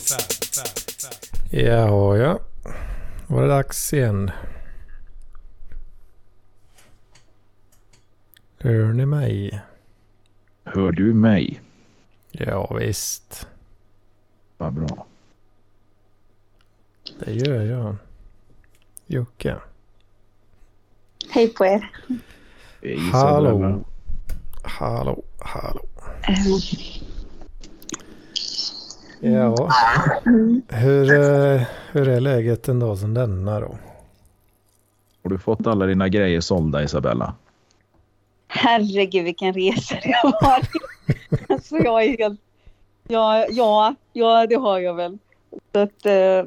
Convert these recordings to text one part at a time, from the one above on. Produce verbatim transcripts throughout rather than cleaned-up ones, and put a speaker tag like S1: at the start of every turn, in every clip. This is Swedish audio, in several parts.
S1: Ja, ja. Var det dags igen? Hör ni mig?
S2: Hör du mig?
S1: Ja, visst.
S2: Vad bra.
S1: Det gör jag. Jocke.
S3: Hej på er.
S1: Hallå. Hallå, hallå.
S3: Mm.
S1: Ja. Hur, hur är läget en dag som denna då?
S2: Har du fått alla dina grejer sålda, Isabella?
S3: Herregud, vilken resa det har varit. Alltså jag är helt... Ja, ja, ja, det har jag väl. Så att, eh,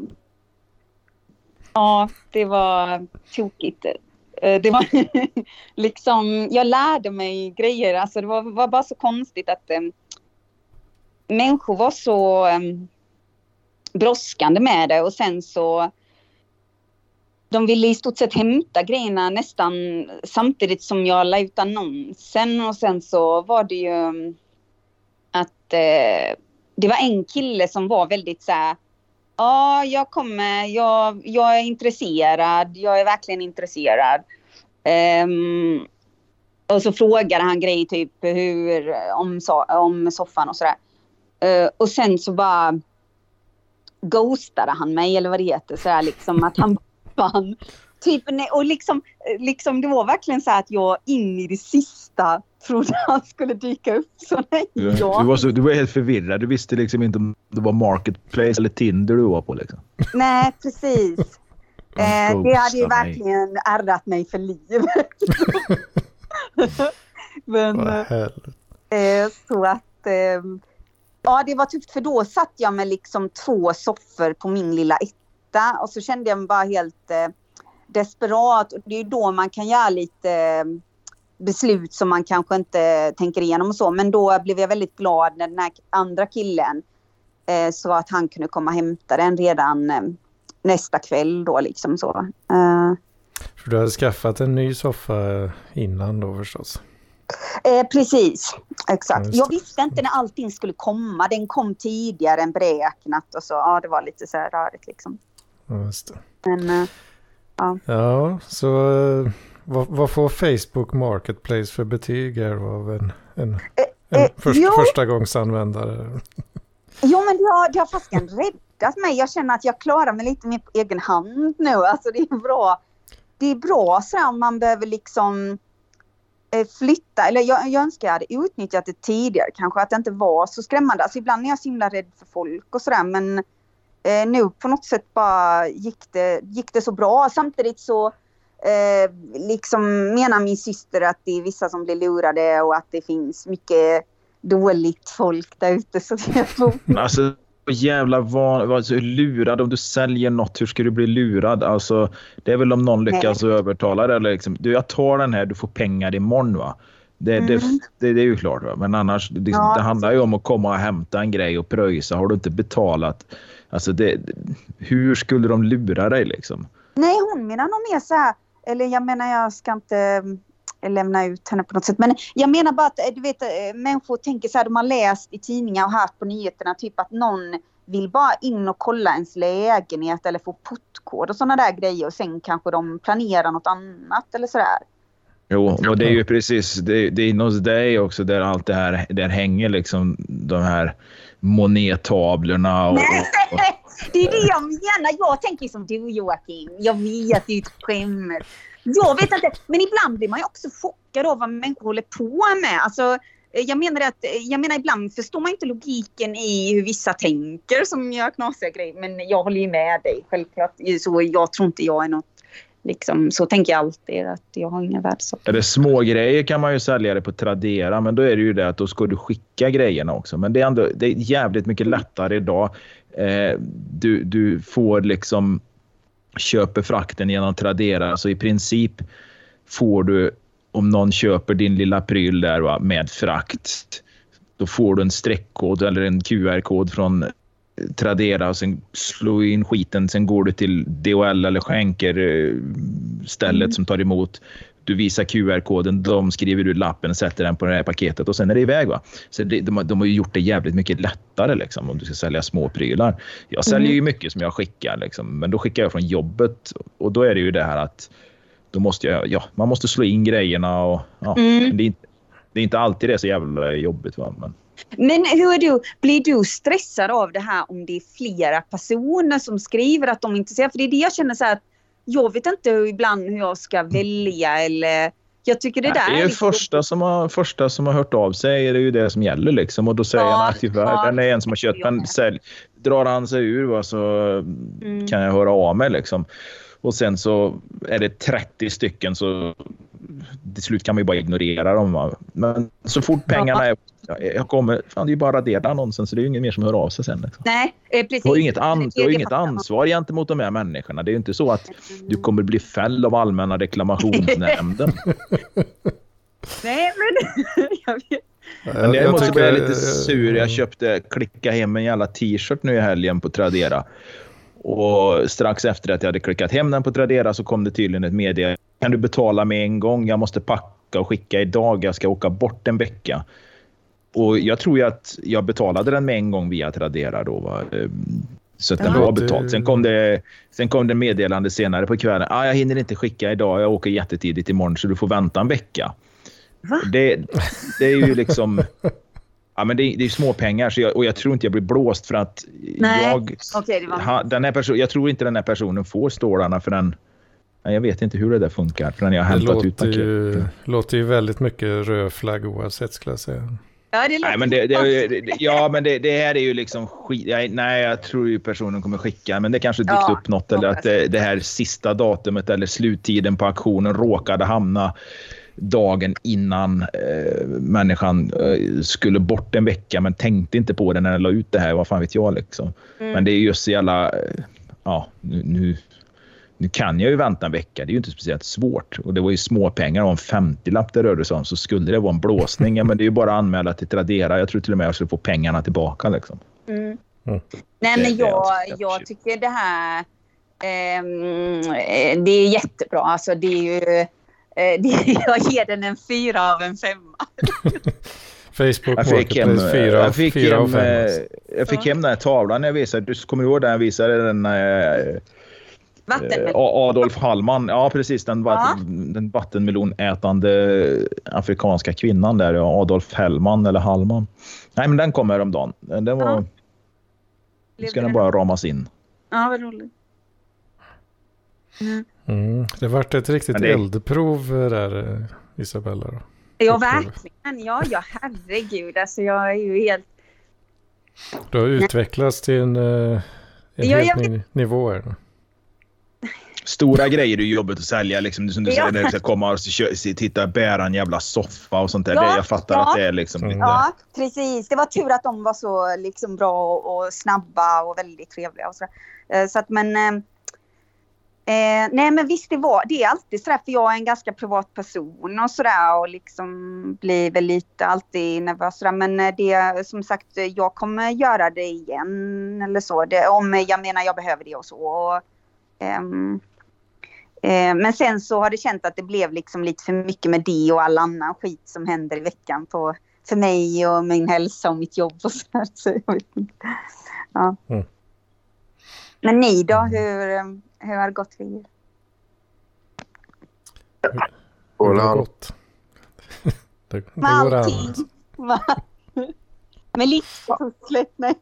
S3: ja, det var tokigt. Det var liksom, jag lärde mig grejer. Alltså det var, var bara så konstigt att eh, människor var så eh, brådskande med det. Och sen så, de ville i stort sett hämta grejerna nästan samtidigt som jag la ut annonsen. Och sen så var det ju att eh, det var en kille som var väldigt så här: ja, jag kommer, jag, jag är intresserad, jag är verkligen intresserad. Um, och så frågade han grejer typ hur, om, so- om soffan och sådär. Uh, och sen så bara ghostade han mig, eller vad det heter, sådär liksom att han fann typ, och liksom, liksom det var verkligen så att jag in i det sista trodde han skulle dyka upp. Så nej,
S2: du,
S3: ja.
S2: du, var så, du var helt förvirrad. Du visste liksom inte om det var Marketplace eller Tinder du var på liksom.
S3: Nej, precis. eh, det hade ju verkligen ärrat mig för livet. Men eh, så att eh, ja, det var tufft, för då satt jag med liksom två soffor på min lilla etta och så kände jag mig bara helt eh, desperat. Och det är ju då man kan göra lite eh, beslut som man kanske inte tänker igenom och så. Men då blev jag väldigt glad när den här andra killen eh, så att han kunde komma och hämta den redan eh, nästa kväll då liksom så. Uh,
S1: För du hade skaffat en ny soffa innan då förstås?
S3: Eh, precis, exakt.
S1: Ja,
S3: jag visste inte när allting skulle komma. Den kom tidigare än beräknat och så. Ja, det var lite så här rörigt liksom.
S1: Ja, just det.
S3: Men, uh, ja.
S1: Ja, så uh, vad, vad får Facebook Marketplace för betyg här av en, en, en
S3: eh,
S1: först,
S3: jo.
S1: första gångs användare?
S3: Jo, men det har, det har fast räddat mig. Jag känner att jag klarar mig lite mer på egen hand nu. Alltså det är bra. Det är bra så här, om man behöver liksom eh, flytta. Eller jag, jag önskar jag hade utnyttjat det tidigare. Kanske att det inte var så skrämmande. Alltså ibland är jag så himla rädd för folk och sådär. Men eh, nu på något sätt bara gick det, gick det så bra. Samtidigt så eh, liksom menar min syster att det är vissa som blir lurade. Och att det finns mycket dåligt folk där ute. Så jag tror...
S2: Alltså jävla van, alltså, lurad, om du säljer något, hur ska du bli lurad? Alltså det är väl om någon lyckas övertala dig, eller liksom, du, jag tar den här, du får pengar imorgon va. Det, mm. det, det, det är ju klart va? Men annars det, ja, det handlar ju om att komma och hämta en grej och pröjsa. Har du inte betalat, alltså det, hur skulle de lura dig liksom?
S3: Nej, hon menar nog mer så här, eller jag menar jag ska inte lämna ut henne på något sätt. Men jag menar bara att du vet, människor tänker så här, de har läst i tidningar och hört på nyheterna typ att någon vill bara in och kolla ens lägenhet eller få portkod och sådana där grejer och sen kanske de planerar något annat eller sådär.
S2: Jo, och det är ju precis, det, det är inom dig också där allt det här, där hänger liksom de här monettavlorna och, och, och
S3: det är det jag menar. Jag tänker som du, Joakim. Jag vet, det är ett skämt. Jag vet inte, men ibland blir man ju också chockad av vad människor håller på med. Alltså, jag menar att, jag menar ibland förstår man inte logiken i hur vissa tänker som gör knasiga grejer. Men jag håller ju med dig, självklart. Så jag tror inte jag är något, liksom, så tänker jag alltid att jag har inga värdesaker.
S2: Är det små grejer kan man ju sälja det på Tradera, men då är det ju det att då ska du skicka grejerna också. Men det är ändå, det är jävligt mycket lättare idag. Eh, du, du får liksom köper frakten genom Tradera, alltså i princip får du, om någon köper din lilla pryl där va, med frakt, då får du en streckkod eller en Q R-kod från Tradera och sen slår in skiten, sen går du till D H L eller skänker stället mm. som tar emot, Du visar Q R-koden, de skriver ut lappen och sätter den på det här paketet och sen är det iväg, va? Så det, de, de har ju gjort det jävligt mycket lättare liksom, om du ska sälja små prylar. Jag säljer mm. ju mycket som jag skickar liksom, men då skickar jag från jobbet och då är det ju det här att då måste jag, ja, man måste slå in grejerna och ja, mm. det, är inte, det är inte alltid det så jävla jobbigt, va? Men
S3: Men hur är du, blir du stressad av det här om det är flera personer som skriver att de inte ser? För det är det jag känner så här att jag vet inte ibland hur jag ska välja eller jag tycker det där
S2: det är ju första som har första som har hört av sig är det ju det som gäller liksom och då säger ja, han att tyvärr ja, den är en som har köpt men sälj, drar han sig ur va, så mm. kan jag höra av mig liksom. Och sen så är det trettio stycken så till slut kan man ju bara ignorera dem. Va? Men så fort pengarna är... Jag kommer, fan, det är ju bara radera annonsen så det är ju ingen mer som hör av sig sen. Liksom.
S3: Nej, precis.
S2: Du har inget, an, du har inget ansvar gentemot de här människorna. Det är ju inte så att du kommer bli fälld av allmänna reklamationsnämnden.
S3: Nej, men jag vet.
S2: Men jag, jag måste bli lite sur. Jag köpte, klicka hem en jävla t-shirt nu i helgen på Tradera. Och strax efter att jag hade klickat hem den på Tradera så kom det tydligen ett meddelande. Kan du betala med en gång? Jag måste packa och skicka idag. Jag ska åka bort en vecka. Och jag tror ju att jag betalade den med en gång via Tradera då. Va? Så att den var betalt. Sen kom det, sen kom det meddelande senare på kvällen. Ah, jag hinner inte skicka idag. Jag åker jättetidigt imorgon så du får vänta en vecka. Det, det är ju liksom... Ja, men det är, det är små pengar så jag, och jag tror inte jag blir blåst för att
S3: Nej.
S2: jag
S3: okay, det var...
S2: ha, den här person, jag tror inte den här personen får stålarna för den. Jag vet inte hur det där funkar för jag har hämtat
S1: låter
S2: ut paket.
S1: Ju, låter ju väldigt mycket röd flagg oavsett skulle jag säga.
S3: Ja, det
S2: nej, men det, det, det, ja, men det, det här är ju liksom skit. Nej, jag tror ju personen kommer skicka men det kanske dykt ja, upp något eller att det, det här sista datumet eller sluttiden på aktionen råkade hamna dagen innan eh, människan eh, skulle bort en vecka men tänkte inte på det när den la ut det här, vad fan vet jag liksom. Mm. Men det är just så jävla eh, ja, nu, nu, nu kan jag ju vänta en vecka, det är ju inte speciellt svårt och det var ju små pengar, om en femtio-lapp det rörde sig om så skulle det vara en blåsning, ja, men det är ju bara att anmäla till Tradera, jag tror till och med jag skulle få pengarna tillbaka liksom.
S3: Mm. Mm. Nej men jag, jag tycker det här eh, det är jättebra, alltså det är ju Det, jag ger den en fyra av en femma.
S1: Facebook
S2: jag fick hem,
S1: fyra,
S2: jag fick
S1: fyra
S2: hem,
S1: av fem.
S2: Jag fick hem den här tavlan jag visade. Du kommer ihåg den jag visade den äh, Adolf Hallman. Ja, precis. Den, ja. den vattenmelonätande afrikanska kvinnan där. Adolf Hellman eller Hallman. Nej, men den kom här om dagen. Den var... Ja. Ska den bara ramas in.
S3: Ja, vad roligt.
S1: Mm. Mm, det har varit ett riktigt det... eldprov där, Isabella. Då.
S3: Ja, verkligen. Ja, ja, herregud. Alltså, jag är ju helt...
S1: Du har utvecklats till en, en ja, helt ny vet... nivå här. Då.
S2: Stora grejer är ju jobbigt att sälja. Liksom, som du
S3: ja.
S2: säger, när du ska komma och titta, bära en jävla soffa och sånt där. Ja, det, jag fattar ja. att det är liksom lite...
S3: Ja, precis. Det var tur att de var så liksom, bra och snabba och väldigt trevliga. Och så. så att, men... Eh, nej men visst det var, det är alltid sådär för jag är en ganska privat person och sådär och liksom blir väl lite alltid nervös sådär, men det som sagt jag kommer göra det igen eller så, det, om jag menar jag behöver det och så och, ehm, eh, men sen så har det känt att det blev liksom lite för mycket med det och all annan skit som händer i veckan på, för mig och min hälsa och mitt jobb och sådär, så jag vet inte. Ja. Mm. Men ni då, hur Hur har det gått för er?
S1: Hur har det gått? det, det går
S3: allting. Men lite pusslet, nej.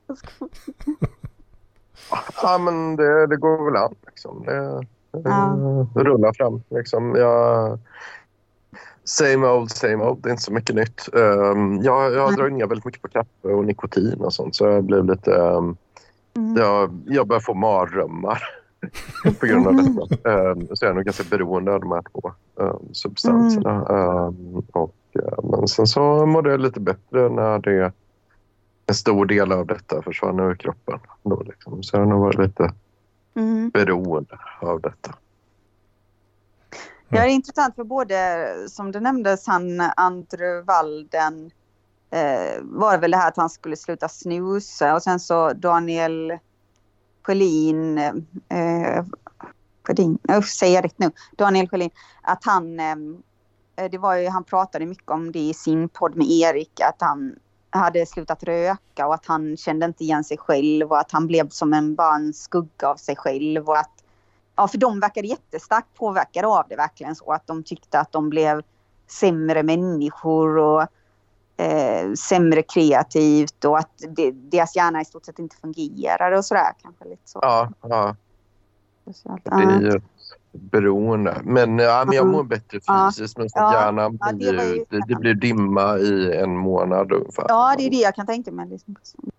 S4: Ja, men det, det går väl an. Liksom. Det, ja. det rullar fram. Liksom. Jag, same old, same old. Det är inte så mycket nytt. Um, jag jag drar ner väldigt mycket på kaffe och nikotin och sånt. Så jag blir lite... Um, mm. jag, jag börjar få mardrömmar. på grund av detta. Um, så jag är nog ganska beroende av de här två um, substanserna. Mm. Um, och, uh, men sen så mådde jag lite bättre när det en stor del av detta försvann ur kroppen. Då, liksom. Så jag har nog varit lite mm. beroende av detta.
S3: Ja, det är intressant för både, som du nämnde, han Andrew Walden eh, var väl det här att han skulle sluta snusa och sen så Daniel Sjölin, eh, Sjölin, uh, säger jag rätt nu, Daniel Sjölin, att han, eh, det var ju, han pratade mycket om det i sin podd med Erik, att han hade slutat röka och att han kände inte igen sig själv och att han blev som en, bara en skugga av sig själv. Och att, ja, för de verkade jättestarkt påverkade av det verkligen, så att de tyckte att de blev sämre människor och eh, sämre kreativt och att det, deras hjärna i stort sett inte fungerar och sådär kanske lite så.
S4: Ja, ja.
S3: Speciellt.
S4: Det är ju beroende. Men, ja, men jag mår bättre fysiskt, men så
S3: Ja.
S4: hjärnan
S3: Ja,
S4: blir
S3: det var
S4: ju,
S3: ju-
S4: det, det blir dimma i en månad ungefär.
S3: Ja, det är det jag kan tänka mig. Liksom.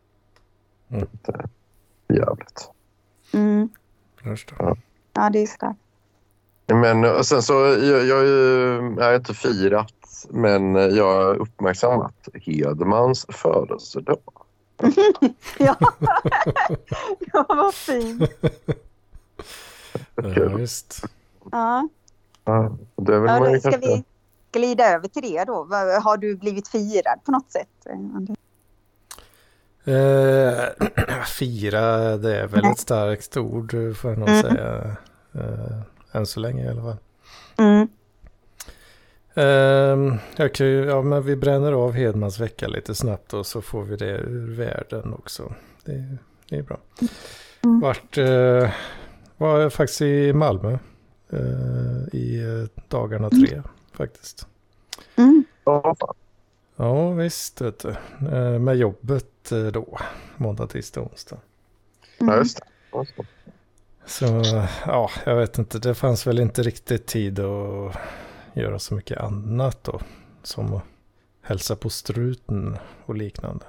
S4: Jävligt.
S3: Mm.
S1: Först.
S3: Ja, det är starkt.
S4: Men och sen så, jag, jag, jag har inte firat, men jag har uppmärksammat Hedmans födelsedag.
S3: Ja, ja vad fint.
S1: Ja, visst.
S3: Ja.
S4: Ja, det är väl
S3: Ja,
S4: man
S3: då
S4: ju
S3: ska
S4: kanske...
S3: vi glida över till det då? Vad- Har du blivit firad på något sätt, Anders?
S1: Eh, fira, det är väl
S3: Nej.
S1: ett starkt ord får jag nog
S3: Mm.
S1: säga. Eh, än så länge i alla fall.
S3: Mm.
S1: Eh, jag kan ju, ja, men vi bränner av Hedmans vecka lite snabbt och så får vi det ur världen också. Det, det är bra.
S3: Mm.
S1: Vart eh, var jag faktiskt i Malmö eh, i eh, dagarna tre faktiskt.
S3: Mm.
S4: Ja, fan.
S1: Ja visst, vet du. Eh, med jobbet eh, då, måndag, tisdag, onsdag.
S4: Ja, just det. Ja, så.
S1: Så ja, jag vet inte, det fanns väl inte riktigt tid att göra så mycket annat då, som att hälsa på struten och liknande.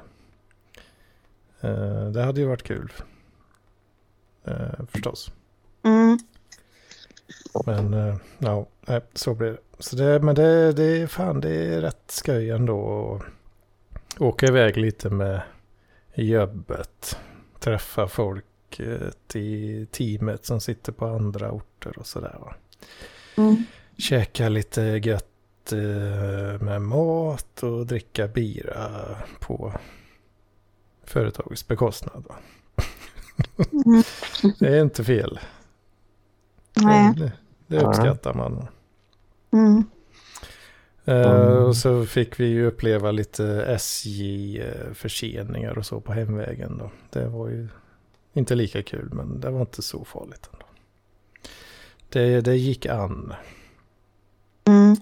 S1: Eh, det hade ju varit kul, eh, förstås.
S3: Mm.
S1: Men eh, ja, nej, så blir det. Så det, men det, det är fan, det är rätt skoj ändå att åka iväg lite med jobbet, träffa folk i teamet som sitter på andra orter och sådär, va.
S3: Mm.
S1: Käka lite gött eh, med mat och dricka bira på företagets bekostnad, va.
S3: Mm.
S1: Det är inte fel.
S3: Nej.
S1: Det, det uppskattar man.
S3: Mm.
S1: Uh, och så fick vi ju uppleva lite S J-förseningar och så på hemvägen då. Det var ju inte lika kul, men det var inte så farligt ändå. Det, det gick an.
S3: Mm.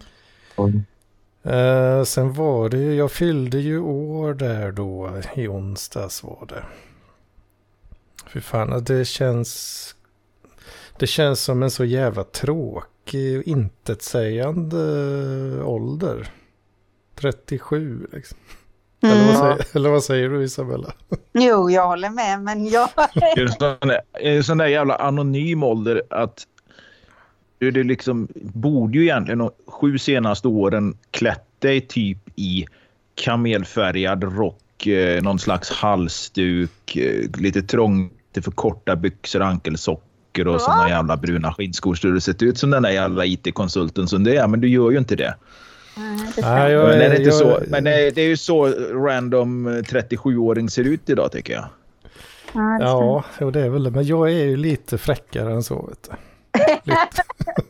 S1: Uh, sen var det ju, jag fyllde ju år där då i onsdags var det. Fy fan, det känns det känns som en så jävla tråkig, intetsägande ålder. trettiosju liksom.
S3: Mm.
S1: Eller, vad säger, eller vad säger du, Isabella?
S3: Jo, jag håller med, men jag...
S2: Det är en sån där, en sån där jävla anonym ålder att du det liksom borde ju egentligen de sju senaste åren klätt dig typ i kamelfärgad rock, eh, någon slags halsduk, eh, lite trångt, för korta byxor, ankelsocker och såna jävla bruna skidskor, så du sett ut som den där jävla I T-konsulten som det är, men du gör ju inte det.
S1: Nej, jag,
S2: Men det är inte
S1: jag,
S2: så, men det är, det är ju så random trettiosju-åring ser ut idag, tycker jag.
S1: Ja, jo, det är väl det. Men jag är ju lite fräckare än så, vet du. Lite.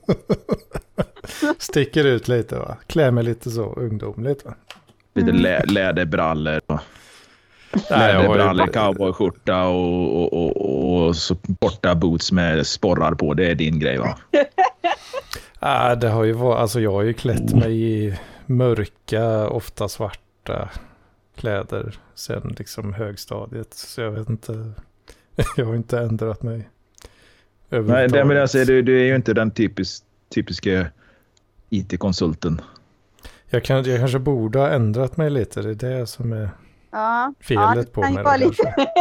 S1: Sticker ut lite, va? Klär mig lite så ungdomligt, va?
S2: Lite lä- läderbrallor och
S1: Nej, jag har ju-
S2: läderbrallor, cowboyskjorta och, och, och, och så borta boots med sporrar på. Det är din grej, va?
S1: Ah, det har ju varit, alltså jag har ju klätt mig i mörka, ofta svarta kläder sen liksom högstadiet. Så jag vet inte, jag har inte ändrat mig.
S2: Nej, det, men jag säger, du, du är ju inte den typisk, typiska I T-konsulten.
S1: Jag, kan, jag kanske borde ha ändrat mig lite, det är det som är
S3: Ja.
S1: felet
S3: Ja,
S1: på
S3: det kan
S1: mig.
S3: ju vara
S1: då,
S3: lite...
S1: kanske.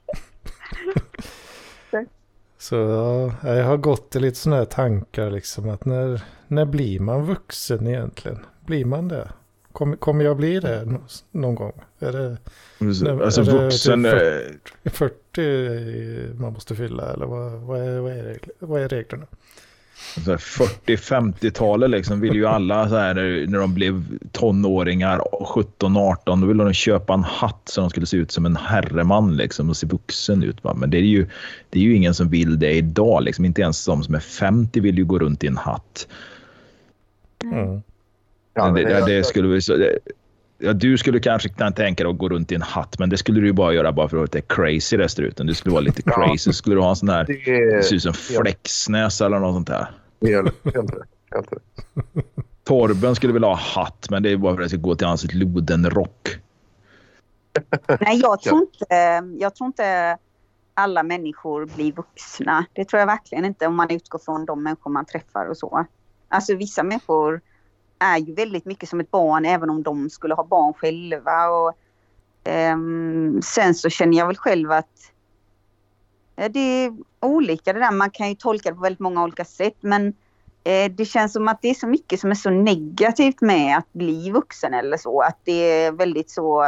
S1: Så ja, jag har gått i lite sådana här tankar liksom, att när, när blir man vuxen egentligen? Blir man det? Kommer, kommer jag bli det nå- någon gång? Är det,
S2: Alltså
S1: är det
S2: vuxen...
S1: typ
S2: eh,
S1: fyrtio man måste fylla, eller vad, vad, är, vad, är, regl- vad är reglerna?
S2: fyrtio-femtio-talet liksom vill ju alla så här, när, när de blev tonåringar, sjutton arton, då ville de köpa en hatt så de skulle se ut som en herreman liksom, och se vuxen ut. Va? Men det är, ju, det är ju ingen som vill det idag. Liksom. Inte ens de som är femtio vill ju gå runt i en hatt.
S1: Mm.
S2: Ja, det, det, det skulle vi så... Det, ja, du skulle kanske kunna tänka dig att gå runt i en hatt, men det skulle du ju bara göra bara för att det är crazy resten. Du skulle vara lite crazy. Skulle du ha en sån här, det ser ut som flexnäsa eller något sånt där.
S4: Helt, helt rätt. Helt rätt.
S2: Torben skulle vilja ha hatt, men det är bara för att det ska gå till hans Lodenrock.
S3: Nej, jag tror inte, jag tror inte alla människor blir vuxna. Det tror jag verkligen inte om man utgår från de människor man träffar och så. Alltså vissa människor är ju väldigt mycket som ett barn även om de skulle ha barn själva. Och, um, sen så känner jag väl själv att ja, det är olika det där. Man kan ju tolka det på väldigt många olika sätt, men eh, det känns som att det är så mycket som är så negativt med att bli vuxen eller så. Att det är väldigt så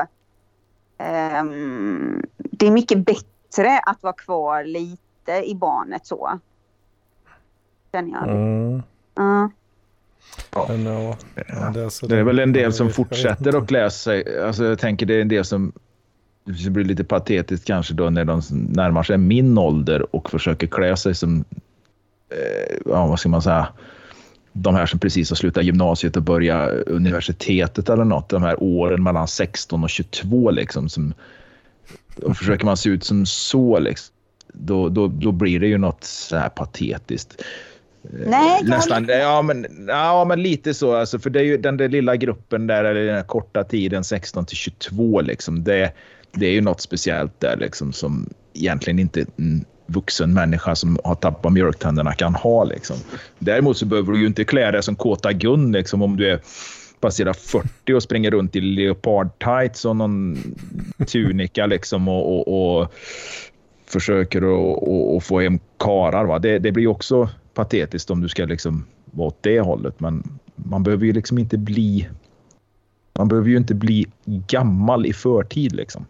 S3: um, det är mycket bättre att vara kvar lite i barnet så. Känner jag.
S1: Mm.
S3: Uh.
S2: Ja.
S1: Men, ja, det, är
S2: det är väl en del som fortsätter att klä sig. Alltså jag tänker det är en del som det blir lite patetiskt kanske då när de närmar sig min ålder och försöker klä sig som eh, ja, vad ska man säga, de här som precis har slutat gymnasiet och börja universitetet eller något, de här åren mellan sexton och tjugotvå liksom, som och försöker man se ut som så liksom, då, då, då blir det ju något så här patetiskt.
S3: Nej,
S2: nästan, ja, men, ja men lite så alltså, för det är ju den där lilla gruppen där, eller den här korta tiden sexton till tjugotvå liksom, det, det är ju något speciellt där liksom, som egentligen inte en vuxen människa som har tappat mjölktänderna kan ha liksom. Däremot så behöver du ju inte klä dig som Kåta Gun liksom, om du är passerar fyrtio och springer runt i leopard tights och någon tunika liksom och, och, och försöker att få hem karar, va? Det, det blir ju också patetiskt om du ska liksom vara åt det hållet, men man behöver ju liksom inte bli man behöver ju inte bli gammal i förtid liksom.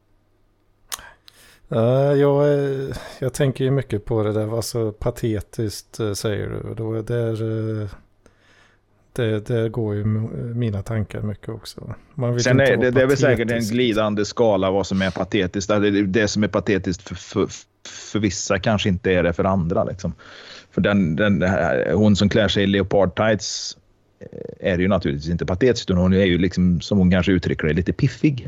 S1: Uh, jag, jag tänker ju mycket på det där, vad så patetiskt säger du. Då där, det, det går ju mina tankar mycket också. Man vill
S2: Sen är det, det är väl säkert en
S1: patetiskt.
S2: glidande skala vad som är patetiskt. Det, det som är patetiskt för, för, för vissa kanske inte är det för andra liksom. För den, den, hon som klär sig i leopard tights är ju naturligtvis inte patetiskt, utan hon är ju liksom, som hon kanske uttrycker det, lite piffig.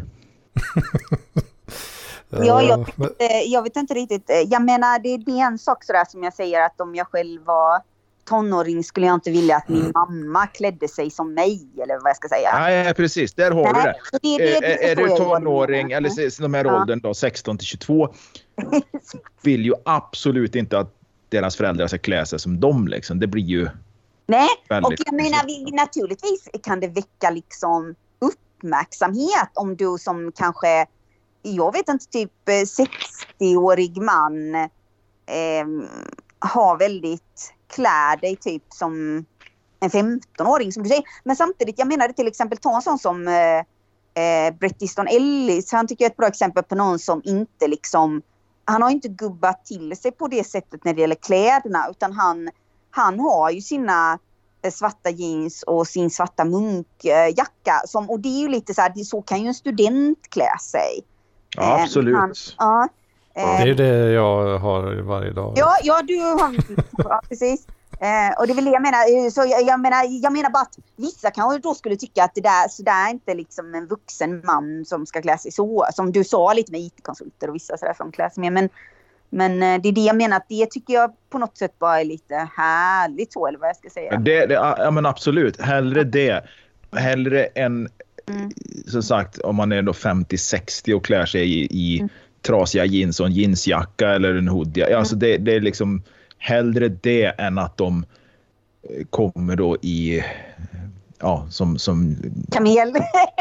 S3: Ja, jag vet, inte, jag vet inte riktigt. Jag menar, det, det är en sak sådär som jag säger, att om jag själv var tonåring skulle jag inte vilja att min mm. mamma klädde sig som mig, eller vad jag ska säga.
S2: Nej, precis. Där har Nej, du det. det, det, det är är du tonåring, eller de här åldern då, sexton till tjugotvå, vill ju absolut inte att deras föräldrar ska klä sig som dem liksom. Det blir ju
S3: Nej, och jag menar, vi, naturligtvis kan det väcka liksom uppmärksamhet om du som kanske, jag vet inte, typ sextio-årig man eh, har väldigt klär dig typ som en femton-åring som du säger. Men samtidigt, jag menar till exempel, ta en sån som eh, eh, Bret Easton Ellis. Han tycker jag är ett bra exempel på någon som inte liksom, han har inte gubbat till sig på det sättet när det gäller kläderna, utan han, han har ju sina eh, svarta jeans och sin svarta munkjacka. Som, och det är ju lite så här, så kan ju en student klä sig.
S2: Ja, absolut.
S3: Eh, han, ja,
S1: eh, det är det jag har varje dag.
S3: Ja, ja du har ja, precis. Eh, och det är väl det jag menar. Så jag, jag menar. Jag menar bara att vissa kanske då skulle tycka att det där, så där är inte liksom en vuxen man som ska klä sig så. Som du sa lite med I T-konsulter och vissa sådär som klär sig med. Men, men det är det jag menar, att det tycker jag på något sätt bara är lite härligt så, eller vad jag ska säga.
S2: Det, det, ja men absolut, hellre det. Hellre än, mm. som sagt, om man är då femtio sextio och klär sig i, i mm. trasiga jeans och en jeansjacka eller en hoodie. Mm. Alltså det, det är liksom hellre det än att de kommer då i, ja, som... som
S3: kamel.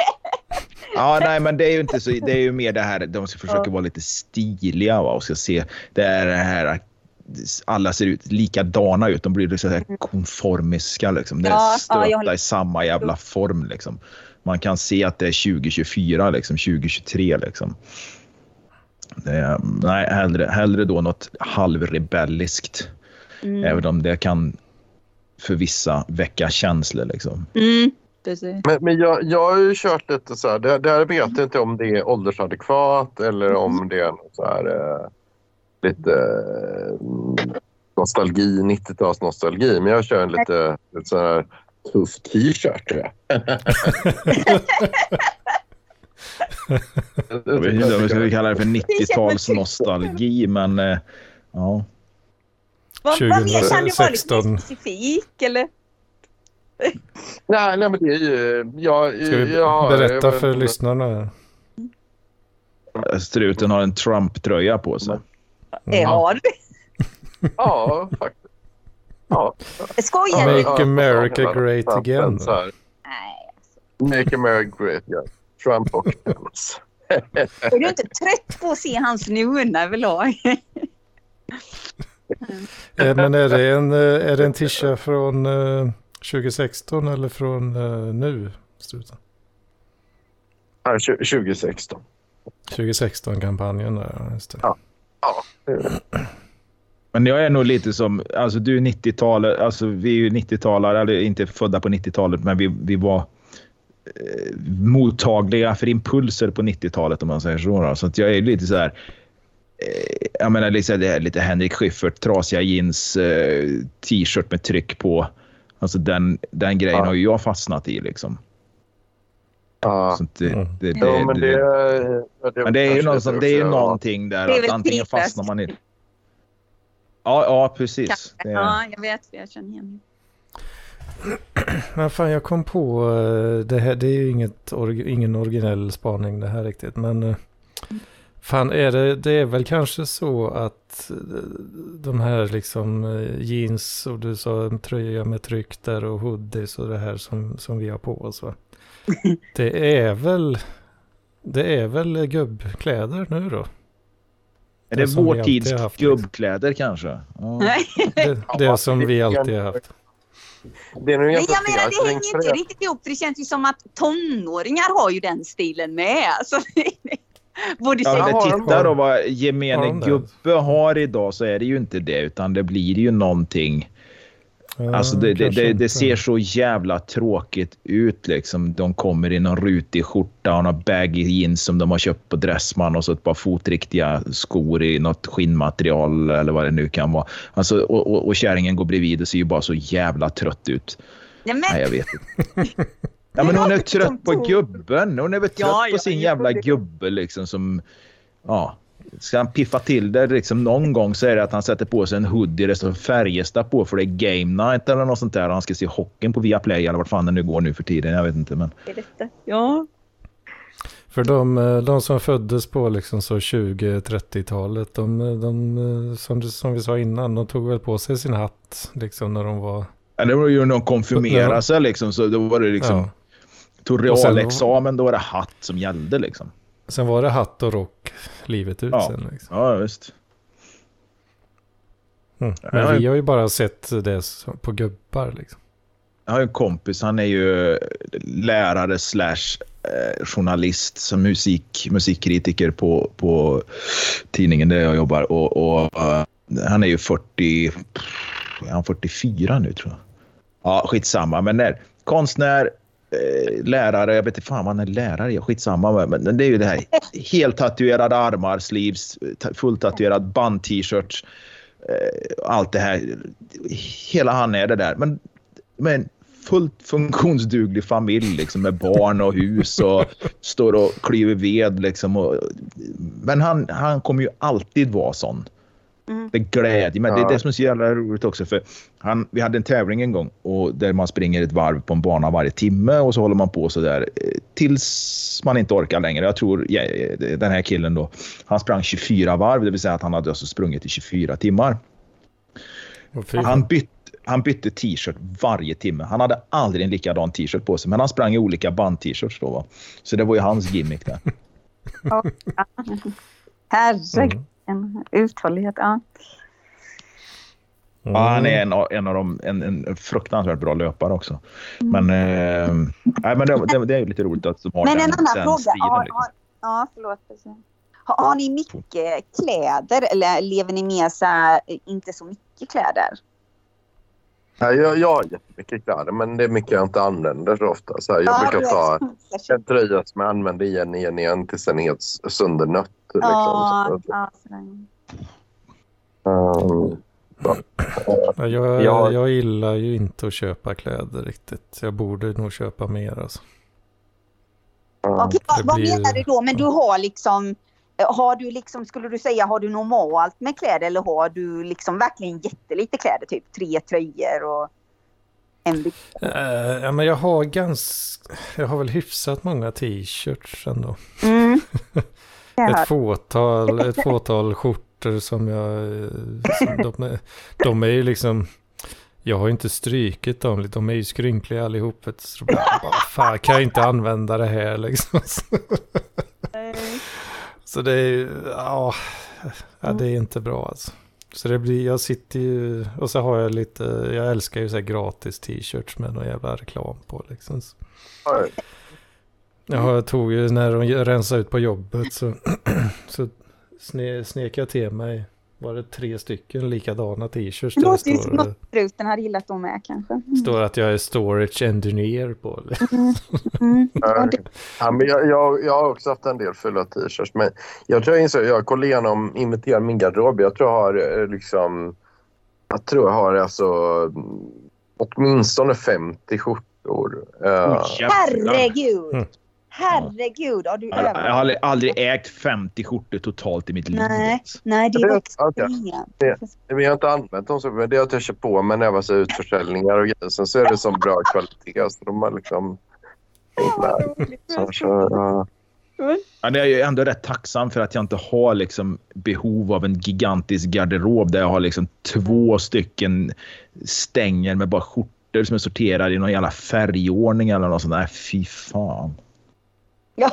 S2: Ja, nej, men det är ju inte så, det är ju mer det här, de ska försöka vara lite stiliga, va, och ska se, det är det här, alla ser ut likadana ut, de blir så här konformiska liksom, det är
S3: ja,
S2: stöta
S3: ja,
S2: i samma jävla form liksom. Man kan se att det är tjugo tjugofyra liksom, tjugo tjugotre liksom. Det, nej, hellre, hellre då något halvrebelliskt. Mm. Även om det kan för vissa väcka känslor liksom.
S3: Mm.
S4: Men, men jag, jag har ju kört lite så här, det, det här vet jag inte om det är åldersadekvat eller om det är så här eh, lite eh, nostalgi, nittio-tals nostalgi, men jag kör en lite, lite så här tuff t-shirt, tror jag.
S2: Jag vet inte om vi ska kalla det för nittio-tals nostalgi, men äh, ja.
S3: Vad, vad mer kan det vara lite mer specifik, eller?
S4: Nej, nej, men det är ju... Jag,
S1: Ska vi
S4: jag,
S1: berätta
S4: jag,
S1: för
S4: jag,
S1: lyssnarna?
S2: Struten har en Trump-tröja på sig.
S3: Mm. Har du?
S4: Ja, faktiskt. Ja.
S3: Skojar
S1: Make
S3: du?
S4: Ja,
S1: America
S4: ja,
S1: great
S4: ja,
S1: again.
S4: så här.
S3: Nej.
S4: Make America great again. Trump och Pence.
S3: Är du inte trött på att se hans nuna överlag?
S1: Eh, Men är det en, eh, är det en tisha från eh, tjugo sexton eller från eh, nu? Struten?
S4: Ja, tjugo sexton.
S1: tjugo sexton-kampanjen där, just det.
S4: Ja. Ja.
S2: Men jag är nog lite som, alltså du är nittio-talet, alltså vi är ju nittio-talare, eller inte födda på nittio-talet, men vi, vi var eh, mottagliga för impulser på nittio-talet, om man säger så. Då. Så att jag är lite så här, eh, jag menar liksom, det är lite Henrik Schyffert, trasiga jeans, eh, t-shirt med tryck på. Alltså den, den grejen ja. har ju jag fastnat i liksom.
S4: Ja.
S2: Så det, det, det,
S4: ja, men det,
S2: det,
S4: det,
S2: men det är ju någonstans, det är ju någonting där
S3: det är
S2: att antingen
S3: typiskt.
S2: fastnar man i. Ja, ja precis. Det är...
S3: Ja, jag vet, jag känner igen.
S1: Men fan, jag kom på eh, det här, det är ju inget org, ingen originell spaning det här riktigt, men eh, fan, är det, det är väl kanske så att eh, de här liksom eh, jeans, och du sa en tröja med tryck där och hoodies och det här som, som vi har på oss, va? Det är väl det är väl gubbkläder nu då?
S2: Är det
S1: som
S2: vår
S1: vi alltid
S2: tids
S1: har haft,
S2: gubbkläder kanske? Ja.
S1: Det, det
S4: Ja,
S1: som
S4: det-
S1: vi alltid har haft.
S4: det är nog
S3: Men
S4: egentligen
S3: jag menar, det
S4: flera-
S3: hänger inte riktigt ihop, för det känns ju som att tonåringar har ju den stilen med. Så borde
S2: Ja,
S3: säga.
S2: men
S4: har
S2: det
S4: de
S2: titta
S1: det?
S2: då vad
S1: Har
S2: gemene
S1: de det?
S2: gubbe har idag, så är det ju inte det, utan det blir ju någonting.
S1: Ja,
S2: Alltså det, det,
S1: kanske
S2: det,
S1: inte.
S2: det ser så jävla tråkigt ut liksom. De kommer i någon rutig skjorta och någon baggy jeans som de har köpt på Dressman och så ett par fotriktiga skor i något skinnmaterial eller vad det nu kan vara. Alltså, och, och, och kärringen går bredvid och ser ju bara så jävla trött ut.
S3: Nej, men,
S2: Nej, jag vet inte. Ja, men hon är trött på gubben. Hon är väl trött
S3: Ja,
S2: på
S3: ja,
S2: sin
S3: jag
S2: jävla
S3: tror det.
S2: gubbe liksom som... Ja, ska han piffa till det liksom någon gång, så är det att han sätter på sig en hoodie det står Färjestad på för det är game night eller något sånt där. Han ska se hockeyn på Viaplay eller vart fan det nu går nu för tiden. Jag vet inte, men...
S3: är detta? Ja.
S1: För de, de som föddes på liksom så tjugo-trettiotalet, de, de som, du- som vi sa innan, de tog väl på sig sin hatt liksom när de var...
S2: Ja, det var ju någon konfirmera sig liksom, så då var det liksom...
S1: Ja.
S2: Tog
S1: Och sen-
S2: realexamen, då var det hatt som gällde liksom.
S1: Sen var det hatt och rock livet ut
S2: Ja.
S1: sen liksom.
S2: Ja, visst.
S1: Mm.
S2: Ja,
S1: Men
S2: ja.
S1: vi har ju bara sett det som- på gubbar liksom.
S2: Jag har en kompis, han är ju lärare slash eh, journalist som musik, musikkritiker på, på tidningen där jag jobbar. Och, och eh, han är ju fyrtio, är han fyrtiofyra nu tror jag. Ja, skitsamma. Men nej, konstnär, eh, lärare, jag vet inte fan vad han är lärare, skitsamma. Men det är ju det här, helt tatuerade armar, sleeves, ta- fulltatuerad band-t-shirts, eh, allt det här. Hela han är det där. Men men fullt funktionsduglig familj liksom, med barn och hus och står och klyver ved liksom, och, men han, han kommer ju alltid vara sån.
S3: Mm.
S2: Det glädjer mig. Det är
S4: Ja.
S2: det som är så jävla roligt också, för han, vi hade en tävling en gång och där man springer ett varv på en bana varje timme och så håller man på så där eh, tills man inte orkar längre. Jag tror ja, den här killen då, han sprang tjugofyra varv, det vill säga att han hade alltså sprungit i tjugofyra timmar.
S1: Och fy,
S2: Han bytte, han bytte t-shirt varje timme. Han hade aldrig en likadan t-shirt på sig, men han sprang i olika band-t-shirts då, va? Så det var ju hans gimmick där.
S3: Herregud,
S1: Mm.
S3: en uthållighet. Ja.
S1: Mm.
S2: Ja, han är en, av- en av dem, en, en fruktansvärt bra löpare också. Men, eh, nej, men det, det, det är ju lite roligt att de har
S3: Men
S2: den,
S3: en annan
S2: den
S3: fråga.
S2: stilen.
S3: Har,
S2: Liksom.
S3: har, ja, förlåt. Har, har ni mycket kläder eller lever ni med så här, inte så mycket kläder?
S4: Nej, jag, jag har jättemycket kläder, men det är mycket jag inte använder så ofta. Så här, jag
S3: Ja,
S4: brukar ta
S3: det-
S4: en tröja som jag använder igen, igen, igen tills den är helt söndernött. Liksom.
S3: Ja,
S4: Så,
S3: ja, sådär.
S4: um,
S1: Ja, Ja, jag, jag... jag gillar ju inte att köpa kläder riktigt. Jag borde nog köpa mer alltså.
S3: Okej, vad, vad menar du då? Men du har liksom, har du liksom, skulle du säga, har du normalt med kläder eller har du liksom verkligen jättelite kläder? Typ tre tröjor och en byxa?
S1: Uh, ja, men jag har ganska, jag har väl hyfsat många t-shirts ändå.
S3: Mm.
S1: ett fåtal, ett fåtal skjortor som jag, som de, är, de är ju liksom, jag har ju inte strykit dem, de är ju skrynkliga allihop. Så bara, fan, kan jag inte använda det här liksom. Så det är ja, ja, det är inte bra alltså. Så det blir, jag sitter ju, och så har jag lite, jag älskar ju så här gratis t-shirts med någon jävla reklam på liksom. Så. Jag tog ju, när de rensade ut på jobbet så, så sne, snek jag till mig, var det tre stycken likadana t-shirts.
S3: Det låter ju som att Struten hade gillat dem med kanske. Mm.
S1: Står att jag är storage engineer på det.
S3: Mm. Mm.
S4: Ja, men jag, jag, jag har också haft en del fulla t-shirts. Men jag tror jag insåg, jag kollar igenom, inviterar min garderob. Jag tror jag har liksom, jag tror jag har alltså åtminstone femtio skjortor.
S2: Uh,
S3: Herregud!
S2: Mm.
S3: Herregud, har du
S2: jag, jag har aldrig, aldrig ägt femtio skjortor totalt i mitt liv.
S3: Nej, nej det är också
S4: det. Jag har inte använt dem så, men det är att jag kör på mig när jag var så utförsäljningar och grejer. Sen så är det som bra kvalitet. Så de har liksom...
S3: Ja,
S4: så, så, ja.
S2: Ja, det är ju ändå rätt tacksam för att jag inte har liksom behov av en gigantisk garderob där jag har liksom två stycken stänger med bara skjortor som är sorterade i någon jävla färgordning eller något sånt där. Fy fan.
S3: Ja.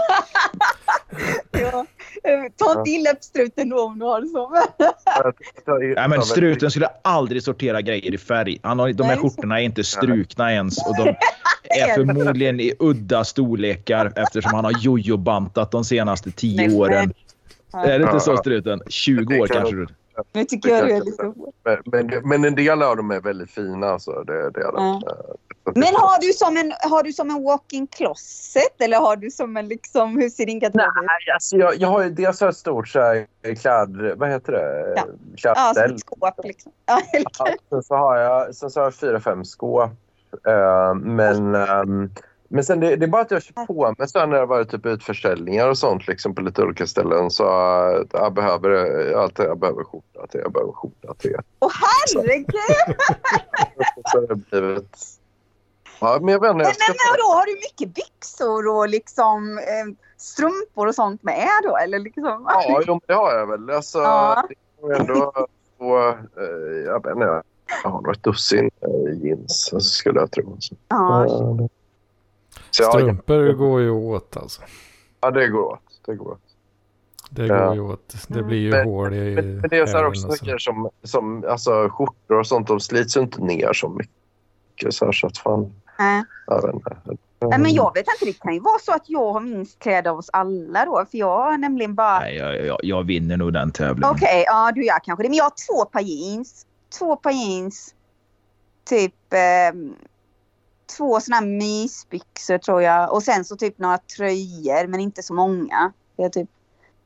S3: Ja. Ta inte illa på struten då om du har det så.
S2: Ja, men struten skulle aldrig sortera grejer i färg. Han har, de här skjortorna är inte strukna ens och de är förmodligen i udda storlekar eftersom han har jojo-bantat de senaste tio Nej, åren. Nej. Är det inte så struten? tjugo år kanske du.
S3: Men tycker jag det är lite
S4: men, men, men en del av dem är väldigt fina alltså. Det, det är
S3: ja. Men har du som en har du som en walk-in closet eller har du som en liksom hur ser din garderob ut?
S4: Nej, alltså jag, jag har ju dels ett stort så här, kläd, vad heter det?
S3: Ja.
S4: Klädställ.
S3: Ja, ett skåp liksom. Ja,
S4: ja, sen så har jag sen så har jag fyra fem skåp. Uh, men um, men sen det, det är bara att jag kör på mig sen när det varit typ utförsäljningar och sånt liksom på lite olika ställen så uh, jag behöver allt jag behöver skjorta till jag behöver skjorta till.
S3: Åh herregud.
S4: Så det har blivit ja, men jag vet inte,
S3: jag ska... men, men då har du mycket byxor och liksom eh, strumpor och sånt med då eller liksom?
S4: Ja, jo, det har jag väl. Alltså ja. Det är ändå på eh, jag vet inte. Jag har något dussin eh, jeans skulle jag tro. Så.
S3: Ja.
S4: Uh,
S1: så strumpor jag... går ju åt alltså.
S4: Ja, det går åt. Det går åt.
S1: Det går ja. ju åt. Det blir ju
S4: men,
S1: hål i
S4: men, men det är så här också saker som, som alltså, skjortor och sånt, de slits ju inte ner så mycket. Så, här, så att fan...
S3: Nej.
S4: Jag vet inte.
S3: Nej, men jag vet inte, det kan ju vara så att jag har minst kläder av oss alla då. För jag har nämligen bara...
S2: Nej, jag, jag, jag vinner nog den tävlingen.
S3: Okej, okay, ja du gör kanske det. Men jag har två par jeans. Två par jeans. Typ... Eh, två såna här mysbyxor tror jag. Och sen så typ några tröjor, men inte så många. Det är typ...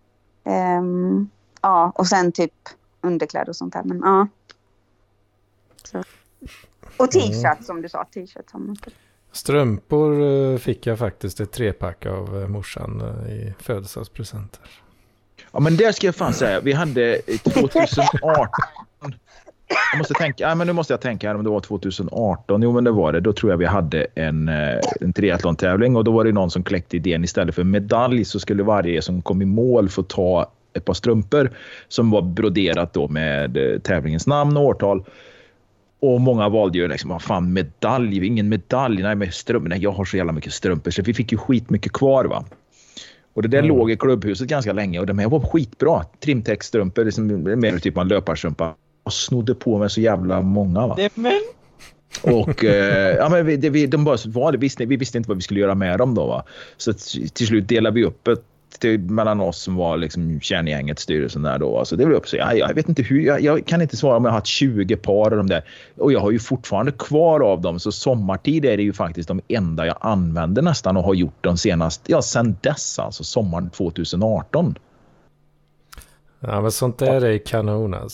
S3: Um, ja, och sen typ underkläder och sånt här. Men ja. Så. Och t-shirt mm. som du sa. T-shirt som...
S1: Strumpor fick jag faktiskt ett trepack av morsan i födelsedagspresenter.
S2: Ja, men det ska jag fan säga. Vi hade tjugoarton... Jag måste tänka, ja, men nu måste jag tänka här om det var tjugoarton. Jo, men det var det. Då tror jag vi hade en, en triathlon-tävling och då var det någon som kläckte idén istället för medalj så skulle varje som kom i mål få ta ett par strumpor som var broderat då med tävlingens namn och årtal. Och många valde ju liksom, vad fan, medalj, ingen medalj, nej med strumpor, nej jag har så jävla mycket strumpor så vi fick ju skit mycket kvar va. Och det där mm. låg i klubbhuset ganska länge och de här var skitbra. Trimtextstrumpor, liksom, mer typ en löparstrumpa. Och snodde på mig så jävla många va.
S3: Men...
S2: Och eh, ja, men vi, det, vi, de bara var det, visste, vi visste inte vad vi skulle göra med dem då va. Så till slut delade vi upp ett till, mellan oss som var liksom kärngänget, styrelsen där då. Alltså det blev upp så jag, jag vet inte hur, jag, jag kan inte svara om jag har haft tjugo par av de där. Och jag har ju fortfarande kvar av dem så sommartid är det ju faktiskt de enda jag använder nästan och har gjort de senaste, ja sen dess alltså sommaren tjugoarton.
S1: Ja men sånt där är kanon alltså.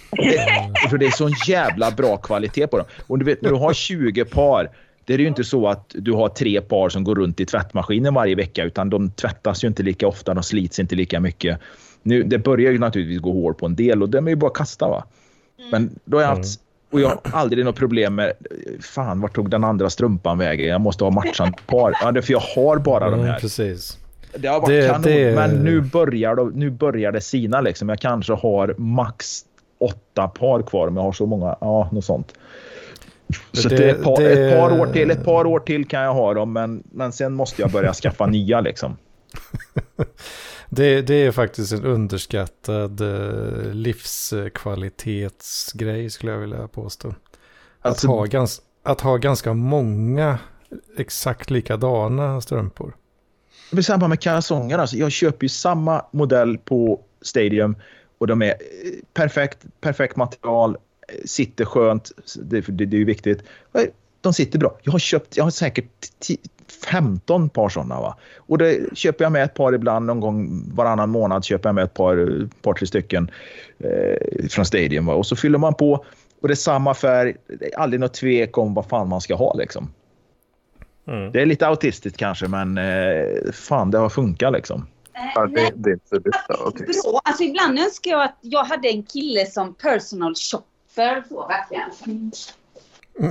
S2: Det, för det är sån jävla bra kvalitet på dem. Och du vet, när du har tjugo par, det är ju inte så att du har tre par som går runt i tvättmaskinen varje vecka, utan de tvättas ju inte lika ofta, de slits inte lika mycket. Nu, det börjar ju naturligtvis gå hål på en del och det är ju bara att kasta, va? Men då har jag haft, och jag har aldrig något problem med, fan, vart tog den andra strumpan vägen? Jag måste ha matchande par. Ja, det är för jag har bara de här.
S1: Mm, precis.
S2: Det har varit
S1: det,
S2: kanon,
S1: det...
S2: men nu börjar, det, nu börjar det sina liksom. Jag kanske har max åtta par kvar, men jag har så många, ja, något sånt. Så det, det, ett, par, det... ett par år till, ett par år till kan jag ha dem, men, men sen måste jag börja skaffa nya liksom.
S1: Det, det är faktiskt en underskattad uh, livskvalitetsgrej, skulle jag vilja påstå. Alltså, att, ha gans, att ha ganska många exakt likadana strumpor.
S2: Det är samma med kalsonger. Alltså, jag köper ju samma modell på Stadium och de är perfekt, perfekt material, sitter skönt, det, det, det är ju viktigt. De sitter bra. Jag har köpt, jag har säkert femton par sådana, va. Och det köper jag med ett par ibland, någon gång varannan månad köper jag med ett par, par tre stycken eh, från Stadium, va. Och så fyller man på och det är samma färg, det är aldrig något tvek om vad fan man ska ha liksom. Mm. Det är lite autistiskt kanske, men eh, fan, det har funkat liksom.
S4: Ja, det, det är inte lite autistiskt.
S3: Bra. Alltså ibland önskar jag att jag hade en kille som personal shopper så verkligen.
S2: Mm.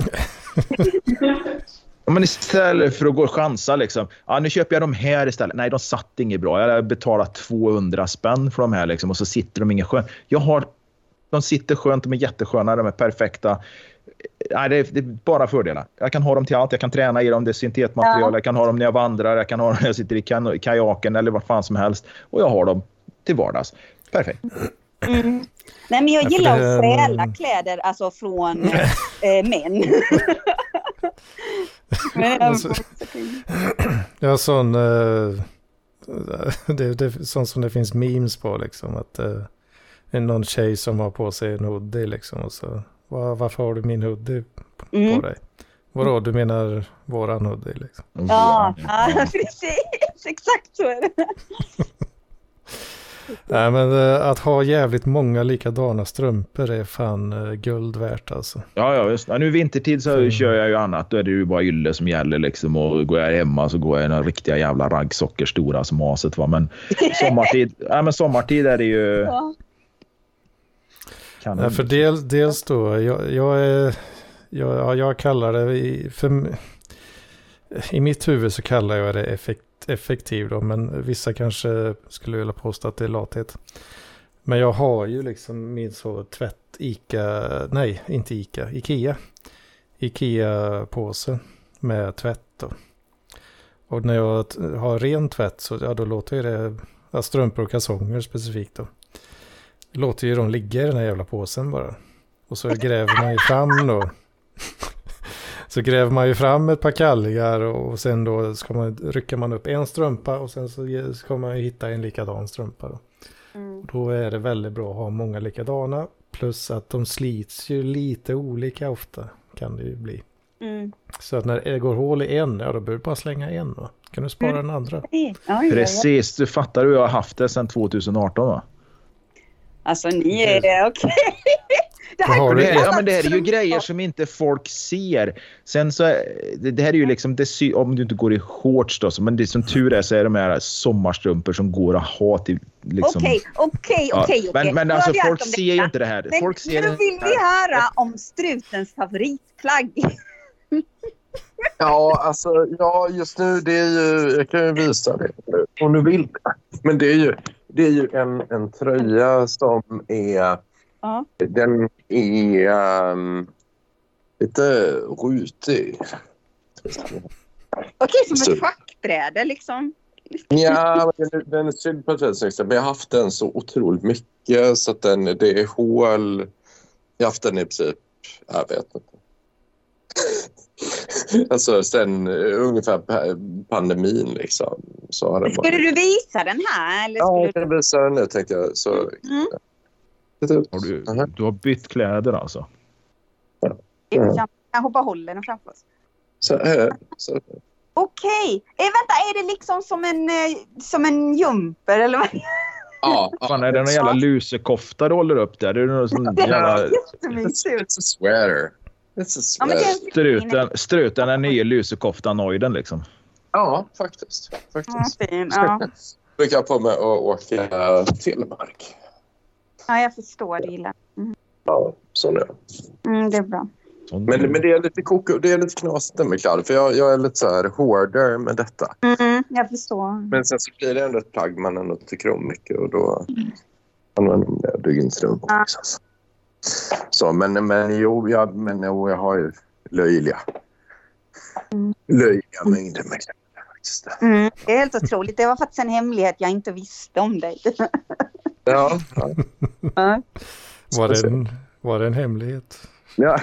S2: Men istället för att gå och chansa liksom, ja, nu köper jag de här istället. Nej, de satt inget bra. Jag har betalat tvåhundra spänn för de här liksom, och så sitter de inget skönt. Jag har, de sitter skönt, de är jättesköna, de är perfekta. Nej, det är, det är bara fördelar. Jag kan ha dem till allt. Jag kan träna i dem, det är syntetmaterial. Ja. Jag kan ha dem när jag vandrar. Jag kan ha dem när jag sitter i kan- kajaken eller vad fan som helst. Och jag har dem till vardags. Perfekt.
S3: Mm. Nej, men jag gillar att stjäla kläder alltså från äh, män.
S1: Men, alltså, ja, sån uh, det, det, sånt som det finns memes på liksom, att uh, är någon tjej som har på sig en hoodie liksom, och så var, varför har du min hoodie på, mm. på dig? Vadå, du menar våran hoodie liksom?
S3: Ja, ja, precis, exakt så är det.
S1: Nej, men uh, att ha jävligt många likadana strumpor är fan uh, guld värt alltså.
S2: Ja, ja, just. Ja, nu vintertid så mm. kör jag ju annat. Då är det ju bara ylle som gäller liksom. Och går jag hemma så går jag i några riktiga jävla raggsocker stora som aset, va. Men sommartid, ja, men sommartid är det ju...
S3: Ja.
S1: Ja, för del, dels då, jag, jag, är, jag, jag kallar det, i, för, i mitt huvud så kallar jag det effekt, effektiv då, men vissa kanske skulle vilja påstå att det är lathet. Men jag har ju liksom min så tvätt Ica, nej inte Ica, Ikea. Ikea-påse med tvätt då. Och när jag har ren tvätt så ja, då låter ju det, ja, strumpor och kalsonger specifikt då. Låter ju de ligga i den här jävla påsen bara. Och så gräver man ju fram då. Så gräver man ju fram ett par kallingar och sen då ska man, rycker man upp en strumpa och sen så ska man ju hitta en likadan strumpa då. Mm. Då är det väldigt bra att ha många likadana. Plus att de slits ju lite olika ofta, kan det ju bli. Mm. Så att när det går hål i en, ja då behöver du bara slänga en då. Kan du spara mm. den andra?
S3: Oj, oj, oj.
S2: Precis, du fattar hur jag har haft det sedan tjugoarton, va?
S3: Alltså ni är okej. Okay.
S2: Det här, det, ja, men det här är ju grejer som inte folk ser. Sen så det, det här är ju liksom det, om du inte går i shorts då, men det som tur är så är de här sommarstrumpor som går att ha till liksom.
S3: Okej, okej, okej.
S2: Men men alltså folk ser ju inte det här.
S3: Men
S2: folk ser
S3: nu vill vi höra om strutens favoritplagg.
S4: Ja, alltså ja, just nu det är ju, jag kan ju visa det om du vill. Men det är ju det är ju en en tröja som är uh. den är um, lite rutig.
S3: Okej, som ett schackbräde liksom.
S4: Ja, den, den är sydd på ett väldigt snyggt sätt. Men jag har haft den så otroligt mycket så att den, det är hål. Jag har haft den i princip, jag vet inte. Alltså sen uh, ungefär pandemin liksom. Så har det
S3: skulle varit. Du visa den här? Eller
S4: ja, jag kan visa den nu tänkte jag. Så, mm.
S2: Har du, uh-huh. du har bytt kläder alltså?
S3: Ja. Jag kan, kan hoppa håller den framför oss.
S4: Så här. Så.
S3: Okej. Okay. Eh, vänta, är det liksom som en, eh, som en jumper eller vad?
S4: Ja,
S2: Fan, är det någon jävla lusekofta du håller upp där? Det är någon sån jävla...
S4: It's a sweater. It's a sweater.
S2: Struten, struten är nya lusekofta-nöjden liksom.
S4: Ja, faktiskt. faktiskt.
S3: Ja, fin, ja.
S4: Brukar jag på mig att åka till Mark.
S3: Ja, jag förstår det illa. Mm.
S4: Ja, så nu.
S3: Mm, det är bra.
S4: Men, men det är lite koko, det är lite knasigt med kläder. För jag, jag är lite så här hårdare med detta.
S3: Mm, jag förstår.
S4: Men sen så blir det ändå ett plagg man ändå tycker om mycket. Och då använder man det jeansstrumpor.
S3: Ja.
S4: Liksom. Så, men, men, jo, jag, men jo, jag har ju löjliga.
S3: Mm.
S4: Löjliga mängder med kläder faktiskt.
S3: Mm, det är helt otroligt. Det var faktiskt en hemlighet jag inte visste om dig.
S4: Ja. ja.
S3: Ja.
S1: Var det en, var det en hemlighet?
S4: ja.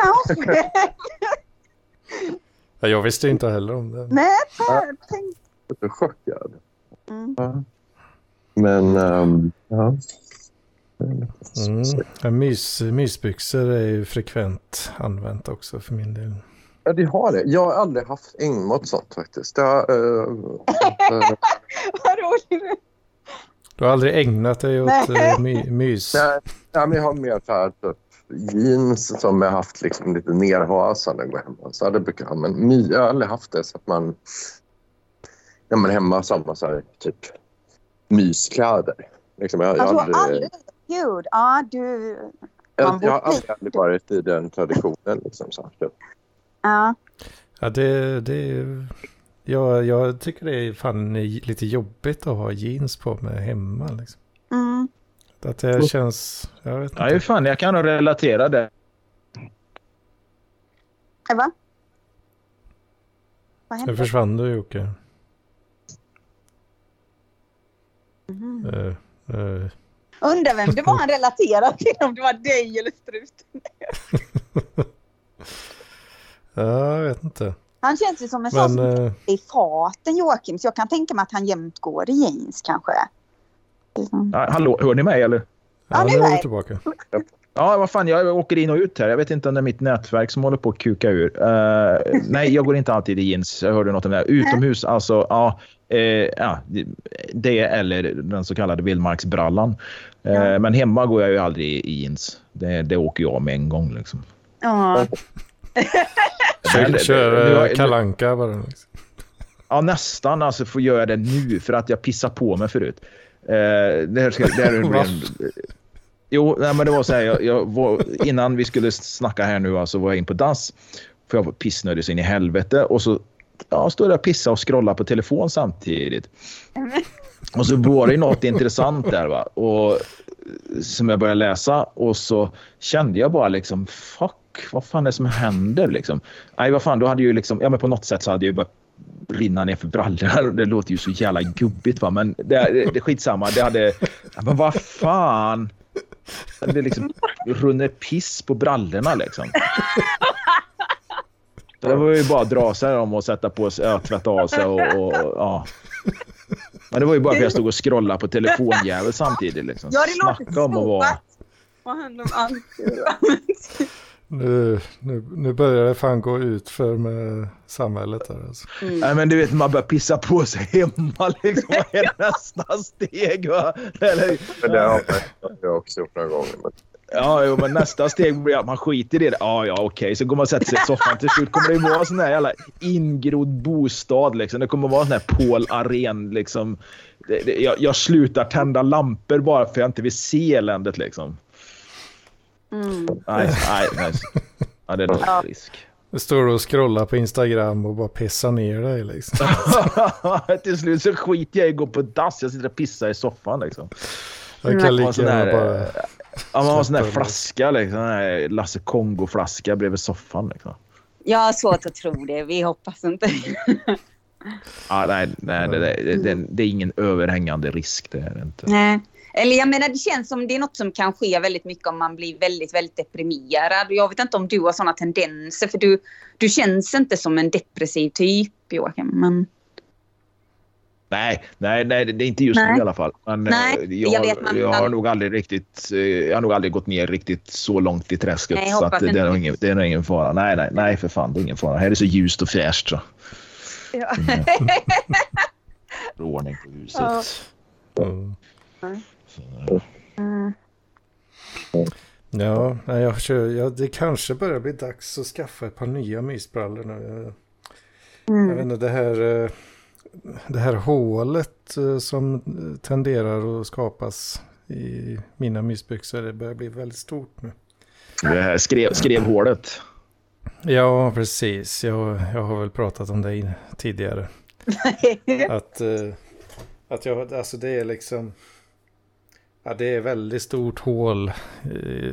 S1: Ja, jag visste inte heller om det.
S3: Nej, tänk.
S4: Jag är chockad.
S3: Mm.
S4: Ja. Men, um, ja.
S1: Mm. Ja, mys, mysbyxor är ju frekvent använt också för min del.
S4: Ja, det har det. Jag har aldrig haft ägn mot sånt faktiskt. Det har, uh, uh,
S3: Vad roligt.
S1: Du har aldrig ägnat dig åt uh, my, mys?
S4: Nej, ja, men jag har mer så här typ jeans som jag har haft liksom lite nerhasande gå hemma. Så det brukar jag, men my, jag har aldrig haft det så att man när man hemma har samma så här typ myskläder. Liksom, jag, jag,
S3: Jag
S4: aldrig,
S3: har aldrig... Gud, ja du...
S4: jag, jag har aldrig, aldrig varit i den traditionen liksom så här.
S3: Ja.
S1: Ja, det, det jag, jag tycker det är fan lite jobbigt att ha jeans på mig hemma liksom.
S3: Mm.
S1: Att det känns, jag vet inte.
S2: Ja, fan, jag kan nog relatera det.
S3: Va? Vad
S1: Nu
S3: hände?
S1: försvann du, Jocke.
S3: Mm.
S1: Uh, uh.
S3: Undrar vem det var han relaterade till, om det var dig eller struten.
S1: Ja, jag vet inte.
S3: Han känns ju som en
S1: Men,
S3: sån
S1: uh,
S3: i faten, Joakim, så jag kan tänka mig att han jämt går i jeans kanske. Liksom.
S2: Ja, hallå, hör ni mig eller?
S1: ja,
S3: Ja,
S1: nu
S3: nu
S1: är
S3: är
S1: vi
S3: det.
S1: tillbaka.
S2: Ja, vad fan, jag åker in och ut här. Jag vet inte om det är mitt nätverk som håller på att kuka ur. Uh, nej, jag går inte alltid i jeans. Jag hörde något om det här. Utomhus, alltså, ja, eh, ja, det eller den så kallade vildmarksbrallan. Uh,
S3: Ja.
S2: Men hemma går jag ju aldrig i jeans. Det, det åker jag med en gång liksom.
S3: Ja.
S1: Kör, kör
S2: Nu har-
S1: uh, Kalanka bara. Liksom.
S2: Ja, nästan. Alltså får göra det nu för att jag pissar på mig förut. Uh, det här ska, det här är en, jo, nej, men det var så här. Jag, jag var, innan vi skulle snacka här nu alltså, var jag in på dans. För jag var pissnödig så in i helvete. Och så ja, stod jag och pissa och scrolla på telefon samtidigt. Och så var det något intressant där va. Och som jag började läsa. Och så kände jag bara liksom fuck, vad fan är det som händer liksom. Nej, vad fan, då hade ju liksom, ja men på något sätt så hade jag ju bara rinna ner för brallorna. Det låter ju så jävla gubbigt va. Men det, det, det skitsamma. Det hade, men vad fan. Det liksom runnit piss på brallorna liksom. Det var ju bara att dra sig om och sätta på sig, tvätta av sig och, och ja. Men det var ju bara för att jag stod och scrollade på telefonjävel samtidigt liksom.
S3: Ja, det låter
S2: Snacka om att vara.
S3: Vad händer om allt?
S1: Nu, nu, nu börjar det fan gå ut för med samhället här alltså.
S3: Mm.
S2: Nej men du vet, man börjar pissa på sig hemma liksom. Vad är nästa steg va? Eller,
S4: Men det har jag också gjort några gånger. Men...
S2: ja, jo, men nästa steg blir att man skiter i det. Ja, ja, okej. Okay. Så går man och sätter sig i soffan. Till slut kommer det ju vara en sån här jävla ingrodd bostad liksom. Det kommer vara en sån här Paul Arén liksom. Det, det, jag, jag slutar tända lampor bara för att jag inte vill se eländet liksom.
S3: Mm.
S2: Nej, nej, nej. Ja, det är nog risk.
S1: Du står och scrollar på Instagram och bara pissar ner dig liksom.
S2: Till slut så skiter jag i att gå på dass. Jag sitter och pissar i soffan liksom.
S1: Jag kan lika
S2: Och sån
S1: gärna
S2: här,
S1: bara...
S2: ja, man har en sån här
S1: släppa
S2: flaska liksom. En här Lasse Kongo-flaska bredvid soffan liksom.
S3: Jag har svårt att tro det. Vi hoppas inte.
S2: Ja, nej, nej det, det, det, det är ingen överhängande risk, det är det inte.
S3: Nej. Eller jag menar, det känns som det är något som kan ske väldigt mycket om man blir väldigt, väldigt deprimerad. Jag vet inte om du har sådana tendenser, för du, du känns inte som en depressiv typ, Joakim. Men...
S2: Nej, nej, nej, det är inte just
S3: Nej.
S2: nu i alla fall. Men
S3: Nej,
S2: eh, jag,
S3: jag vet, man-
S2: jag har nog aldrig riktigt, eh, jag har nog aldrig gått ner riktigt så långt i träsket.
S3: Nej, jag
S2: så att
S3: hoppas
S2: det, det, är
S3: inte.
S2: nog ingen, det är nog ingen fara. Nej, nej, nej, för fan, det är ingen fara. Här är det så ljust och fräscht så.
S3: Ja.
S2: Ordning på huset.
S3: Ja.
S1: Mm.
S3: Mm.
S1: Ja, jag kör, ja, det kanske börjar bli dags att skaffa ett par nya mysbrallor nu. Mm. Jag vet inte, det här, det här hålet som tenderar att skapas i mina mysbyxor, det börjar bli väldigt stort nu.
S2: Det här skrev, skrev hålet.
S1: Ja, precis. Jag, jag har väl pratat om det tidigare. att, att jag, alltså det är liksom... Ja, det är väldigt stort hål i,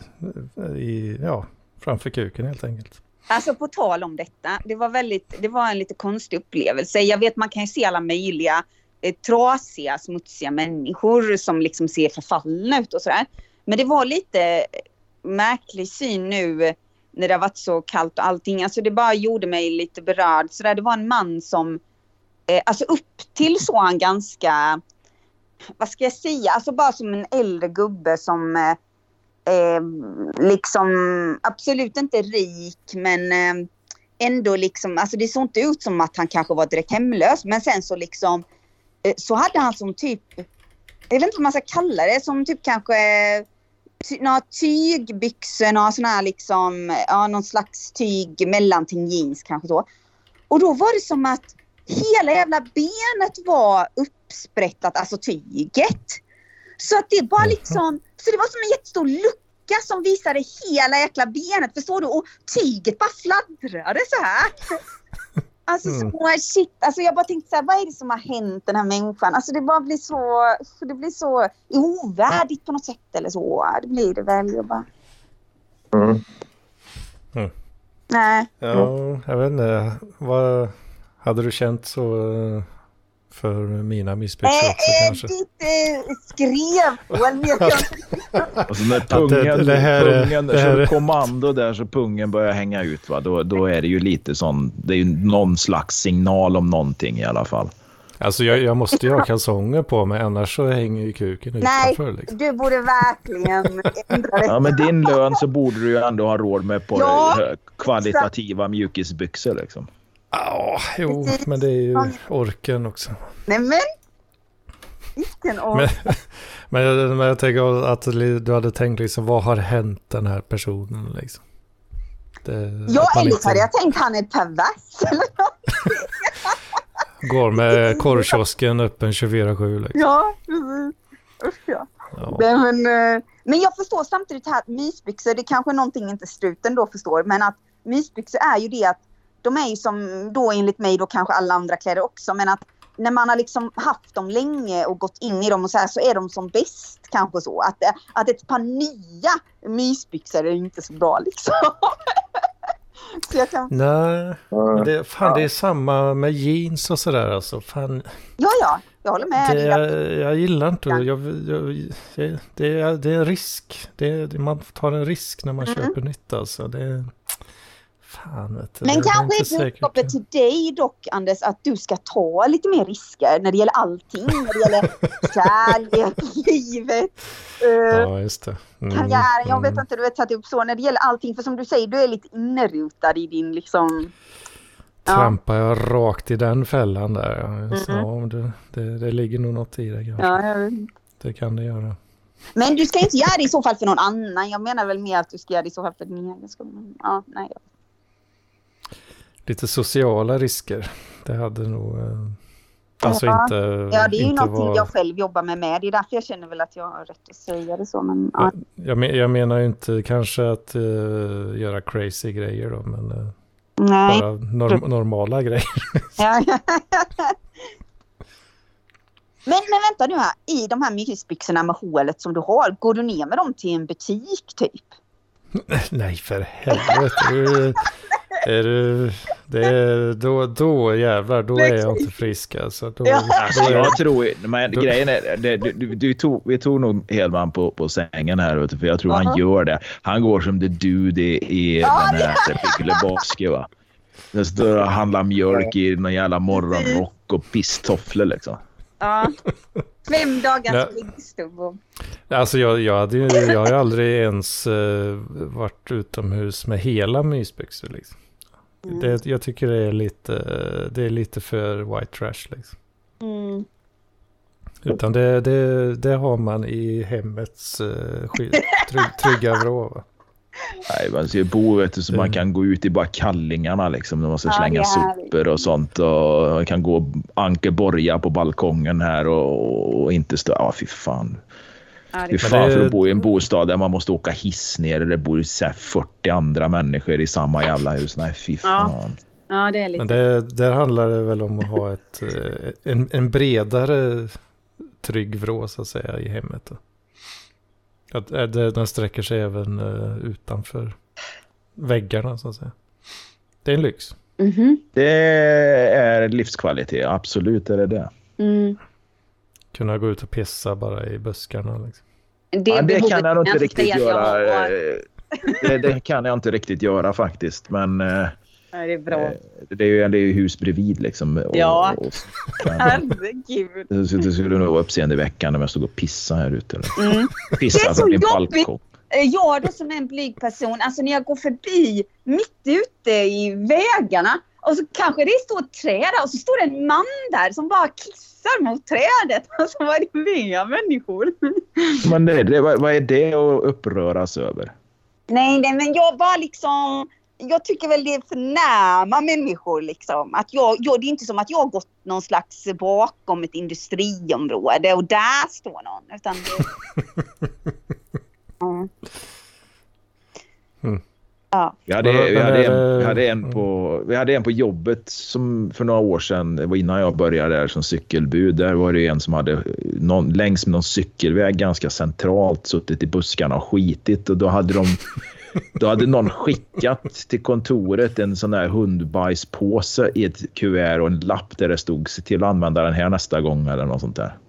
S1: i, ja, framför kuken helt enkelt.
S3: Alltså på tal om detta, det var, väldigt, det var en lite konstig upplevelse. Jag vet, man kan ju se alla möjliga eh, trasiga, smutsiga människor som liksom ser förfallna ut och sådär. Men det var lite märklig syn nu när det har varit så kallt och allting. Alltså det bara gjorde mig lite berörd. Så där, det var en man som, eh, alltså upp till så han ganska... Vad ska jag säga? Alltså bara som en äldre gubbe som eh, liksom absolut inte rik, men eh, ändå liksom, alltså det såg inte ut som att han kanske var direkt hemlös, men sen så liksom eh, så hade han som typ, jag vet inte vad man ska kalla det, som typ kanske ty, några tygbyxor, några såna här liksom, ja, någon slags tyg mellanting jeans kanske då. Och då var det som att hela jävla benet var uppsprättat, alltså tyget. Så att det bara liksom, så det var som en jättestor lucka som visade hela jäkla benet, förstår du? Och tyget bara fladdrade så här. Alltså så shit, alltså jag bara tänkte så här, vad är det som har hänt den här människan? Alltså det bara blir så, det blir så ovärdigt på något sätt eller så. Det blir det väl, jag bara.
S4: Mm.
S1: Mm.
S3: Nej.
S1: Ja, jag vet inte, vad... Hade du känt så för mina missbyxor
S3: äh,
S1: också
S3: äh,
S1: kanske?
S3: Ditt äh, skrev.
S2: Och så när pungen,
S1: det, det här,
S2: pungen
S1: det här,
S2: så kommando där så pungen börjar hänga ut, va? Då, då är det ju lite sån, det är ju någon slags signal om någonting i alla fall.
S1: Alltså jag, jag måste ju ha kalsonger på mig, annars så hänger ju kuken utanför.
S3: Nej,
S1: liksom.
S3: du borde verkligen ändra det.
S2: Ja, men din lön så borde du ju ändå ha råd med på
S3: ja,
S2: kvalitativa mjukisbyxor liksom.
S1: Ja, jo, men det är ju orken också.
S3: Nej men, vilken ork.
S1: Men, men, jag, men jag tänker att du hade tänkt liksom, vad har hänt den här personen liksom? Det,
S3: ja, eller så hade jag tänkt han är pervers eller
S1: går med korvkiosken öppen tjugofyra sju liksom.
S3: Ja, precis. Usch ja.
S1: Ja.
S3: Nej, men, men jag förstår samtidigt här att mysbyxor, det kanske är någonting inte struten då förstår, men att mysbyxor är ju det att de är ju som då enligt mig då kanske alla andra kläder också, men att när man har liksom haft dem länge och gått in i dem och så här, så är de som bäst kanske så. Att, att ett par nya mysbyxor är inte så bra liksom. Så jag kan...
S1: Nej, men det, fan, det är samma med jeans och sådär alltså. Fan.
S3: Ja, ja, jag håller med.
S1: Det, jag, jag gillar inte, jag, jag, jag, det, är, det är en risk. Det, man tar en risk när man mm. köper nytt alltså. Det är... Fan, vet du,
S3: men
S1: det
S3: kanske är budskapet till dig dock, Anders, att du ska ta lite mer risker när det gäller allting. När det gäller kärlek, livet, uh,
S1: ja, just det. Mm,
S3: karriären. Jag vet
S1: mm.
S3: inte, du vet satt upp så. När det gäller allting, för som du säger, du är lite innerutad i din liksom...
S1: Trampar ja. jag rakt i den fällan där. Ja,
S3: mm.
S1: ja det, det, det ligger nog något i det kanske.
S3: Ja, jag vet.
S1: Det kan det göra.
S3: Men du ska inte göra det i så fall för någon annan. Jag menar väl mer att du ska göra det i så fall för din egen skull. Ja, nej.
S1: Lite sociala risker. Det hade nog... Eh, alltså
S3: ja.
S1: inte...
S3: Ja, det är ju något
S1: var...
S3: jag själv jobbar med med. Det är därför jag känner väl att jag har rätt att säga det så. Men, ja.
S1: jag, men, jag menar ju inte kanske att uh, göra crazy grejer då, men uh,
S3: nej.
S1: bara norm- normala grejer.
S3: Ja. Men, men vänta nu här. I de här mysbyxorna med hålet som du har, går du ner med dem till en butik typ?
S1: Nej, för helvete. Är du, det är, då, då jävlar, då är jag inte frisk alltså. Då,
S3: ja.
S2: alltså jag tror, men då, grejen är, det, du, du tog, vi tog nog Hedman på, på sängen här, för jag tror uh-huh. han gör det. Han går som det du det är uh-huh. den här Big Lebowski, va. Det står och handlar mjölk i någon jävla morgonrock och pisstofflor liksom.
S3: Ja, fem dagars byggstubb.
S1: Alltså jag, jag, hade, jag har ju aldrig ens uh, varit utomhus med hela mysbyxor liksom. Mm. Det, jag tycker det är lite det är lite för white trash liksom.
S3: Mm.
S1: Utan det, det, det har man i hemmets uh, trygg, trygga vrå, va?
S2: Nej, man ser bo, vet du, så man kan gå ut i bara kallingarna liksom, när man ska slänga ja, sopor och sånt, och man kan gå ankeborga på balkongen här och, och inte stå, ja fy fan. Ja, det är fan det... för att bo i en bostad där man måste åka hiss ner, eller det bor så här fyrtio andra människor i samma jävla hus. Nej, fy fan.
S3: Ja. Ja, det är lite...
S1: Men det, där handlar det väl om att ha ett, en, en bredare trygg vrå, så att säga, i hemmet då. Att det, den sträcker sig även uh, utanför väggarna, så att säga. Det är en lyx.
S3: Mm-hmm.
S2: Det är livskvalitet, absolut är det det.
S3: Mm.
S1: Kunna gå ut och pissa bara i buskarna liksom.
S2: Det, ja, det kan jag nog inte riktigt göra. det, det kan jag inte riktigt göra faktiskt, men
S3: ja, det är bra.
S2: Det är ju, det är ju hus bredvid liksom. Och,
S3: ja,
S2: och,
S3: herregud.
S2: Det skulle nog vara uppseendeväckande om jag stod och pissade här ute. Eller?
S3: Mm.
S2: Pissa
S3: det är så
S2: som en
S3: jobbigt.
S2: balkon.
S3: Jag då som är en blyg person, alltså när jag går förbi mitt ute i vägarna och så kanske det står ett träd och så står det en man där som bara kissar mot trädet. Och så var det med människor.
S2: Men det, det, vad är det att uppröras över?
S3: Nej, nej, men jag bara liksom... Jag tycker väl det är för närma människor liksom. Att jag, jag, det är inte som att jag har gått någon slags bakom ett industriområde och där står någon. Utan det... mm.
S1: Mm.
S3: Ja.
S2: Vi hade, vi, hade en, vi, hade en på, vi hade en på jobbet som för några år sedan, det var innan jag började där som cykelbud. Där var det en som hade någon, längs med någon cykelväg ganska centralt suttit i buskarna och skitit. Och då hade de... Då hade någon skickat till kontoret en sån här hundbajspåse i ett kuvert och en lapp där det stod se till att använda den här nästa gång eller något sånt där.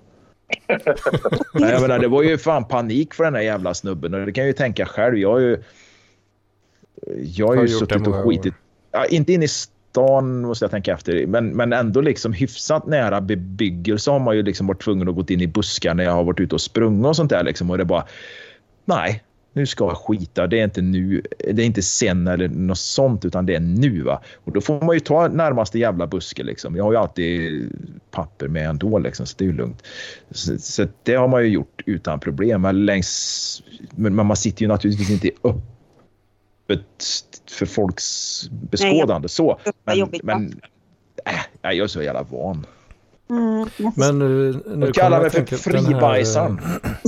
S2: Jag menar, det var ju fan panik för den här jävla snubben, och det kan jag ju tänka själv. Jag har ju jag har ju suttit och skitit. Ja, inte in i stan måste jag tänka efter, men, men ändå liksom hyfsat nära bebyggelse har man ju liksom varit tvungen att gå in i buskar när jag har varit ute och sprungit och sånt där liksom, och det bara nej. Nu ska jag skita, det är inte nu, det är inte sen eller något sånt, utan det är nu, va. Och då får man ju ta närmaste jävla buske liksom. Jag har ju alltid papper med ändå liksom, så det är ju lugnt. Så, så det har man ju gjort utan problem. Men, längs, men man sitter ju naturligtvis inte öppet för folks beskådande. Nej, så. Men, men äh, jag är så jävla van.
S3: Mm,
S1: men nu, nu
S2: och kallar mig för fribajsaren.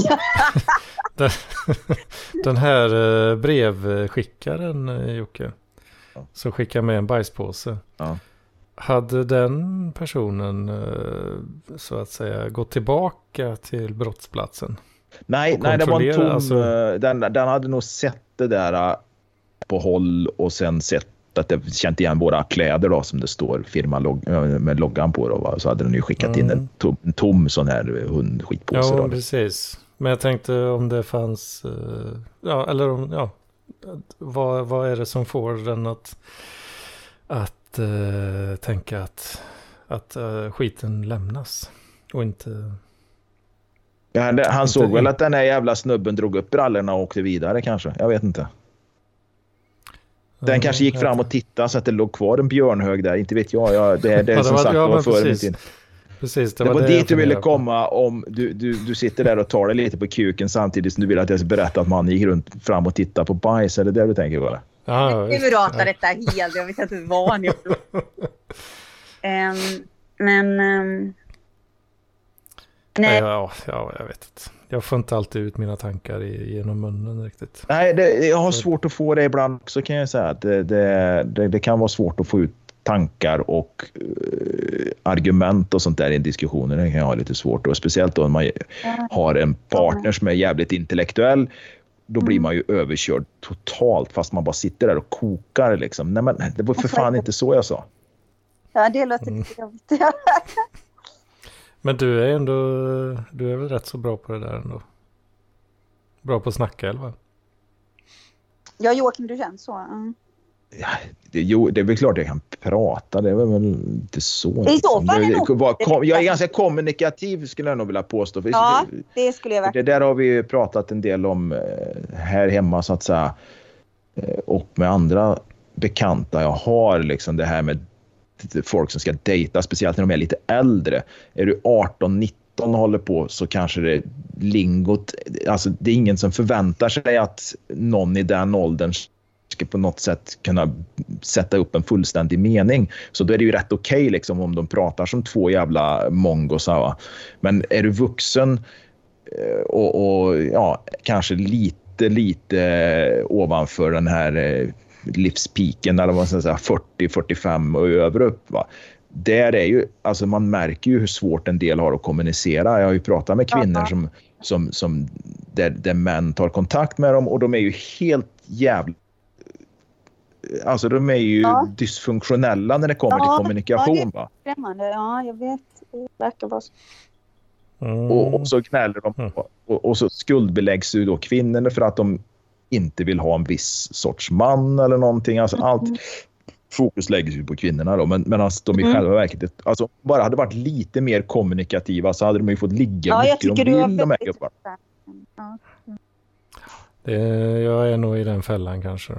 S1: Den, den här brevskickaren, Jocke, ja. Som skickar med en bajspåse.
S2: Ja.
S1: Hade den personen så att säga gått tillbaka till brottsplatsen?
S2: Nej, nej det var en tom, alltså... den, den hade nog sett det där på håll och sen sett att det känt igen våra kläder då, som det står firma log- med loggan på då, va? Så hade den ju skickat mm. in en tom, en tom sån här hundskitpåse.
S1: Ja,
S2: då.
S1: Precis. Men jag tänkte om det fanns, ja, eller om, ja, vad, vad är det som får den att, att uh, tänka att, att uh, skiten lämnas och inte...
S2: Ja, det, han
S1: inte
S2: såg
S1: in.
S2: väl att den här jävla snubben drog upp brallorna och åkte vidare kanske, jag vet inte. Den mm, kanske gick fram och tittade så att det låg kvar en björnhög där, inte vet jag. jag det, det är ja, som var, sagt ja, var före min tid.
S1: Precis,
S2: det, det var, var det dit du ville komma om du, du, du sitter där och tar dig lite på kuken samtidigt som du vill att jag ska berätta att man gick runt fram och tittade på bajs. Är det det du tänker på?
S1: Ja,
S3: vi ratar ja. Detta helt. Jag vet inte vad ni um, Men um,
S1: nej. Ja, ja, jag vet inte. Jag får inte alltid ut mina tankar i, genom munnen riktigt.
S2: Nej, det, jag har svårt att få det ibland också, kan jag säga. Att det, det, det, det kan vara svårt att få ut tankar och uh, argument och sånt där i diskussioner. Det kan jag ha lite svårt, och speciellt då när man har en partner som är jävligt intellektuell, då blir man ju överkörd totalt fast man bara sitter där och kokar liksom. Nej, men det var för fan inte så jag sa.
S3: Ja, det låter mm. lite jobbigt.
S1: Men du är ändå, du är väl rätt så bra på det där ändå. Bra på att snacka, eller vad?
S3: Ja, Joakim, du känns så. Mm.
S2: Ja, det, jo, det är väl klart jag kan prata, det är väl inte så.
S3: Det är så
S2: det, det, kom, jag är ganska kommunikativ skulle jag nog vilja påstå. För
S3: ja, det skulle jag verkligen.
S2: Det där har vi pratat en del om här hemma så att säga. Och med andra bekanta jag har liksom det här med folk som ska dejta, speciellt när de är lite äldre. Är du arton nitton tretton håller på så kanske det lingot, alltså det är ingen som förväntar sig att någon i den åldern ska på något sätt kunna sätta upp en fullständig mening. Så då är det ju rätt okej okay, liksom, om de pratar som två jävla mongosar. Va? Men är du vuxen och, och ja, kanske lite, lite ovanför den här livspiken eller vad man ska säga, fyrtio fyrtiofem och över upp, va? Där är ju, alltså man märker ju hur svårt en del har att kommunicera. Jag har ju pratat med kvinnor ja. som, som, som där, där män tar kontakt med dem och de är ju helt jävla, alltså de är ju ja. dysfunktionella när det kommer ja. till kommunikation. Ja, va?
S3: Ja, jag vet. Det verkar vara så.
S2: Mm. Och, och så gnäller de mm. och, och så skuldbeläggs ju då kvinnorna för att de inte vill ha en viss sorts man eller någonting. Alltså mm. allt fokus läggs ju på kvinnorna då, men, men alltså, de i mm. själva verket, alltså bara hade varit lite mer kommunikativa så hade de ju fått ligga
S3: ja,
S2: mycket
S3: jag tycker
S2: de
S3: vill,
S2: de här gubbarna.
S3: Ja.
S1: Det, jag är nog i den fällan kanske.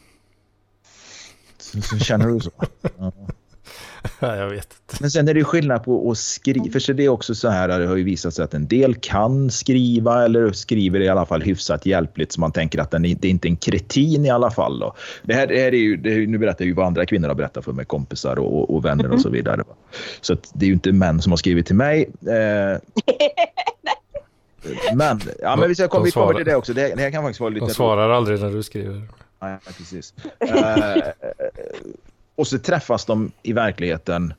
S2: Så, så känner du så? Ja.
S1: Ja, jag vet inte.
S2: Men sen är det ju skillnad på att skriva. För så det är också så här, det har ju visat sig att en del kan skriva eller skriver i alla fall hyfsat hjälpligt så man tänker att den är, det är inte en kretin i alla fall. Då. Det, här, det här är ju, det är, nu berättar jag ju vad andra kvinnor har berättat för mig, kompisar och, och vänner mm. och så vidare. Så att det är ju inte män som har skrivit till mig. Eh, men, ja, men vi ska komma, vi kommer till det också. Det, det här kan faktiskt vara lite...
S1: De svarar aldrig när du skriver.
S2: Nej, precis. Eh, och så träffas de i verkligheten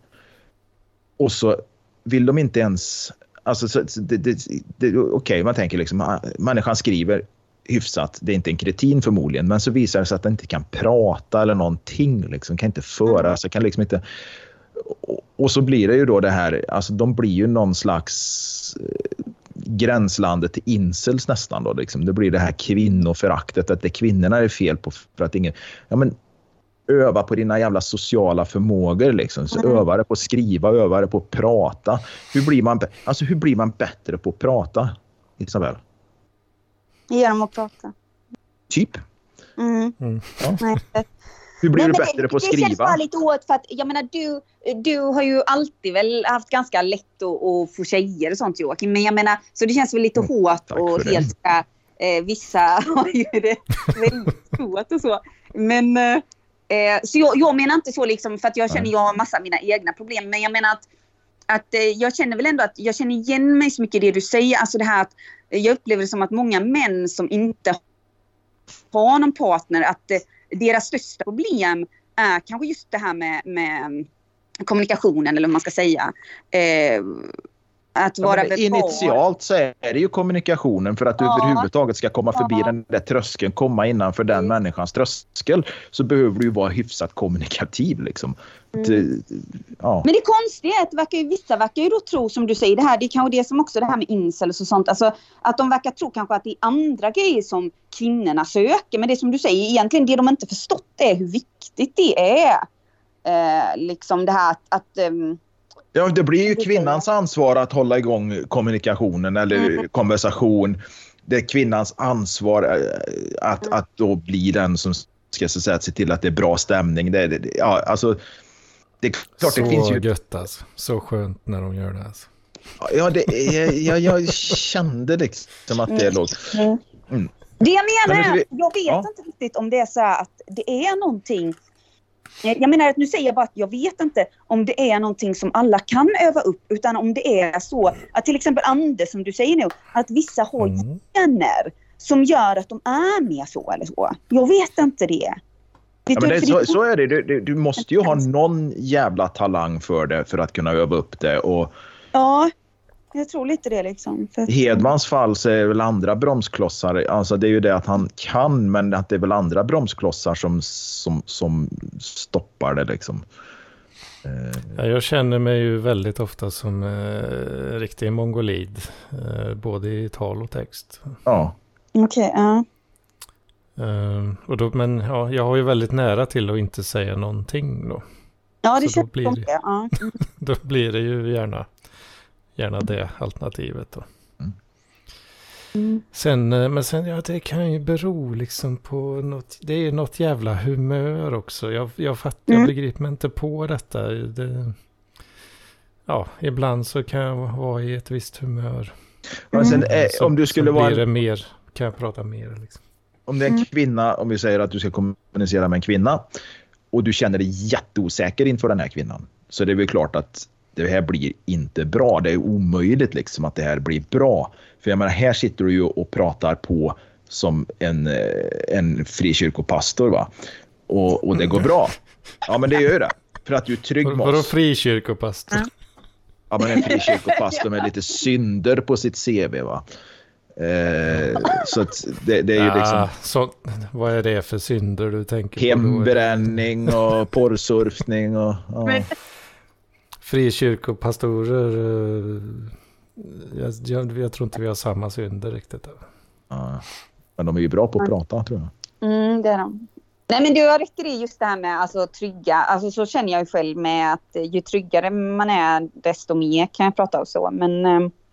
S2: och så vill de inte ens, alltså så, det, det, det, okej, okay, man tänker liksom, människan skriver hyfsat, det är inte en kretin förmodligen, men så visar det sig att den inte kan prata eller någonting, liksom, kan inte föra sig, kan liksom inte, och, och så blir det ju då det här, alltså de blir ju någon slags gränslandet till incels nästan då, liksom. Det blir det här kvinnoföraktet, att det kvinnorna är fel på för att ingen, ja men öva på dina jävla sociala förmågor liksom. Så mm. öva det på att skriva, öva det på att prata. Hur blir man, alltså hur blir man bättre på att prata, Isabel?
S3: Genom att prata.
S2: Typ?
S3: Mm.
S2: Mm. Ja. Nej. Hur blir Nej, du bättre det, på att skriva? Det känns bara
S3: lite hårt för att, jag menar, du, du har ju alltid väl haft ganska lätt att, att få tjejer och sånt, Joakim. Men jag menar, så det känns väl lite mm, hårt och helt ska, eh, vissa har ju det väldigt hårt och så. Men... Eh, Eh, så jag, jag menar inte så liksom, för att jag känner jag har massa av mina egna problem, men jag menar att, att eh, jag känner väl ändå att jag känner igen mig så mycket i det du säger, alltså det här att eh, jag upplever det som att många män som inte har någon partner, att eh, deras största problem är kanske just det här med, med kommunikationen, eller vad man ska säga. Eh, Att vara
S2: ja, initialt så är det ju kommunikationen för att du ja. överhuvudtaget ska komma förbi ja. den där tröskeln, komma innanför den mm. människans tröskel, så behöver du ju vara hyfsat kommunikativ liksom. Mm. Det, ja.
S3: Men det konstiga är att verkar ju, vissa verkar ju då tro, som du säger, det här, det är kanske det som också det här med incels och sånt, alltså att de verkar tro kanske att det är andra grejer som kvinnorna söker, men det som du säger, egentligen det de inte förstått är hur viktigt det är eh, liksom det här att, att um,
S2: ja, det blir ju kvinnans ansvar att hålla igång kommunikationen eller mm. konversation. Det är kvinnans ansvar att, mm. att då bli den som ska så säga, se till att det är bra stämning. Det, det, ja, alltså, det är klart
S1: så
S2: det finns ju...
S1: gött alltså. Så skönt när de gör det alltså.
S2: Ja, det är, jag, jag kände liksom att det är lågt.
S3: Mm. Mm. Det jag menar är att jag vet ja. inte riktigt om det är så här att det är någonting. Jag menar att nu säger jag bara att jag vet inte om det är någonting som alla kan öva upp, utan om det är så att till exempel Anders, som du säger nu, att vissa har mm. gener som gör att de är mer så eller så. Jag vet inte det. det,
S2: ja, men det är så, så är det. Du, du måste ju ha någon jävla talang för det för att kunna öva upp det. Och
S3: ja, jag tror lite det liksom. För
S2: i Hedmans fall så är det väl andra bromsklossar. Alltså det är ju det att han kan, men att det är väl andra bromsklossar som, som, som stoppar det liksom.
S1: Ja, jag känner mig ju väldigt ofta som eh, riktig mongolid. Eh, både i tal och text.
S2: Ja.
S3: Okej, okay, ja.
S1: Uh. Och då, men ja, jag har ju väldigt nära till att inte säga någonting då.
S3: Ja, det
S1: så
S3: känns
S1: då blir
S3: som
S1: det,
S3: det. Ja. Mm.
S1: Då blir det ju gärna Gärna det alternativet då. Mm. Mm. Sen, men sen, ja, det kan ju bero liksom på något, det är något jävla humör också. Jag, jag fattar, mm. jag begriper mig inte på detta. Det, ja, ibland så kan jag vara i ett visst humör.
S2: Mm. Sen, eh,
S1: så,
S2: om du skulle vara...
S1: blir det mer, kan jag prata mer liksom.
S2: Om det är en kvinna, om vi säger att du ska kommunicera med en kvinna och du känner dig jätteosäker inför den här kvinnan, så det är väl klart att det här blir inte bra. Det är omöjligt liksom att det här blir bra. För jag menar, här sitter du ju och pratar på som en, en frikyrkopastor, va? Och, och det går bra. Ja, men det gör ju det. För att du är trygg med oss.
S1: Vadå frikyrkopastor?
S2: Ja, men en frikyrkopastor med lite synder på sitt C V, va? Eh, så att det, det är ju ja, liksom...
S1: Så, vad är det för synder du tänker
S2: hembränning på? Hembränning och porrsurfning och... Ja.
S3: Men...
S1: Frikyrkopastorer... Jag, jag, jag tror inte vi har samma synder riktigt.
S2: Ja. Men de är ju bra på att prata, tror jag.
S3: Mm, det är de. Nej, men du har rätt i det, just det här med alltså, trygga. Alltså, så känner jag ju själv med att ju tryggare man är, desto mer kan jag prata och så. Men,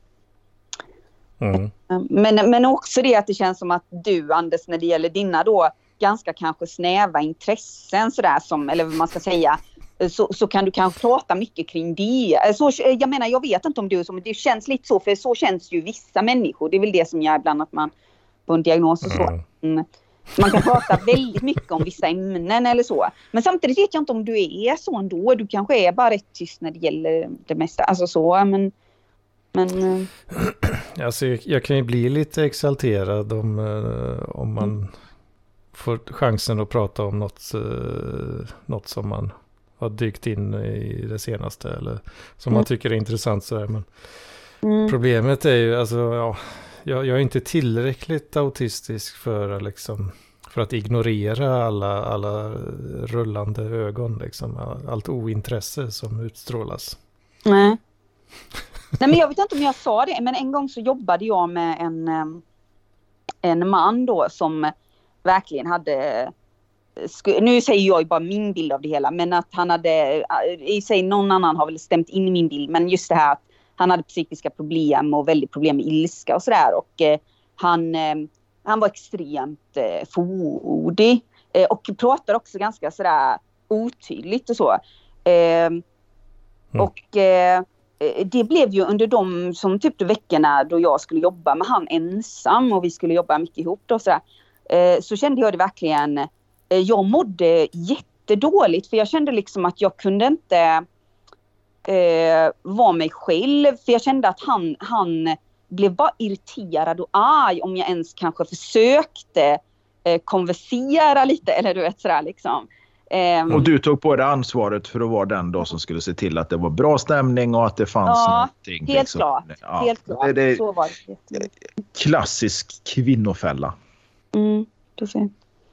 S3: mm. men, men också det att det känns som att du, Anders, när det gäller dina då ganska kanske snäva intressen, sådär som, eller vad man ska säga, så, så kan du kanske prata mycket kring det. Så, jag menar, jag vet inte om du, som det känns lite så, för så känns ju vissa människor. Det är väl det som gör ibland att man på en diagnos och så. Mm. Man kan prata väldigt mycket om vissa ämnen eller så. Men samtidigt vet jag inte om du är så ändå. Du kanske är bara rätt tyst när det gäller det mesta. Alltså så, men... men...
S1: Alltså, jag kan ju bli lite exalterad om, om man mm. får chansen att prata om något, något som man har dykt in i det senaste. Eller som mm. man tycker är intressant. Sådär. Men mm. problemet är ju, alltså, ja... Jag, jag är inte tillräckligt autistisk för, liksom, för att ignorera alla, alla rullande ögon. Liksom, allt ointresse som utstrålas.
S3: Nej. Nej, men jag vet inte om jag sa det. Men en gång så jobbade jag med en, en man då som verkligen hade... Nu säger jag ju bara min bild av det hela. Men att han hade... I sig någon annan har väl stämt in i min bild. Men just det här att han hade psykiska problem och väldigt problem med ilska och sådär. Och eh, han, eh, han var extremt eh, fåordig. Eh, och pratade också ganska sådär otydligt och så. Eh, mm. Och eh, det blev ju under de som typ veckorna då jag skulle jobba med han ensam. Och vi skulle jobba mycket ihop då, sådär. Eh, så kände jag det verkligen. Eh, jag mådde jättedåligt. För jag kände liksom att jag kunde inte... Eh, var mig själv, för jag kände att han, han blev bara irriterad och arg om jag ens kanske försökte eh, konversera lite, eller du vet sådär liksom. Eh,
S2: och du tog på dig ansvaret för att vara den då som skulle se till att det var bra stämning och att det fanns
S3: ja,
S2: någonting.
S3: Helt
S2: liksom.
S3: klart,
S2: ja,
S3: helt klart.
S2: Det, det,
S3: så var det.
S2: Klassisk kvinnofälla.
S3: Mm, precis.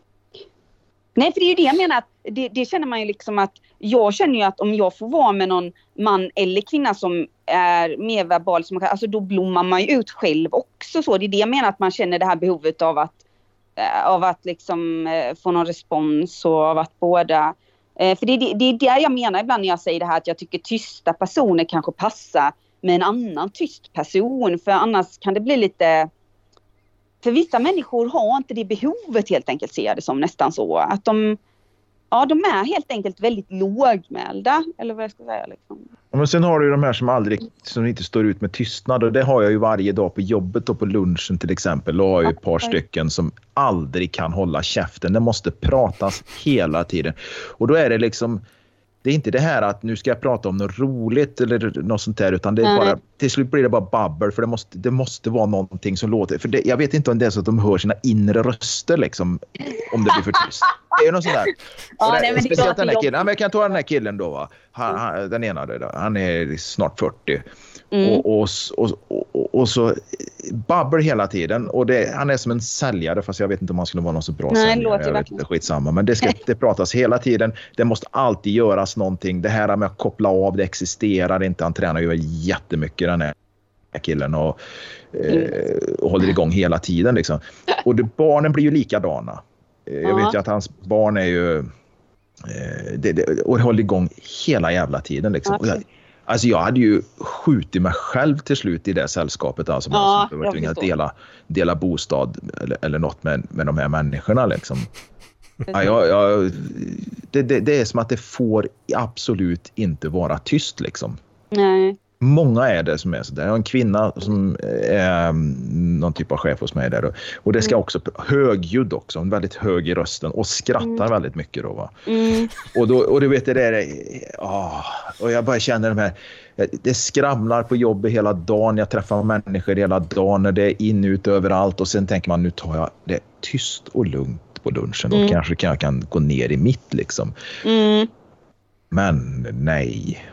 S3: Nej, för det är ju det jag menar, att det, det känner man ju liksom att jag känner ju att om jag får vara med någon man eller kvinna som är mer verbal, som, alltså då blommar man ju ut själv också så. Det är det jag menar, att man känner det här behovet av att, av att liksom få någon respons och av att båda... För det är det, det är det jag menar ibland när jag säger det här, att jag tycker tysta personer kanske passar med en annan tyst person, för annars kan det bli lite... För vissa människor har inte det behovet helt enkelt, ser jag det som nästan så. Att de, ja, de är helt enkelt väldigt lågmälda. Eller vad jag ska säga liksom.
S2: Ja, men sen har du ju de här som aldrig, som inte står ut med tystnad. Och det har jag ju varje dag på jobbet och på lunchen till exempel. Och har ju ett par stycken som aldrig kan hålla käften. Det måste pratas hela tiden. Och då är det liksom... Det är inte det här att nu ska jag prata om något roligt eller något sånt där, utan det är bara, till slut blir det bara babbel, för det måste, det måste vara någonting som låter. För det, jag vet inte om det är så att de hör sina inre röster liksom, om det blir för tyst. Det är något sånt där.
S3: Ja,
S2: det,
S3: nej, men
S2: speciellt
S3: det
S2: den här killen. Ja, men jag kan ta den här killen då, va? Han, han, den ena, då, han är snart fyrtio. Mm. Och, och, och, och, och så babblar hela tiden. Och det, han är som en säljare, fast jag vet inte om han skulle vara någon så bra
S3: Nej,
S2: säljare. Jag vet inte, skitsamma. Men det, ska, det pratas hela tiden. Det måste alltid göras någonting. Det här med att koppla av, det existerar inte. Han tränar ju jättemycket, den här killen. Och, mm. eh, och håller igång hela tiden. Liksom. Och det, barnen blir ju likadana. Jag uh-huh. vet ju att hans barn är ju... Eh, det, det, och håller igång hela jävla tiden. Liksom. Okay. Alltså jag hade ju skjutit mig själv till slut i det sällskapet. Alltså
S3: ja,
S2: man var tvungen att dela, dela bostad eller, eller något med, med de här människorna. Liksom. Ja, jag, jag, det, det, det är som att det får absolut inte vara tyst. Liksom.
S3: Nej.
S2: Många är det som är så där. Jag har en kvinna som är någon typ av chef hos mig där. Och, och det ska också, högljudd också, en väldigt hög i rösten och skrattar mm. väldigt mycket då va.
S3: Mm.
S2: Och då, och du vet det där, åh, och jag bara känner de här, det skramlar på jobbet hela dagen, jag träffar människor hela dagen, när det är in ut överallt och sen tänker man nu tar jag det tyst och lugnt på lunchen och mm. kanske kan jag kan gå ner i mitt liksom.
S3: Mm.
S2: Men nej.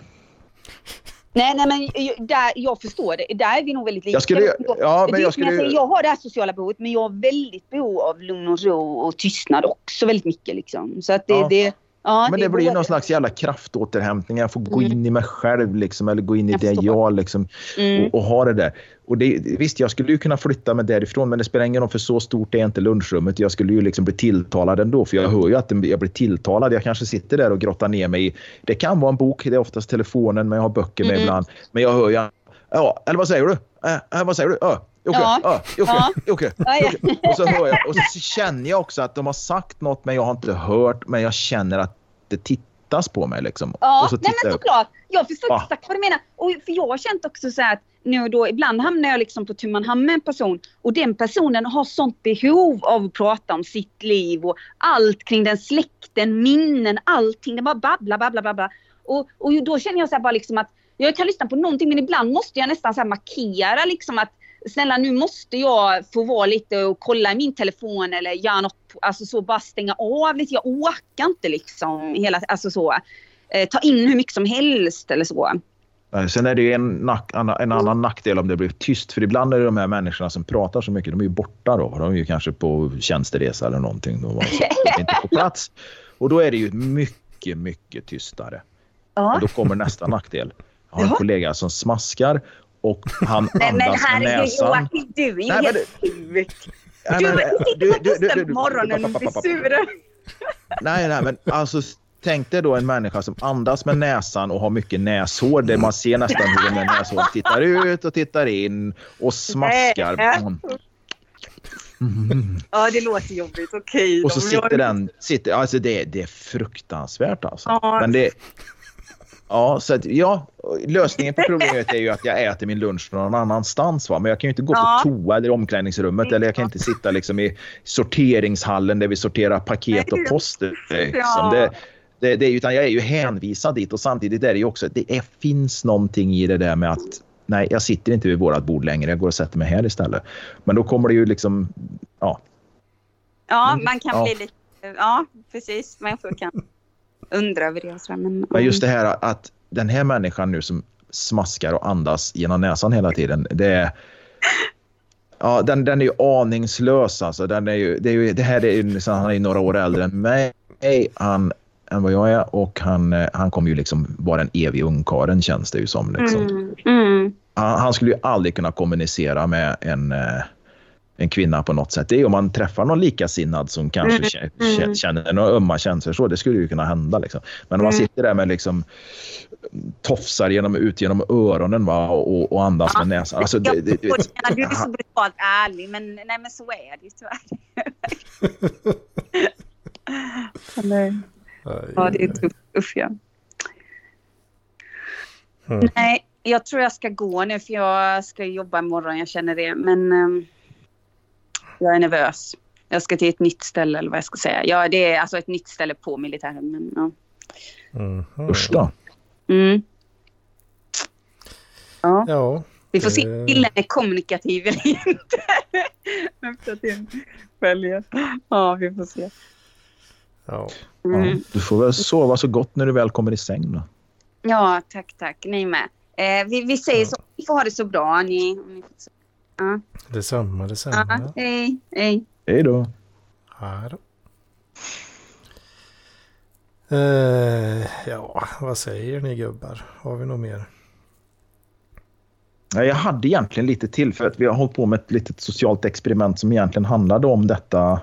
S3: Nej, nej men där, jag förstår det. Där är vi nog väldigt lika.
S2: Jag, skulle, ja, men jag, skulle...
S3: jag har det här sociala behovet, men jag har väldigt behov av lugn och ro och tystnad också väldigt mycket. Liksom. Så att det,
S2: ja.
S3: det, ja,
S2: men det, det blir både... någon slags jävla kraftåterhämtning. Jag får gå mm. in i mig själv liksom, eller gå in i jag det jag liksom, mm. och, och ha det där. Och det, visst, jag skulle ju kunna flytta mig därifrån, men det spelar ingen roll för så stort är inte lunchrummet. Jag skulle ju liksom bli tilltalad ändå, för jag hör ju att jag blir tilltalad. Jag kanske sitter där och grottar ner mig i, det kan vara en bok, det är oftast telefonen, men jag har böcker med mm. ibland. Men jag hör ju, ja, eller vad säger du? Äh, vad säger du? Äh, okej,
S3: ja.
S2: okej, okej. Och så hör jag, och så känner jag också att de har sagt något, men jag har inte hört, men jag känner att det tittas på mig liksom.
S3: Ja,
S2: och så
S3: nej men såklart. Jag förstår ja. exakt vad du menar. Och för jag har känt också så här att nu då, ibland hamnar jag liksom på tumman hand med en person och den personen har sånt behov av att prata om sitt liv och allt kring den släkten, minnen, allting. Det bara babbla, babbla, babbla. Och, och då känner jag så här bara liksom att jag kan lyssna på någonting, men ibland måste jag nästan så här markera liksom att snälla, nu måste jag få vara lite och kolla i min telefon eller göra något, alltså så bara stänga av lite. Jag orkar inte liksom hela, alltså så eh, ta in hur mycket som helst eller så.
S2: Sen är det ju en, nack, en annan nackdel om det blir tyst. För ibland är det de här människorna som pratar så mycket, de är ju borta då. De är ju kanske på tjänsteresa eller någonting. Då, så de är inte på plats. Och då är det ju mycket, mycket tystare. Ja. Och då kommer nästa nackdel. Jag har en ja. kollega som smaskar och han
S3: nej,
S2: andas med näsan.
S3: Joakim, du är ju helt sjuk. Du sitter på morgonen och blir sur.
S2: Nej, nej, men alltså... Tänk dig då en människa som andas med näsan och har mycket näshår där man ser nästan hur den här näshåren tittar ut och tittar in och smaskar. Mm.
S3: Ja, det låter jobbigt. Okej.
S2: Och så sitter den, sitter, alltså det, det är fruktansvärt alltså. Ja. Men det, ja, så att, ja, lösningen på problemet är ju att jag äter min lunch någon annanstans va? Men jag kan ju inte gå ja. på toa eller omklädningsrummet ja. eller jag kan inte sitta liksom i sorteringshallen där vi sorterar paket och post. Liksom. Ja. Det, Det, det är, utan jag är ju hänvisad dit och samtidigt är det ju också det är, finns någonting i det där med att nej, jag sitter inte vid vårat bord längre, jag går och sätter mig här istället. Men då kommer det ju liksom, ja.
S3: Ja, man kan ja. bli lite, ja precis, människor kan undra över det. Men, mm.
S2: men just det här att den här människan nu som smaskar och andas genom näsan hela tiden, det är ja, den, den är ju aningslös alltså. Den är ju, det, är ju, det här är ju, han är ju några år äldre än mig, han än vad jag är och han, han kommer ju liksom vara en evig ungkaren känns det ju som liksom.
S3: Mm. Mm.
S2: Han, han skulle ju aldrig kunna kommunicera med en, en kvinna på något sätt. Det är om man träffar någon likasinnad som kanske mm. känner, känner några ömma känslor så, det skulle ju kunna hända liksom. Men om man sitter där med liksom tofsar genom, ut genom öronen va, och, och andas ja. med näsan. Alltså, det, det, det,
S3: du är så brutalt ärlig, men nej men så är det ju tyvärr. Eller... Ja, det är tufft. Uff, ja. Mm. Nej, jag tror jag ska gå nu för jag ska jobba imorgon, jag känner det. Men um, jag är nervös. Jag ska till ett nytt ställe eller vad jag ska säga. Ja, det är alltså ett nytt ställe på militären. Men, ja.
S2: Mm. Usch då.
S3: Mm. Ja.
S1: ja.
S3: Vi får se om killen är kommunikativ eller inte. Efter att det följer. Ja, vi får se.
S1: Ja.
S3: Mm.
S2: Ja, du får väl sova så gott när du väl kommer i säng då.
S3: Ja, tack, tack. Ni med. Eh, vi, vi säger ja. så. Ni får ha det så bra. Ni, ni får så. Ja.
S1: Detsamma, detsamma.
S3: Ja, hej, hej.
S2: Hej då.
S1: Här då. Eh, ja, vad säger ni gubbar? Har vi något mer?
S2: Jag hade egentligen lite till för att vi har hållit på med ett litet socialt experiment som egentligen handlade om detta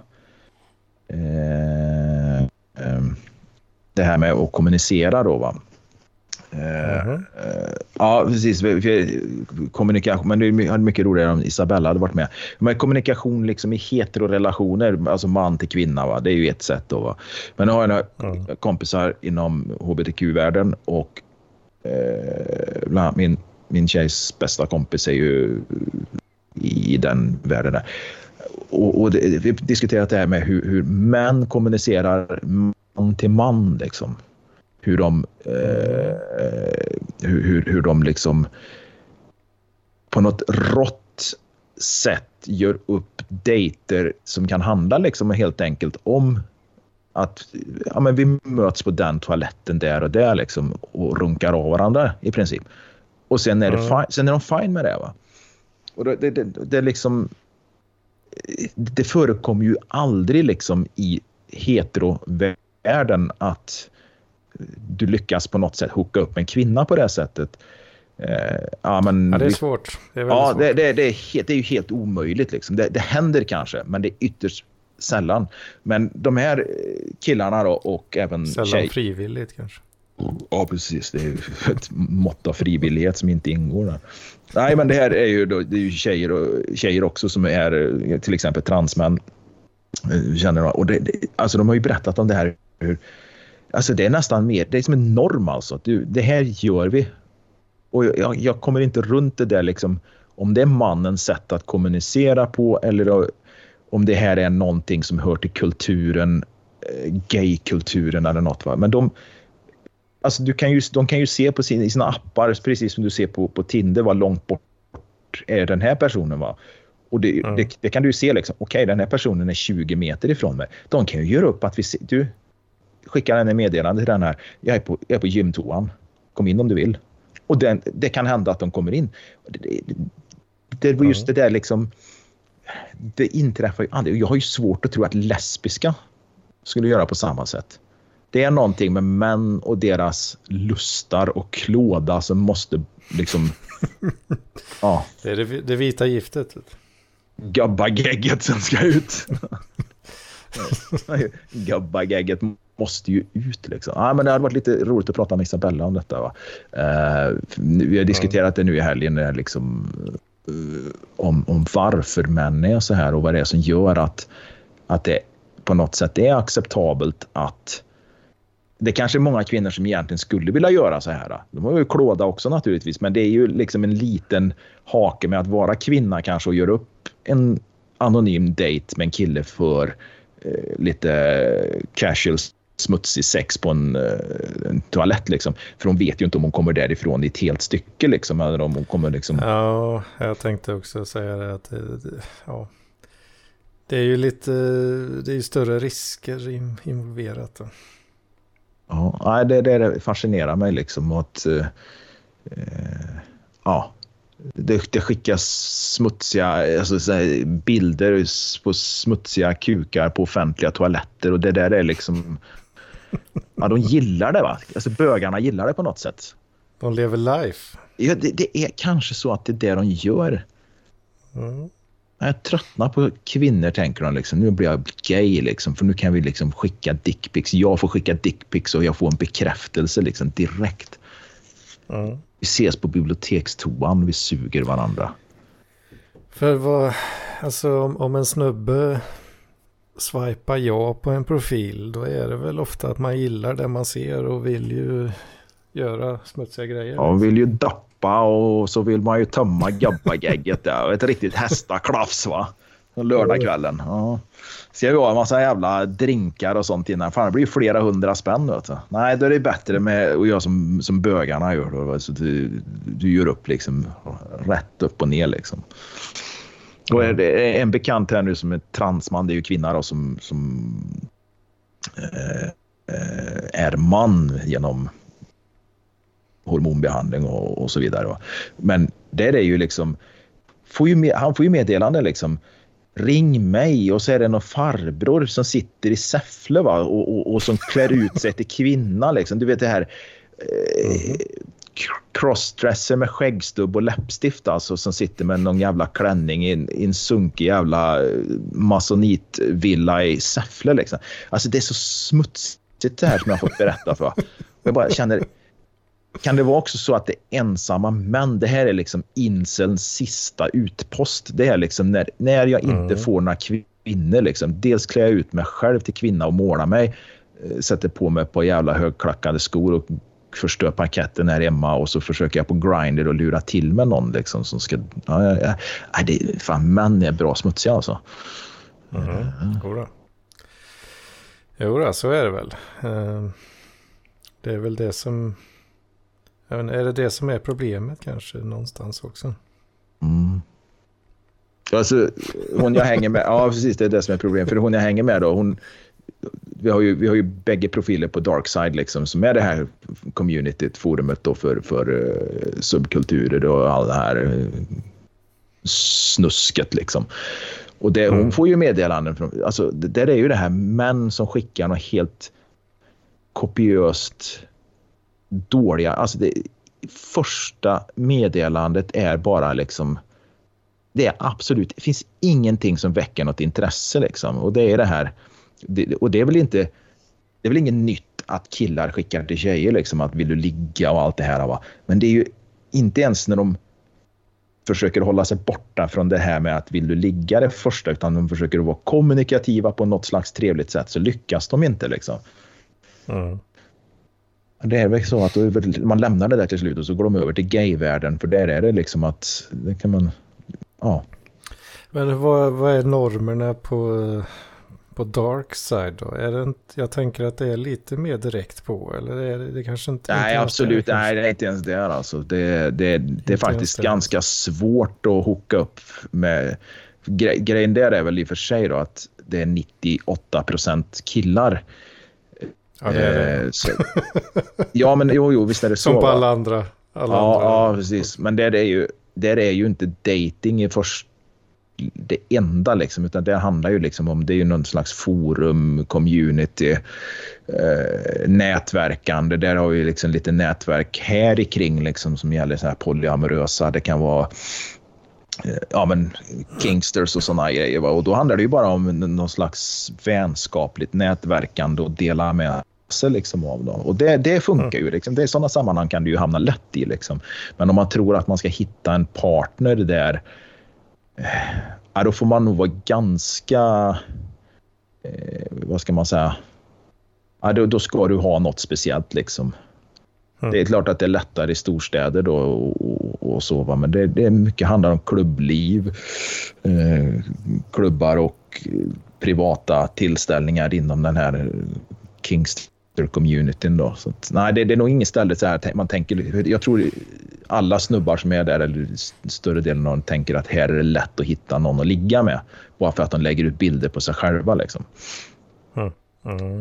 S2: eh, eh, det här med att kommunicera då va. Eh, mm-hmm. eh, ja precis, kommunikation, men det hade mycket roligare om Isabella hade varit med. Men kommunikation liksom i heterorelationer, alltså man till kvinna va, det är ju ett sätt då va. Men nu har jag några mm. kompisar inom H B T Q-världen och eh, bland annat min, min tjejs bästa kompis är ju i den världen där. Och, och det, vi har diskuterat det här med hur, hur män kommunicerar man till man liksom. Hur de eh, hur, hur, hur de liksom på något rått sätt gör upp dejter som kan handla liksom helt enkelt om att ja, men vi möts på den toaletten där och där liksom och runkar av varandra i princip. Och sen är, det mm. fi- sen är de fine med det, va? Och det, det, det, det liksom det förekommer ju aldrig liksom i heterovärlden att du lyckas på något sätt hooka upp en kvinna på det sättet. Eh, ja, men,
S1: ja, det är svårt. Det är
S2: ja,
S1: svårt.
S2: Det, det, det, är helt, det är ju helt omöjligt. Liksom. Det, det händer kanske, men det är ytterst sällan. Men de här killarna då, och även
S1: sällan
S2: tjej...
S1: frivilligt kanske.
S2: Ja, precis. Det är ett mått av frivillighet som inte ingår där. Nej, men det här är ju, då, det är ju tjejer, och, tjejer också som är till exempel transmän. Känner jag. Och det, det, alltså de har ju berättat om det här. Hur, alltså det är nästan mer, det är som en norm alltså. Du, det här gör vi. Och jag, jag kommer inte runt det där liksom, om det är mannens sätt att kommunicera på eller om det här är någonting som hör till kulturen, gaykulturen eller något, va? Men de alltså du kan ju, de kan ju se på sin, i sina appar, precis som du ser på, på Tinder, vad långt bort är den här personen, va? Och det, mm. det, det kan du ju se liksom, okej, okay, den här personen är tjugo meter ifrån mig. De kan ju göra upp att vi ser, du skickar en meddelande till den här, jag är på, jag är på gymtoan, kom in om du vill. Och den, det kan hända att de kommer in. Det, det, det var just mm. det där liksom, det inträffar ju aldrig. Jag har ju svårt att tro att lesbiska skulle göra på samma sätt. Det är någonting med män och deras lustar och klåda som måste liksom... ja.
S1: Det är det, det vita giftet.
S2: Gabbagegget som ska ut. Gabbagegget måste ju ut liksom. Ja, men det hade varit lite roligt att prata med Isabella om detta, va? Uh, vi har diskuterat det nu i helgen liksom, uh, om, om varför män är så här och vad det är som gör att, att det på något sätt är acceptabelt att det kanske är många kvinnor som egentligen skulle vilja göra så här. De har ju klåda också naturligtvis, men det är ju liksom en liten hake med att vara kvinna kanske och göra upp en anonym date med en kille för eh, lite casual smutsig sex på en, en toalett liksom. För hon vet ju inte om hon kommer därifrån i ett helt stycke liksom, eller om hon kommer liksom...
S1: Ja, jag tänkte också säga det att det, det, ja. Det är ju lite, det är ju större risker involverat då.
S2: Ja, det, det fascinerar mig liksom att eh, ja, det, det skickas smutsiga alltså, så här, bilder på smutsiga kukar på offentliga toaletter och det där är liksom ja, de gillar det, va? Alltså bögarna gillar det på något sätt.
S1: De lever life.
S2: Ja, det, det är kanske så att det är det de gör.
S1: Mm.
S2: Jag tröttnar på kvinnor, tänker de liksom. Nu blir jag gay liksom, för nu kan vi liksom skicka dickpics. Jag får skicka dickpics och jag får en bekräftelse liksom direkt. Mm. Vi ses på bibliotekstoan, vi suger varandra.
S1: För vad, alltså om, om en snubbe swipar ja på en profil, då är det väl ofta att man gillar det man ser och vill ju göra smutsiga grejer.
S2: Ja, man vill ju dappa och så vill man ju tömma gabbagegget där. Ett riktigt hästaklafs, va? Lördagskvällen. Ja. Ser vi ha en massa jävla drinkar och sånt innan. Fan, det blir ju flera hundra spänn, vet du. Nej, då är det bättre med att göra som, som bögarna gör. Då. Så du, du gör upp liksom rätt upp och ner liksom. Och är det en bekant här nu som är transman, det är ju kvinna då, som, som eh, är man genom hormonbehandling och, och så vidare. Va? Men det är ju liksom, får ju med, han får ju meddelande liksom, ring mig, och så är det någon farbror som sitter i Säffle, va? Och, och, och som klär ut sig till kvinna liksom. Du vet det här eh, mm. crossdresser med skäggstubb och läppstift alltså, som sitter med någon jävla klänning i en, i en sunkig jävla masonitvilla i Säffle liksom. Alltså det är så smutsigt det här som jag har fått berätta för. Jag bara känner, kan det vara också så att det är ensamma män? Det här är liksom inselns sista utpost. Det är liksom när, när jag inte mm. får några kvinnor liksom. Dels klär jag ut mig själv till kvinna och målar mig. Sätter på mig på jävla högklackade skor och förstör parketten här hemma och så försöker jag på Grindr och lura till med någon liksom som ska ja, ja, ja. Det fan män är bra smutsiga alltså.
S1: Mm. Mm. Jodå. Jodå, så är det väl. Det är väl det som är det det som är problemet kanske någonstans också.
S2: Mm. Alltså hon jag hänger med, ja precis, det är det som är problemet, för hon jag hänger med då, hon vi har ju vi har ju bägge profiler på Darkside liksom, som är det här communityt, forumet då för för uh, subkulturer och all det här uh, snusket liksom. Och det, mm. hon får ju meddelanden från, alltså det där är ju det här män som skickar något helt kopiöst dåliga, alltså det första meddelandet är bara liksom, det är absolut, det finns ingenting som väcker något intresse liksom, och det är det här det, och det är väl inte det är väl inget nytt att killar skickar till tjejer liksom, att vill du ligga och allt det här va? Men det är ju inte ens när de försöker hålla sig borta från det här med att vill du ligga det första, utan de försöker vara kommunikativa på något slags trevligt sätt, så lyckas de inte liksom. Mm. Det är väl så att man lämnar det där till slut och så går de över till gayvärlden, för där är det liksom att det kan man ja.
S1: Men vad, vad är normerna på på Darkside då? Är det inte, jag tänker att det är lite mer direkt på, eller är det, det kanske inte...
S2: Nej,
S1: inte
S2: absolut.
S1: Det,
S2: nej, det är inte ens det alltså. Det, det, det är faktiskt det. Ganska svårt att hooka upp med... Gre- grejen där är väl i och för sig då att det är nittioåtta procent killar.
S1: Ja, det är det.
S2: Eh, så, ja, men jo, jo, visst är det så.
S1: Som på alla andra. Alla
S2: ja,
S1: andra.
S2: ja, precis. Men det är ju, det är ju inte dating i först det enda liksom, utan det handlar ju liksom om, det är ju någon slags forum, community, eh, nätverkande. Där har vi liksom lite nätverk här i kring liksom, som gäller så här polyamorösa. Det kan vara eh, ja men Kingsters och såna grejer, va? Och då handlar det ju bara om någon slags vänskapligt nätverkande och dela med sig liksom av dem. Och det, det funkar ju liksom. Det är sådana sammanhang kan du ju hamna lätt i liksom. Men om man tror att man ska hitta en partner där, ja, då får man nog vara ganska eh, vad ska man säga, ja, då, då ska du ha något speciellt liksom. Mm. Det är klart att det är lättare i storstäder då och, och, och så, va? Men det, det är mycket handlar om klubbliv, eh, klubbar och privata tillställningar inom den här Kingster-communityn då. Så att, nej, det, det är nog inget ställe så här man tänker, jag tror alla snubbar som är där, eller större delen av dem, tänker att här är det lätt att hitta någon att ligga med, bara för att de lägger ut bilder på sig själva liksom.
S1: Mm. Mm.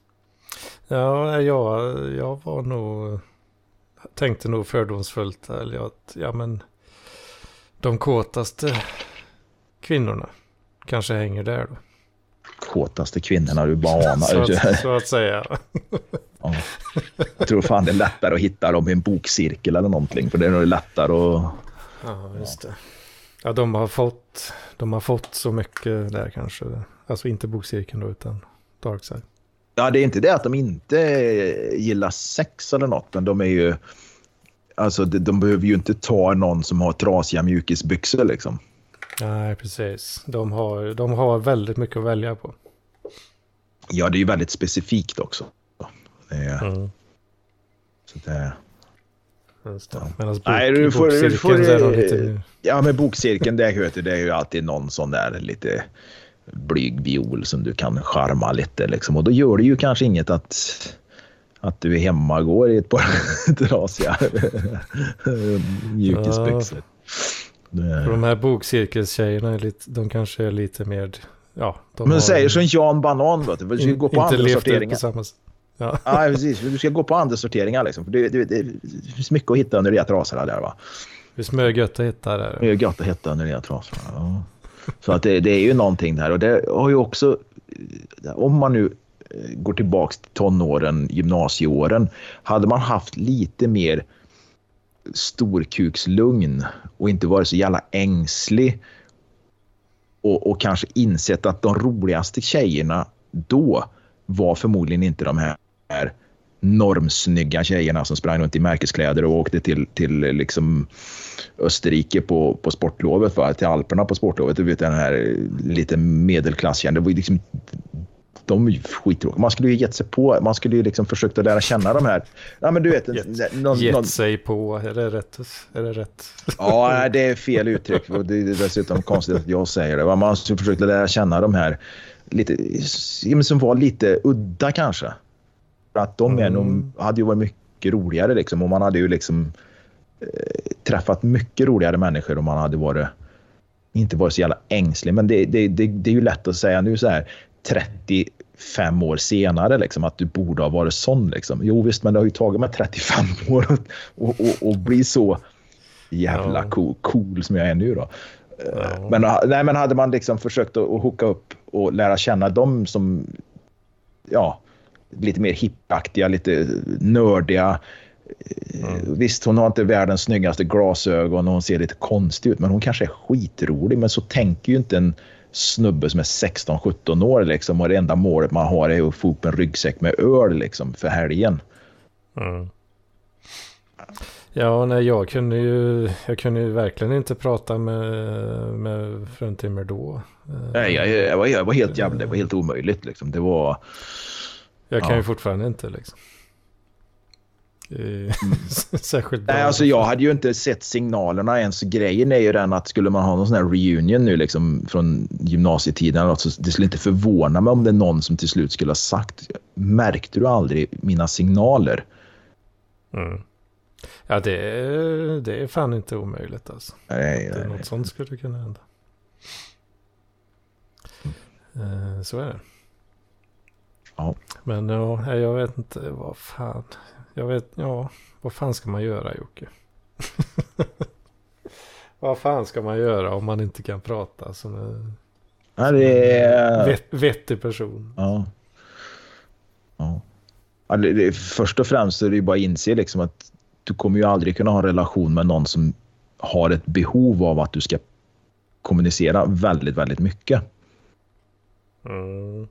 S1: Ja, jag, jag var nog tänkte nog fördomsfullt, eller att ja men de kåtaste kvinnorna kanske hänger där då.
S2: Kåtaste kvinnorna, du bara anar.
S1: så, att, så att säga.
S2: Ja. Jag tror fan det är lättare att hitta dem i en bokcirkel eller någonting, för det är nog lättare att...
S1: Ja, just det. Ja, de har fått de har fått så mycket där kanske. Alltså inte bokcirkeln då, utan Darkside.
S2: Ja, det är inte det att de inte gillar sex eller något, men de är ju... Alltså, de, de behöver ju inte ta någon som har trasiga mjukisbyxor liksom.
S1: Nej, precis. De har, de har väldigt mycket att välja på.
S2: Ja, det är ju väldigt specifikt också. Det är, mm. Så det,
S1: Just det. Ja. Bok,
S2: Nej, du får, du får,
S1: är lite...
S2: Ja, men bokcirkeln, det, heter, det är ju alltid någon sån där lite blyg viol som du kan charma lite liksom. Och då gör det ju kanske inget att, att du är hemma går i ett par trasiga mjukisbyxor. Ja.
S1: Det... De här bokcirkelstjejerna är lite, de kanske är lite mer, ja, de
S2: men
S1: har
S2: säger som Jan Banan, vet du, du ska in, gå på andra sorteringar.
S1: Samma... Ja.
S2: Ja, precis. Du ska gå på andra sorteringar liksom. För det, det, det, det finns mycket att hitta under de trasorna där, va?
S1: Det är smörgött att hitta där.
S2: Det är gött att hitta under de trasorna, ja. Så att det, det är ju någonting där. Och det har ju också, om man nu går tillbaka till tonåren, gymnasieåren, hade man haft lite mer storkukslugn och inte varit så jävla ängslig och, och kanske insett att de roligaste tjejerna då var förmodligen inte de här normsnygga tjejerna som sprang runt i märkeskläder och åkte till, till liksom Österrike på, på sportlovet, va? Till Alperna på sportlovet. Du vet, den här lite medelklassjärn. Det var ju liksom, de är ju skittråkiga. Man skulle ju gett sig på, man skulle ju liksom försökt att lära känna de här. Ja, men du vet,
S1: Gett,
S2: någon,
S1: gett
S2: någon...
S1: sig på, är det rätt? Är det rätt?
S2: Ja, det är fel uttryck och det är dessutom konstigt att jag säger det. Man skulle försökt att lära känna de här lite, som var lite udda kanske. För att de mm. är nog, hade ju varit mycket roligare liksom, och man hade ju liksom eh, träffat mycket roligare människor om man hade varit inte varit så jävla ängslig, men det, det, det, det är ju lätt att säga nu så här trettiofem år senare liksom, att du borde ha varit sån liksom. Jo visst, men det har ju tagit mig trettiofem år och, och, och, och bli så jävla ja. cool, cool som jag är nu då. Ja. Men, nej, men hade man liksom försökt att, att hooka upp och lära känna dem som ja, lite mer hippaktiga, lite nördiga. Mm. Visst, hon har inte världens snyggaste glasögon och hon ser lite konstig ut, men hon kanske är skitrolig. Men så tänker ju inte en snubbe som är sexton sjutton år liksom, och det enda målet man har är att få upp en ryggsäck med öl liksom, för helgen.
S1: Mm. Ja, nej, jag kunde ju jag kunde ju verkligen inte prata med, med fruntimmer då.
S2: Nej, jag, jag, var, jag var helt jävla, det var helt omöjligt liksom. Det var...
S1: Jag kan
S2: ja.
S1: ju fortfarande inte liksom. Mm. Särskilt bra.
S2: Nej, alltså jag hade ju inte sett signalerna ens. Grejen är ju den att skulle man ha någon sån här reunion nu liksom från gymnasietiden, alltså, det skulle inte förvåna mig om det är någon som till slut skulle ha sagt, märkte du aldrig mina signaler?
S1: Mm. Ja, det är, det är fan inte omöjligt alltså.
S2: Nej,
S1: det är
S2: nej,
S1: något
S2: nej.
S1: sånt skulle kunna hända. Mm. Så är det.
S2: Ja.
S1: Men ja, jag vet inte vad fan. Jag vet, ja, vad fan ska man göra, Jocke? Vad fan ska man göra om man inte kan prata som en,
S2: ja, det är...
S1: en vet, vettig person?
S2: Ja. Ja. Ja, det, det, först och främst är det ju bara att inse liksom att du kommer ju aldrig kunna ha en relation med någon som har ett behov av att du ska kommunicera väldigt, väldigt mycket.
S1: Mm.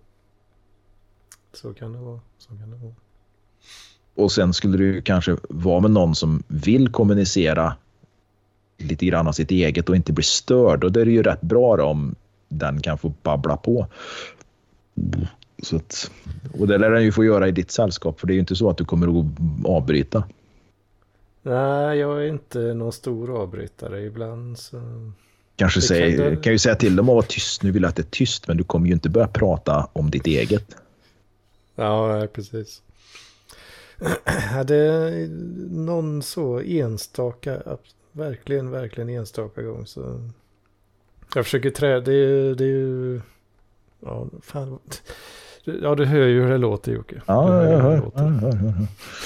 S1: Så kan det vara. Så kan det vara.
S2: Och sen skulle du kanske vara med någon som vill kommunicera lite grann av sitt eget och inte bli störd. Och det är ju rätt bra då, om den kan få babbla på. Så att, och det lär den ju få göra i ditt sällskap, för det är ju inte så att du kommer att avbryta.
S1: Nej, jag är inte någon stor avbrytare ibland. Så...
S2: Kanske säg,
S1: kan, det...
S2: kan ju säga till dem att vara tyst. Nu vill jag att det är tyst, men du kommer ju inte börja prata om ditt eget.
S1: Ja, precis. Det är någon så enstaka, verkligen, verkligen enstaka gång. Så jag försöker trä, det är, det är ju, ja, fan. Ja, du hör ju hur det låter, Jocke.
S2: Ja, jag hör. Ja, ja, ja.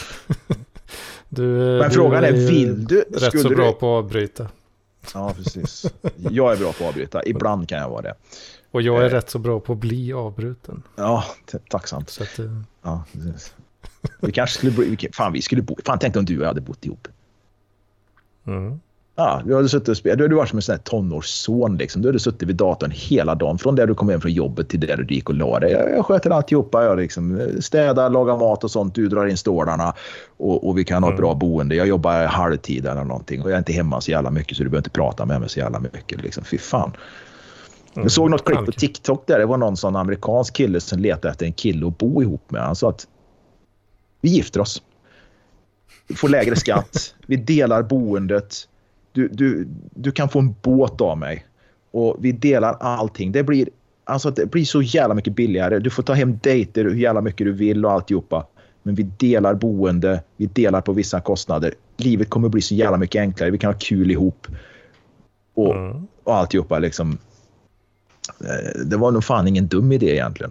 S1: Du,
S2: men
S1: du
S2: frågan är, vill du?
S1: Rätt så
S2: du...
S1: bra på att avbryta.
S2: Ja, precis. Jag är bra på att avbryta. Ibland kan jag vara det.
S1: Och jag är
S2: eh.
S1: rätt så bra på att bli avbruten.
S2: Ja, t- tacksamt.
S1: Så att, uh...
S2: ja, precis. Vi kanske skulle bo, fan vi skulle bo, fan tänkte om du och jag hade bott ihop.
S1: Mm.
S2: Ja, du hade suttit och spelat, du hade varit som en sån här tonårsson liksom. Du hade suttit vid datorn hela dagen från där du kom hem från jobbet till där du gick och la dig. Jag, jag sköter alltihopa, jag liksom städar, lagar mat och sånt, du drar in stålarna och, och vi kan ha ett
S1: mm.
S2: bra boende. Jag jobbar halvtid eller någonting och jag är inte hemma så jävla mycket så du behöver inte prata med mig så jävla mycket liksom. Fy fan. Jag såg något klipp på TikTok där det var någon sån amerikansk kille som letade efter en kille att bo ihop med. Han sa att vi gifter oss. Vi får lägre skatt. Vi delar boendet. Du, du, du kan få en båt av mig. Och vi delar allting. Det blir, alltså det blir så jävla mycket billigare. Du får ta hem dejter hur jävla mycket du vill och alltihopa. Men vi delar boende. Vi delar på vissa kostnader. Livet kommer bli så jävla mycket enklare. Vi kan ha kul ihop. Och, mm. och alltihopa liksom. Det var nog fan ingen dum idé egentligen.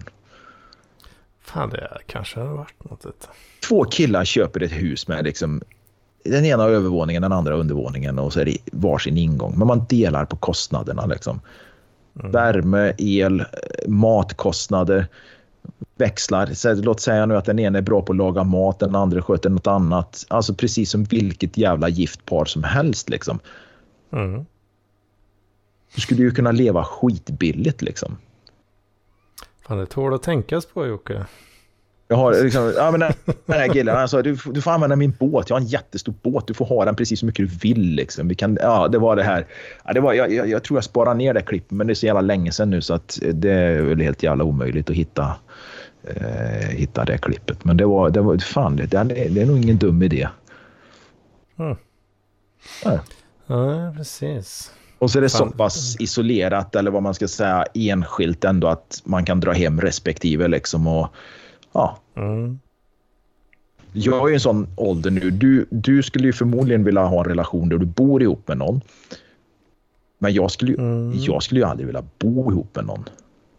S1: Fan, det kanske har varit något. Ett.
S2: Två killar köper ett hus med liksom den ena övervåningen, den andra undervåningen och så är det varsin ingång. Men man delar på kostnaderna liksom. Mm. Värme, el, matkostnader, växlar. Så låt säga nu att den ena är bra på att laga mat, den andra sköter något annat. Alltså precis som vilket jävla giftpar som helst liksom.
S1: Mm.
S2: Du skulle ju kunna leva skitbilligt liksom.
S1: Fan, det tål att tänkas på, Jocke.
S2: Jag har liksom, ja men den, den här killen, alltså, du, du får använda min båt, jag har en jättestor båt, du får ha den precis så mycket du vill liksom. Vi kan, ja det var det här, ja, det var, jag, jag, jag tror jag sparar ner det klippet men det är så jävla länge sedan nu så att det är väl helt jävla omöjligt att hitta eh, hitta det klippet. Men det var, det var fan, det, det, är, det är nog ingen dum idé.
S1: Mm.
S2: Ja.
S1: Ja, precis.
S2: Och så är det
S1: fan.
S2: så pass isolerat, eller vad man ska säga, enskilt ändå, att man kan dra hem respektive liksom. Och ja.
S1: Mm.
S2: Jag är ju en sån ålder nu. Du, du skulle ju förmodligen vilja ha en relation där du bor ihop med någon. Men jag skulle ju, mm. jag skulle ju aldrig vilja bo ihop med någon.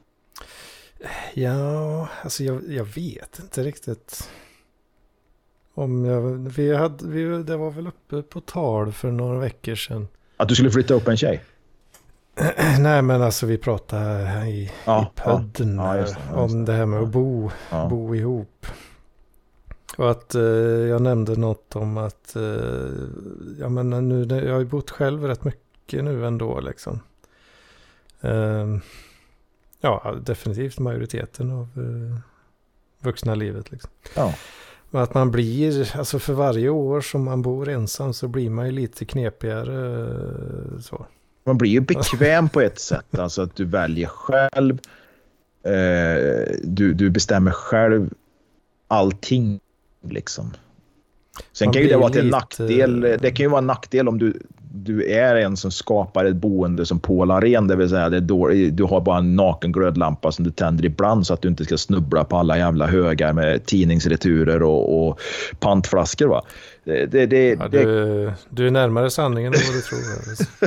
S1: Ja, alltså jag, jag vet inte riktigt. Om jag, vi hade, vi, det var väl uppe på tal för några veckor sedan.
S2: Att du skulle flytta upp en tjej?
S1: Nej, men alltså vi pratade här i,
S2: ja,
S1: i podden
S2: ja, ja, just det, just det.
S1: om det här med att bo, ja. bo ihop. Och att eh, jag nämnde något om att eh, ja, men nu, jag har ju bott själv rätt mycket nu ändå liksom. Eh, ja, definitivt majoriteten av eh, vuxna livet liksom.
S2: Ja.
S1: Men att man blir, alltså för varje år som man bor ensam så blir man ju lite knepigare eh, så.
S2: Man blir ju bekväm på ett sätt, alltså att du väljer själv, eh, du, du bestämmer själv allting liksom. Sen man kan ju det vara till en nackdel, det kan ju vara en nackdel om du, du är en som skapar ett boende som pålar ren, det vill säga det är då, du har bara en naken glödlampa som du tänder ibland så att du inte ska snubbla på alla jävla högar med tidningsreturer och, och pantflaskor va. Det, det, det,
S1: ja, du, du är närmare sanningen än vad du tror.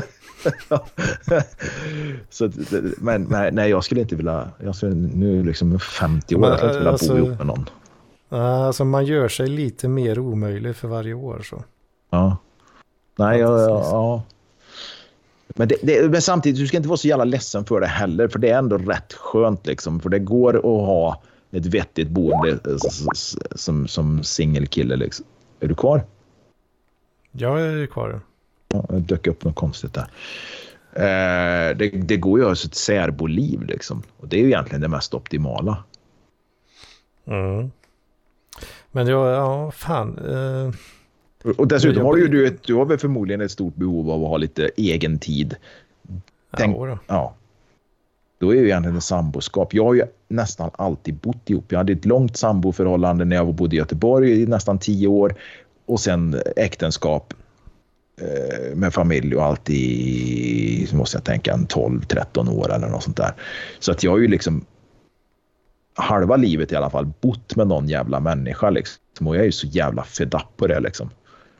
S2: Så, men, men nej, jag skulle inte vilja, jag skulle, nu liksom femtio år, men, jag skulle inte vilja alltså, bo ihop med någon.
S1: Alltså man gör sig lite mer omöjlig för varje år så.
S2: Ja. Nej, ja, ja, ja. Men, det, det, men samtidigt, du ska inte vara så jävla ledsen för det heller, för det är ändå rätt skönt liksom, för det går att ha ett vettigt boende som, som singelkille liksom. Är du kvar?
S1: Jag är kvar.
S2: Ja, jag dök upp något konstigt där. Eh, det, det går ju att ha ett särboliv liksom. Och det är ju egentligen det mest optimala.
S1: Mm. Men jag, ja, fan. Eh,
S2: och dessutom har ju du, ett, du har väl förmodligen ett stort behov av att ha lite egen tid. Tänk,
S1: ja, då.
S2: ja. Då är ju egentligen en samboskap. Jag har ju nästan alltid bott ihop. Jag hade ett långt samboförhållande när jag bodde i Göteborg i nästan tio år. Och sen äktenskap med familj och allt i, så måste jag tänka, en tolv tretton år eller något sånt där. Så att jag har ju liksom halva livet i alla fall bott med någon jävla människa liksom. Och jag är ju så jävla fed up på det liksom.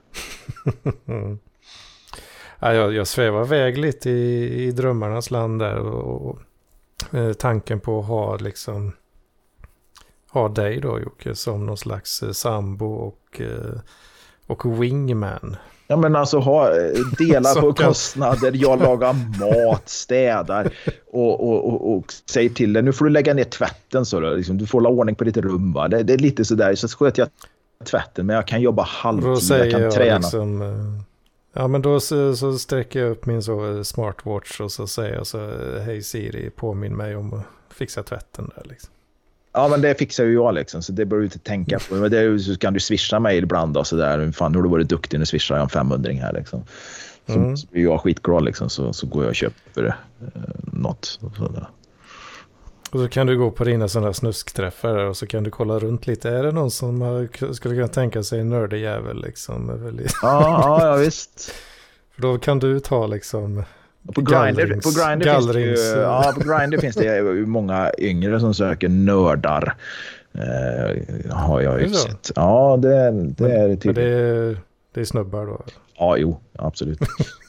S1: Ja, jag, jag svävar iväg lite i, i drömmarnas land där och, och eh, tanken på att ha liksom ha dig då, Jocke, som någon slags eh, sambo och, eh, och wingman.
S2: Ja, men alltså ha, dela på kostnader, jag lagar mat, städar och, och, och, och säger till dig, nu får du lägga ner tvätten så då, liksom, du får hålla ordning på ditt rum va? Det, det är lite sådär, så sköter jag tvätten men jag kan jobba halvtid, jag kan jag träna. Liksom,
S1: ja men då så, så sträcker jag upp min så smartwatch och så säger jag så, hej Siri, påminn mig om att fixa tvätten där liksom.
S2: Ja, men det fixar ju jag liksom, så det bör du inte tänka på. Men det är, så kan du swisha mig ibland och sådär. Fan, nu har du varit duktig, nu swishar jag en femhundring här liksom. Så, mm. så är jag skitglad liksom, så, så går jag och köper eh, något. Och, sådär.
S1: Och så kan du gå på dina sådana snuskträffar och så kan du kolla runt lite. Är det någon som har, skulle kunna tänka sig en nördig jävel liksom? Väldigt...
S2: Ja, ja, ja, visst.
S1: För då kan du ta liksom...
S2: På Grindr, på Grindr finns det ju, ja, på Grindr finns det många yngre som söker nördar. Eh, har jag ju sett. Ja, det, det men, är tydligt.
S1: Det är, det är snubbar då?
S2: Ja, jo, absolut.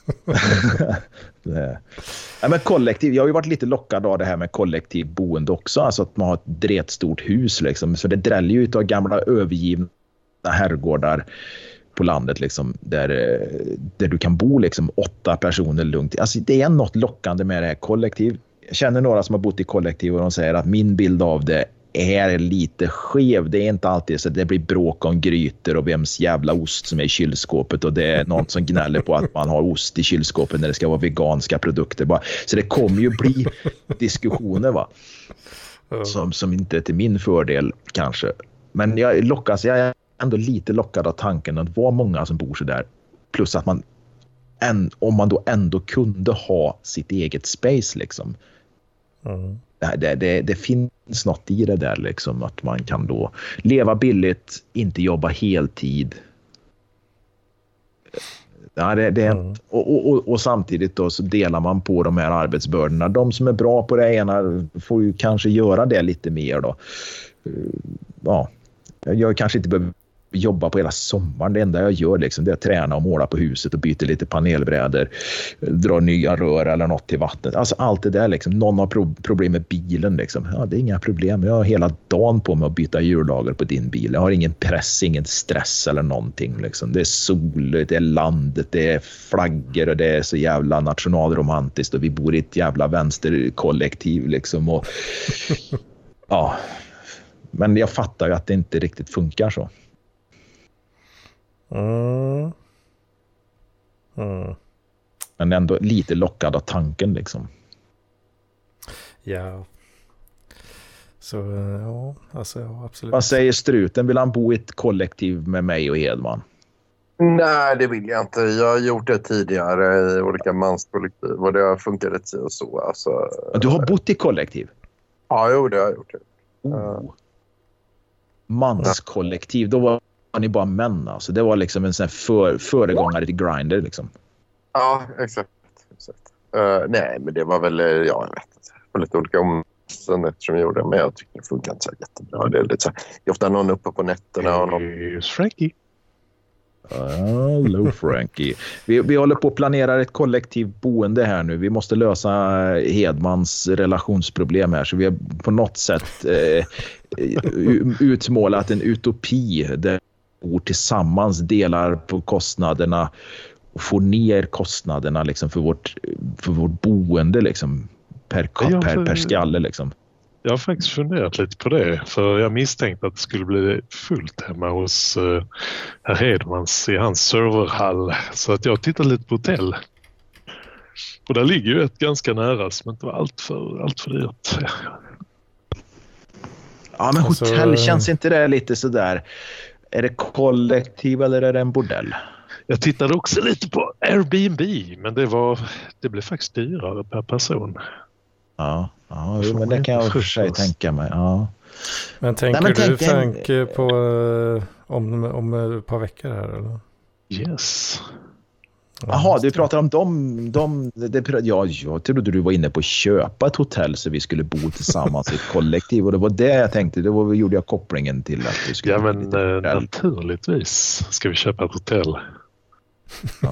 S2: det. Ja, men kollektiv, jag har ju varit lite lockad av det här med kollektiv boende också. Alltså att man har ett dretstort hus liksom. Så det dräller ju ut av gamla övergivna herrgårdar på landet liksom, där, där du kan bo liksom åtta personer lugnt. Alltså det är något lockande med det här kollektiv. Jag känner några som har bott i kollektiv och de säger att min bild av det är lite skev. Det är inte alltid så att det blir bråk om grytor och vems jävla ost som är i kylskåpet och det är någon som gnäller på att man har ost i kylskåpet när det ska vara veganska produkter. Bara. Så det kommer ju bli diskussioner va? Som, som inte är till min fördel kanske. Men jag lockas, jag är ändå lite lockad av tanken att det var många som bor så där. Plus att man, en, om man då ändå kunde ha sitt eget space liksom.
S1: Mm.
S2: det, det, det finns något i det där liksom, att man kan då leva billigt, inte jobba heltid. Ja, det, det, mm. och, och, och samtidigt då så delar man på de här arbetsbördorna. De som är bra på det ena får ju kanske göra det lite mer då. Ja, jag kanske inte behöver jobba på hela sommaren. Det enda jag gör liksom, det är att träna och måla på huset och byta lite panelbrädor, dra nya rör eller något till vattnet. Alltså allt det där liksom. Någon har pro- problem med bilen liksom. Ja, det är inga problem. Jag har hela dagen på mig att byta hjullager på din bil. Jag har ingen press, ingen stress eller någonting liksom. Det är sol, det är landet, det är flaggor och det är så jävla nationalromantiskt och vi bor i ett jävla vänsterkollektiv liksom och ja. Men jag fattar ju att det inte riktigt funkar så.
S1: Mm. Mm.
S2: Men ändå lite lockad av tanken liksom.
S1: Ja. Så ja, alltså ja, absolut.
S2: Vad säger struten? Vill han bo i ett kollektiv med mig och Hedman?
S4: Nej, det vill jag inte. Jag har gjort det tidigare i olika manskollektiv och det har funkat lite så. så alltså,
S2: du har bott i kollektiv?
S4: Ja, jo, det har jag gjort.
S2: Oh. Manskollektiv, då var ni bara män alltså. Det var liksom en sån här för, föregångare till Grindr liksom.
S4: Ja, exakt. exakt. Uh, nej, men det var väl, ja, jag vet inte. Det var lite olika omständigheter som jag gjorde, men jag tycker det funkar inte så jättebra. Det är lite så här, det är ofta någon uppe på nätterna och någon...
S5: Here's Frankie.
S2: Hello Frankie. Vi, vi håller på att planera ett kollektivt boende här nu. Vi måste lösa Hedmans relationsproblem här. Så vi har på något sätt eh, utmålat en utopi där vi bor tillsammans, delar på kostnaderna och får ner kostnaderna liksom för, vårt, för vårt boende liksom, per, per, per skalle liksom.
S5: Jag har faktiskt funderat lite på det, för jag misstänkte att det skulle bli fullt hemma hos uh, herr Hedmans i hans serverhall. Så att jag tittade lite på hotell. Och där ligger ju ett ganska nära som inte var allt för, allt för dyrt.
S2: Ja, men
S1: alltså,
S2: hotell känns inte det lite sådär. Är det kollektiv eller är det en bordell?
S5: Jag tittade också lite på Airbnb, men det var det blev faktiskt dyrare per person.
S2: Ja, ja men det kan jag för sig tänka mig. Ja.
S1: Men tänker Nej, men du tänk, Frank en... på uh, om, om ett par veckor här eller?
S5: Yes.
S2: Jaha, du pratar om dem. De, det, ja, jag trodde du var inne på att köpa ett hotell så vi skulle bo tillsammans i ett kollektiv. Och det var det jag tänkte. Det var, gjorde jag kopplingen till att du skulle...
S5: Ja, men uh, naturligtvis ska vi köpa ett hotell.
S2: Ja.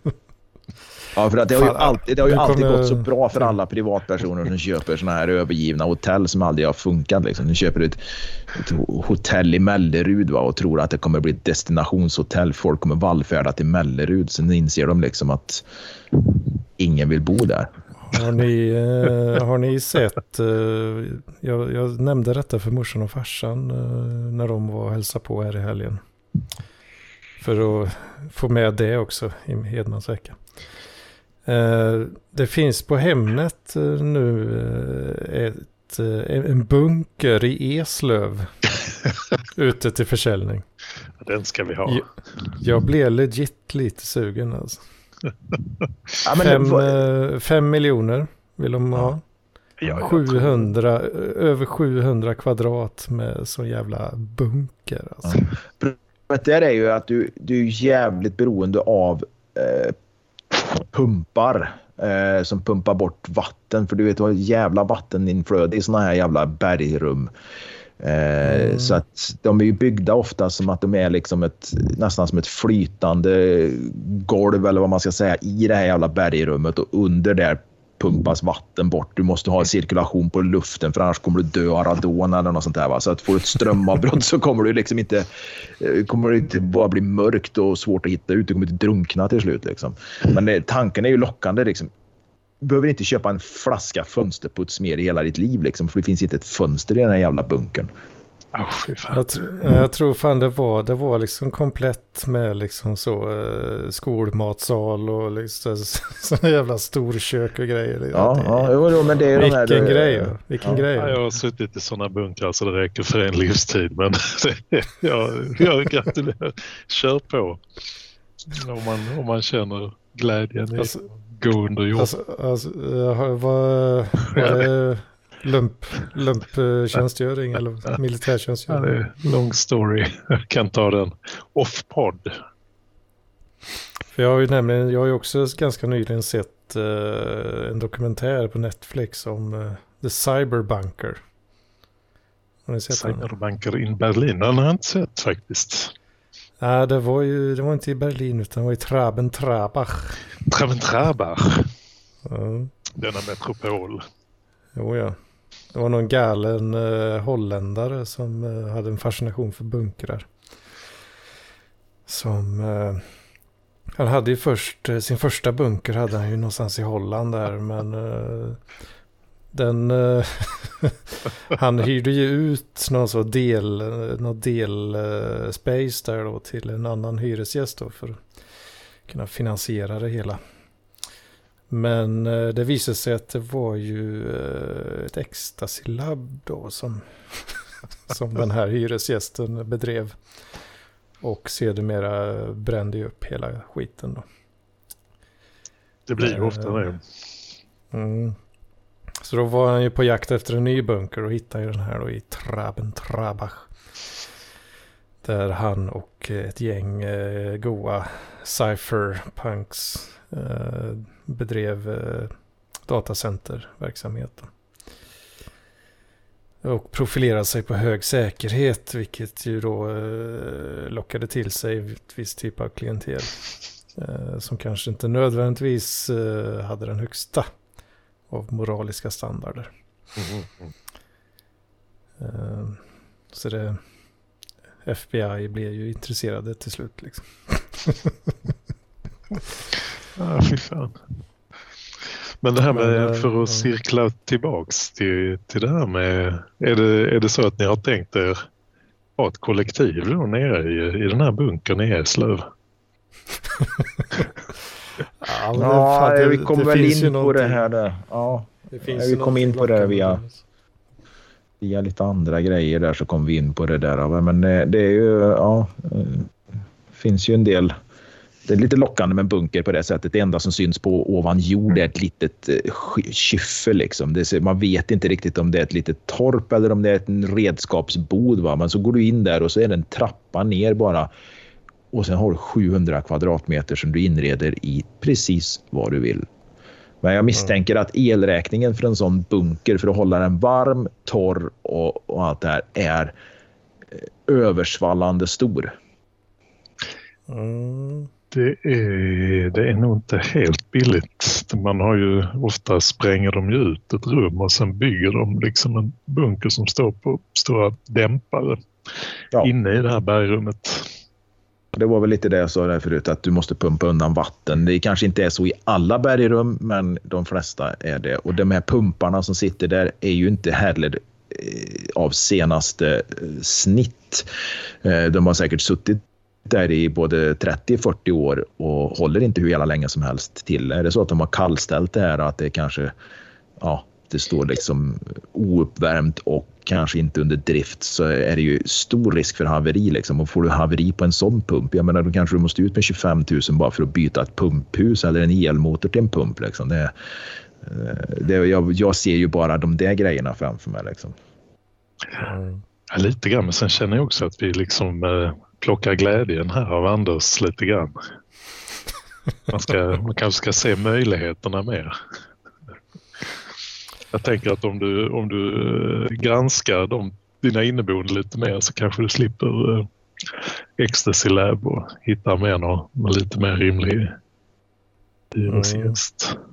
S2: Ja, för att det har ju alltid, det har ju alltid kommer... gått så bra för alla privatpersoner som köper såna här övergivna hotell som aldrig har funkat. Liksom. Nu köper du ett, ett hotell i Mellerud, va, och tror att det kommer bli ett destinationshotell. Folk kommer vallfärda till Mellerud. Sen inser de liksom att ingen vill bo där.
S1: Har ni, eh, har ni sett, eh, jag, jag nämnde detta för morsan och farsan eh, när de var och hälsade på här i helgen. För att få med det också i Hedmans vecka. Uh, det finns på Hemnet uh, nu uh, ett, uh, en bunker i Eslöv ute till försäljning.
S5: Den ska vi ha.
S1: Jag, jag blev legit lite sugen alltså.
S2: Ja, men
S1: fem,
S2: var...
S1: uh, fem miljoner vill de ha.
S5: Ja,
S1: sjuhundra, över sjuhundra kvadrat med så jävla bunker alltså.
S2: Ja. Men det är ju att du, du är jävligt beroende av eh, pumpar eh, som pumpar bort vatten, för du vet du har jävla vatteninflöde i såna här jävla bergrum. Eh, mm. Så att de är ju byggda ofta som att de är liksom ett, nästan som ett flytande golv eller vad man ska säga i det här jävla bergrummet, och under där pumpas vatten bort. Du måste ha cirkulation på luften, för annars kommer du dö av radon eller något sånt där, va? Så att får du ett strömavbrott så kommer du liksom inte kommer det inte bara bli mörkt och svårt att hitta ut. Du kommer inte drunkna till slut liksom. Men det, tanken är ju lockande liksom. Du behöver inte köpa en flaska fönsterputs mer i hela ditt liv liksom, för det finns inte ett fönster i den här jävla bunkern.
S5: Oh,
S1: jag, tr- jag tror fan det var det var liksom komplett med liksom så uh, skolmatsal och liksom såna jävla storkök och grejer.
S2: Ja,
S1: det,
S2: ja jo, men det är
S1: vilken
S2: de här,
S1: grej, vilken
S5: ja.
S1: grej.
S5: Ja, jag har suttit i sådana bunkrar så det räcker för en livstid, men jag, jag gratulerar. Kör på. Om man, om man känner glädjen i
S1: alltså,
S5: gå under jord.
S1: Alltså, alltså, var, var det lump, lumptjänstgöring eller militärtjänstgöring.
S5: Ja, det är long story. Jag kan ta den off-podd.
S1: För jag har ju nämligen, jag har ju också ganska nyligen sett uh, en dokumentär på Netflix om uh, The Cyberbunker. Har ni sett
S5: Cyberbunker in Berlin? Den har jag inte sett faktiskt.
S1: Nej, äh, det var ju det var inte i Berlin utan det var i Traben-Trabach.
S5: Traben-Trabach?
S1: Mm.
S5: Denna metropol.
S1: Jo ja. Det var någon galen uh, holländare som uh, hade en fascination för bunkrar. Som... Uh, Han hade ju först, sin första bunker hade han ju någonstans i Holland där, men uh, den, uh, han hyrde ju ut någon så del, någon del uh, space där då till en annan hyresgäst då för att kunna finansiera det hela. Men uh, det visade sig att det var ju uh, ett ecstasy-labb då som, som den här hyresgästen bedrev. Och sedermera brände ju upp hela skiten då.
S5: Det blir ju ofta det.
S1: Mm. Så då var han ju på jakt efter en ny bunker och hittade ju den här då i Traben-Trabach. Där han och ett gäng eh, goa cypherpunks eh, bedrev eh, datacenterverksamheten. Och profilerade sig på hög säkerhet, vilket ju då eh, lockade till sig ett visst typ av klientel eh, som kanske inte nödvändigtvis eh, hade den högsta av moraliska standarder. Mm, mm. Eh, så det F B I blev ju intresserade till slut liksom.
S5: Ja, fy fan. Men det här med, för att cirkla tillbaks till, till det här med, är det, är det så att ni har tänkt er ha ett kollektiv då nere i, i den här bunkern i Eslöv?
S2: Ja, men ja det, vi kommer väl in på det här där. Ja, det finns ja, vi kom in på det via, via lite andra grejer där, så kom vi in på det där. Men det är ju, ja, finns ju en del. Det är lite lockande med en bunker på det sättet. Det enda som syns på ovan jord är ett litet kyffe liksom. Det är, man vet inte riktigt om det är ett litet torp eller om det är ett redskapsbod. Va? Men så går du in där och så är det en trappa ner bara. Och sen har du sjuhundra kvadratmeter som du inreder i precis vad du vill. Men jag misstänker att elräkningen för en sån bunker för att hålla den varm, torr och, och allt det här är översvallande stor.
S5: Mm. Det är, det är nog inte helt billigt. Man har ju ofta spränger de ju ut ett rum och sen bygger de liksom en bunker som står på stora dämpare ja. Inne i det här bergrummet.
S2: Det var väl lite det jag sa där förut, att du måste pumpa undan vatten. Det kanske inte är så i alla bergrum, men de flesta är det. Och de här pumparna som sitter där är ju inte heller av senaste snitt. De har säkert suttit där i både trettio fyrtio år och håller inte hur jävla länge som helst till. Är det så att de har kallställt det här, att det kanske ja, det står liksom ouppvärmt och kanske inte under drift, så är det ju stor risk för haveri liksom. Och får du haveri på en sån pump, jag menar då kanske du måste ut med tjugofem tusen bara för att byta ett pumphus eller en elmotor till en pump liksom. Det, det, jag, jag ser ju bara de där grejerna framför mig liksom.
S5: Ja, lite grann, men sen känner jag också att vi liksom eh, plockar glädjen här av Anders lite grann. Man, ska, man kanske ska se möjligheterna mer. Jag tänker att om du, om du granskar de, dina inneboende lite mer, så kanske du slipper eh, Ecstasy Lab och hittar med någon, någon lite mer rimlig hyresgäst. Mm.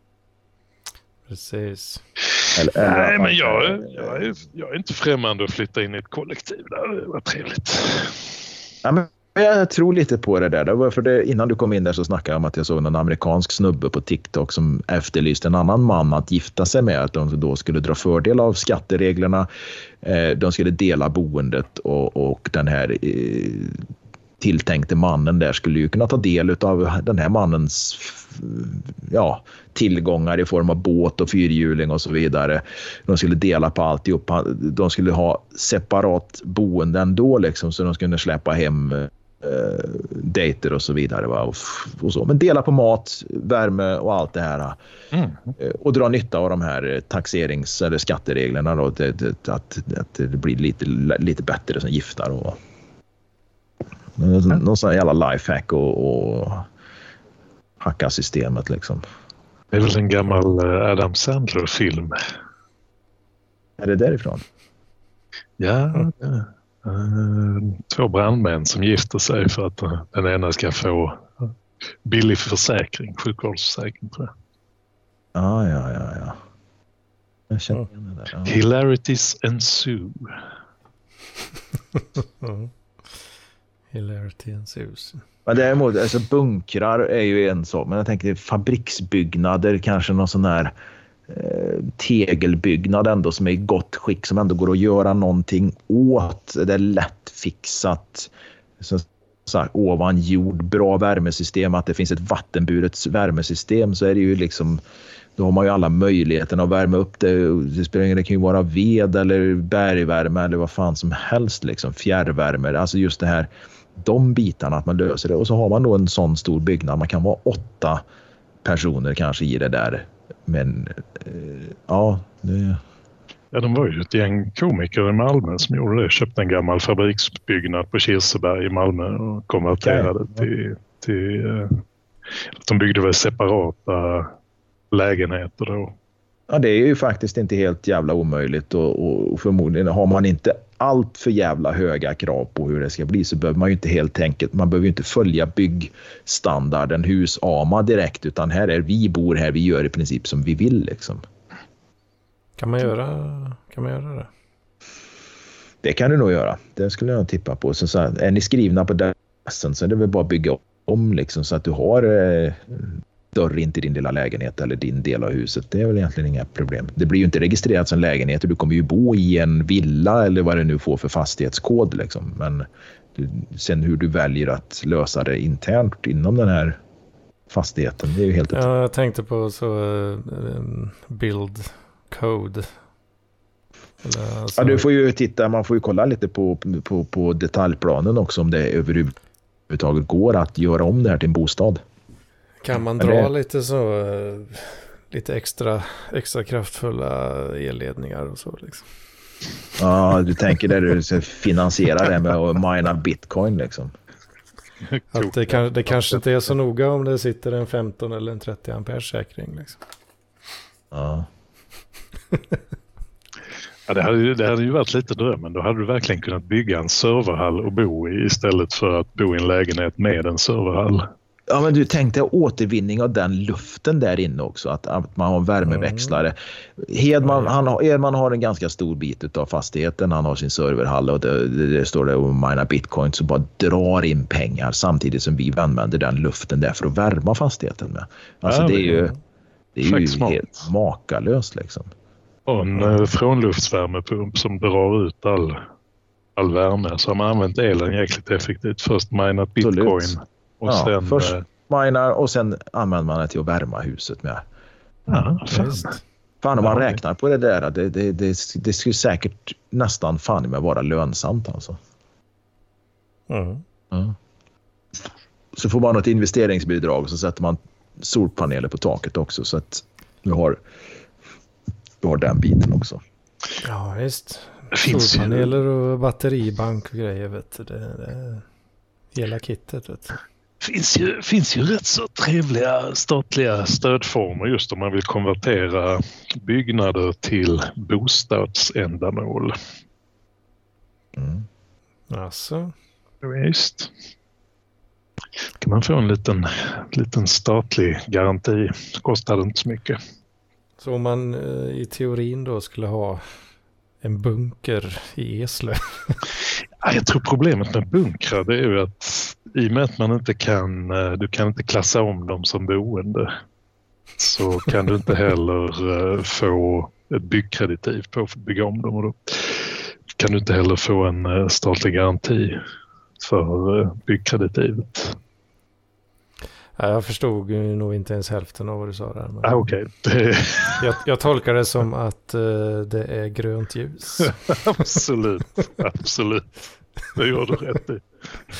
S1: Precis.
S5: Eller, eller Nej, men jag, jag, är, jag är inte främmande att flytta in i ett kollektiv där. Det var trevligt.
S2: Ja, men jag tror lite på det där. Det var för det, innan du kom in där så snackade jag om att jag såg en amerikansk snubbe på TikTok som efterlyste en annan man att gifta sig med. Att de då skulle dra fördel av skattereglerna. De skulle dela boendet och, och den här tilltänkte mannen där skulle ju kunna ta del av den här mannens ja, tillgångar i form av båt och fyrhjuling och så vidare. De skulle dela på alltihop. De skulle ha separat boenden då liksom, så de skulle släppa hem eh, dejter och så vidare. Va? Och, och så. Men dela på mat, värme och allt det här. Mm. Eh, och dra nytta av de här taxerings- eller skattereglerna då, det, det, att, att det blir lite, lite bättre som giftar. Och, mm. Någon sån jävla lifehack och, och hacka systemet liksom.
S5: Det är väl en gammal Adam Sandler-film.
S2: Är det därifrån?
S5: Ja, mm. ja. Uh, två brandmän som gifter sig för att uh, den ena ska få uh, billig försäkring, sjukvårdsförsäkring tror jag.
S2: Ah, ja, ja, ja. Jag känner igen det där. Ja.
S5: Hilarities ensue.
S1: Hilarity ensues.
S2: Men däremot, alltså bunkrar är ju en sak. Men jag tänker fabriksbyggnader, kanske någon sån här eh, tegelbyggnad ändå som är i gott skick, som ändå går att göra någonting åt. Det är lätt fixat. Så, så här, ovan jord, bra värmesystem, att det finns ett vattenburet värmesystem, så är det ju liksom, då har man ju alla möjligheter att värma upp det. Det spelar ingen, det kan ju vara ved eller bergvärme eller vad fan som helst liksom, fjärrvärme. Alltså just det här, de bitarna, att man löser det. Och så har man då en sån stor byggnad, man kan vara åtta personer kanske i det där. Men eh, ja, det...
S5: Ja, de var ju ett gäng komiker i Malmö som gjorde det. Köpte en gammal fabriksbyggnad på Kirseberg i Malmö och konverterade okay. till... till eh, de byggde väl separata lägenheter då.
S2: Ja, det är ju faktiskt inte helt jävla omöjligt, och, och förmodligen har man inte allt för jävla höga krav på hur det ska bli, så behöver man ju inte helt enkelt, man behöver ju inte följa byggstandarden husama direkt, utan här är vi bor här, vi gör i princip som vi vill liksom.
S1: Kan man göra, kan man göra det?
S2: Det kan du nog göra. Det skulle jag tippa på. Så, så här, är ni skrivna på dessen så är det väl bara att bygga om liksom, så att du har eh, dörr in till din lilla lägenhet eller din del av huset. Det är väl egentligen inga problem. Det blir ju inte registrerat som lägenhet, och du kommer ju bo i en villa eller vad det nu får för fastighetskod liksom. Men du, sen hur du väljer att lösa det internt inom den här fastigheten, det är ju helt...
S1: Ja, jag tänkte på så uh, build code. Eller, alltså...
S2: Ja, du får ju titta, man får ju kolla lite på, på, på detaljplanen också, om det överhuvudtaget går att göra om det här till en bostad.
S1: Kan man dra Eller... lite så uh, lite extra extra kraftfulla elledningar och så liksom.
S2: Ja, du tänker där du ska finansiera det med att mina bitcoin liksom.
S1: Att det, kan, det kanske inte är så noga om det sitter en femton eller en trettio ampere säkring liksom.
S2: Ja.
S5: Ja, det hade, ju, det hade ju varit lite drömmen. Då hade du verkligen kunnat bygga en serverhall och bo i, istället för att bo i en lägenhet med en serverhall.
S2: Ja, men du tänkte återvinning av den luften där inne också, att, att man har värmeväxlare. Hedman, han har, Hedman har en ganska stor bit av fastigheten, han har sin serverhall, och det, det, det står det om mina bitcoin, så bara drar in pengar samtidigt som vi använder den luften där för att värma fastigheten med. Alltså ja, det är ju, det är ju helt makalöst liksom.
S5: Och en mm. frånluftsvärmepump som drar ut all, all värme, så har man använt elen jäkligt effektivt. Först minat bitcoin. Absolut. Och
S2: ja,
S5: sen,
S2: först minar och sen använder man det till att värma huset med.
S5: Ja, fan.
S2: Fan, om man ja, räknar på det där, det, det, det, det skulle säkert nästan fan med vara lönsamt alltså.
S1: Mm.
S2: Ja. Så får man ett investeringsbidrag och så sätter man solpaneler på taket också, så att du har, du har den biten också.
S1: Ja, visst. Solpaneler och batteribank och grejer, vet du. Det, det... Hela kittet, vet du.
S5: Finns ju, finns ju rätt så trevliga statliga stödformer just om man vill konvertera byggnader till bostadsändamål.
S2: Mm.
S1: Alltså.
S5: Visst. Kan man få en liten, liten statlig garanti, så kostar det inte så mycket.
S1: Så om man i teorin då skulle ha en bunker i Eslöv?
S5: Ja, jag tror problemet med bunkrar, det är ju att i och med att man inte kan, du kan inte klassa om dem som boende, så kan du inte heller få ett byggkreditiv på att bygga om dem, och då kan du inte heller få en statlig garanti för byggkreditivet.
S1: Ja, jag förstod nog inte ens hälften av vad du sa där. Men
S5: ah, okay. det...
S1: jag, jag tolkar det som att uh, det är grönt ljus.
S5: Absolut, absolut. Det gör du rätt i.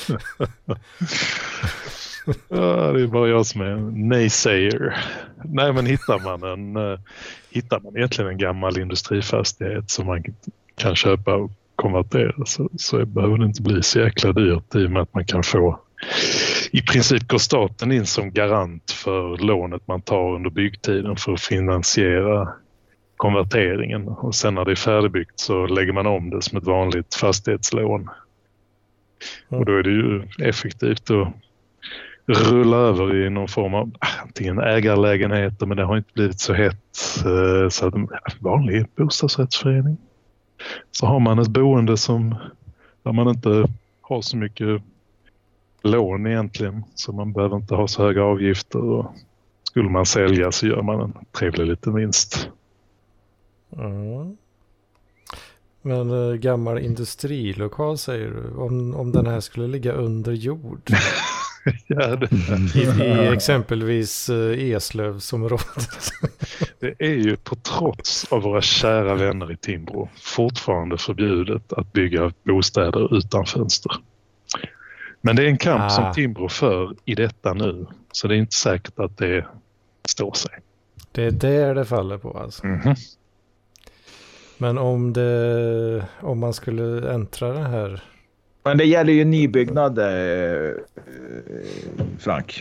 S5: Ja, det är bara jag som är en naysayer. Nej, men hittar man en uh, hittar man egentligen en gammal industrifastighet som man kan köpa och konvertera, så, så behöver det inte bli så jäkla dyrt, i och med att man kan få, i princip går staten in som garant för lånet man tar under byggtiden för att finansiera konverteringen, och sen när det är färdigbyggt så lägger man om det som ett vanligt fastighetslån. Mm. Och då är det ju effektivt att rulla över i någon form av antingen ägarlägenheter, men det har inte blivit så hett, så att en vanlig bostadsrättsförening. Så har man ett boende som där man inte har så mycket lån egentligen, så man behöver inte ha så höga avgifter, och skulle man sälja så gör man en trevlig liten vinst.
S1: Mm. Men äh, gammal industrilokal säger du, om, om den här skulle ligga under jord.
S5: Ja, det
S1: I, I exempelvis uh, Eslövsområdet.
S5: Det är ju på trots av våra kära vänner i Timbro fortfarande förbjudet att bygga bostäder utan fönster. Men det är en kamp ah. som Timbro för i detta nu, så det är inte säkert att det står sig.
S1: Det är där det faller på alltså.
S5: Mm-hmm.
S1: Men om det om man skulle äntra det här.
S2: Men det gäller ju nybyggnad, eh, Frank.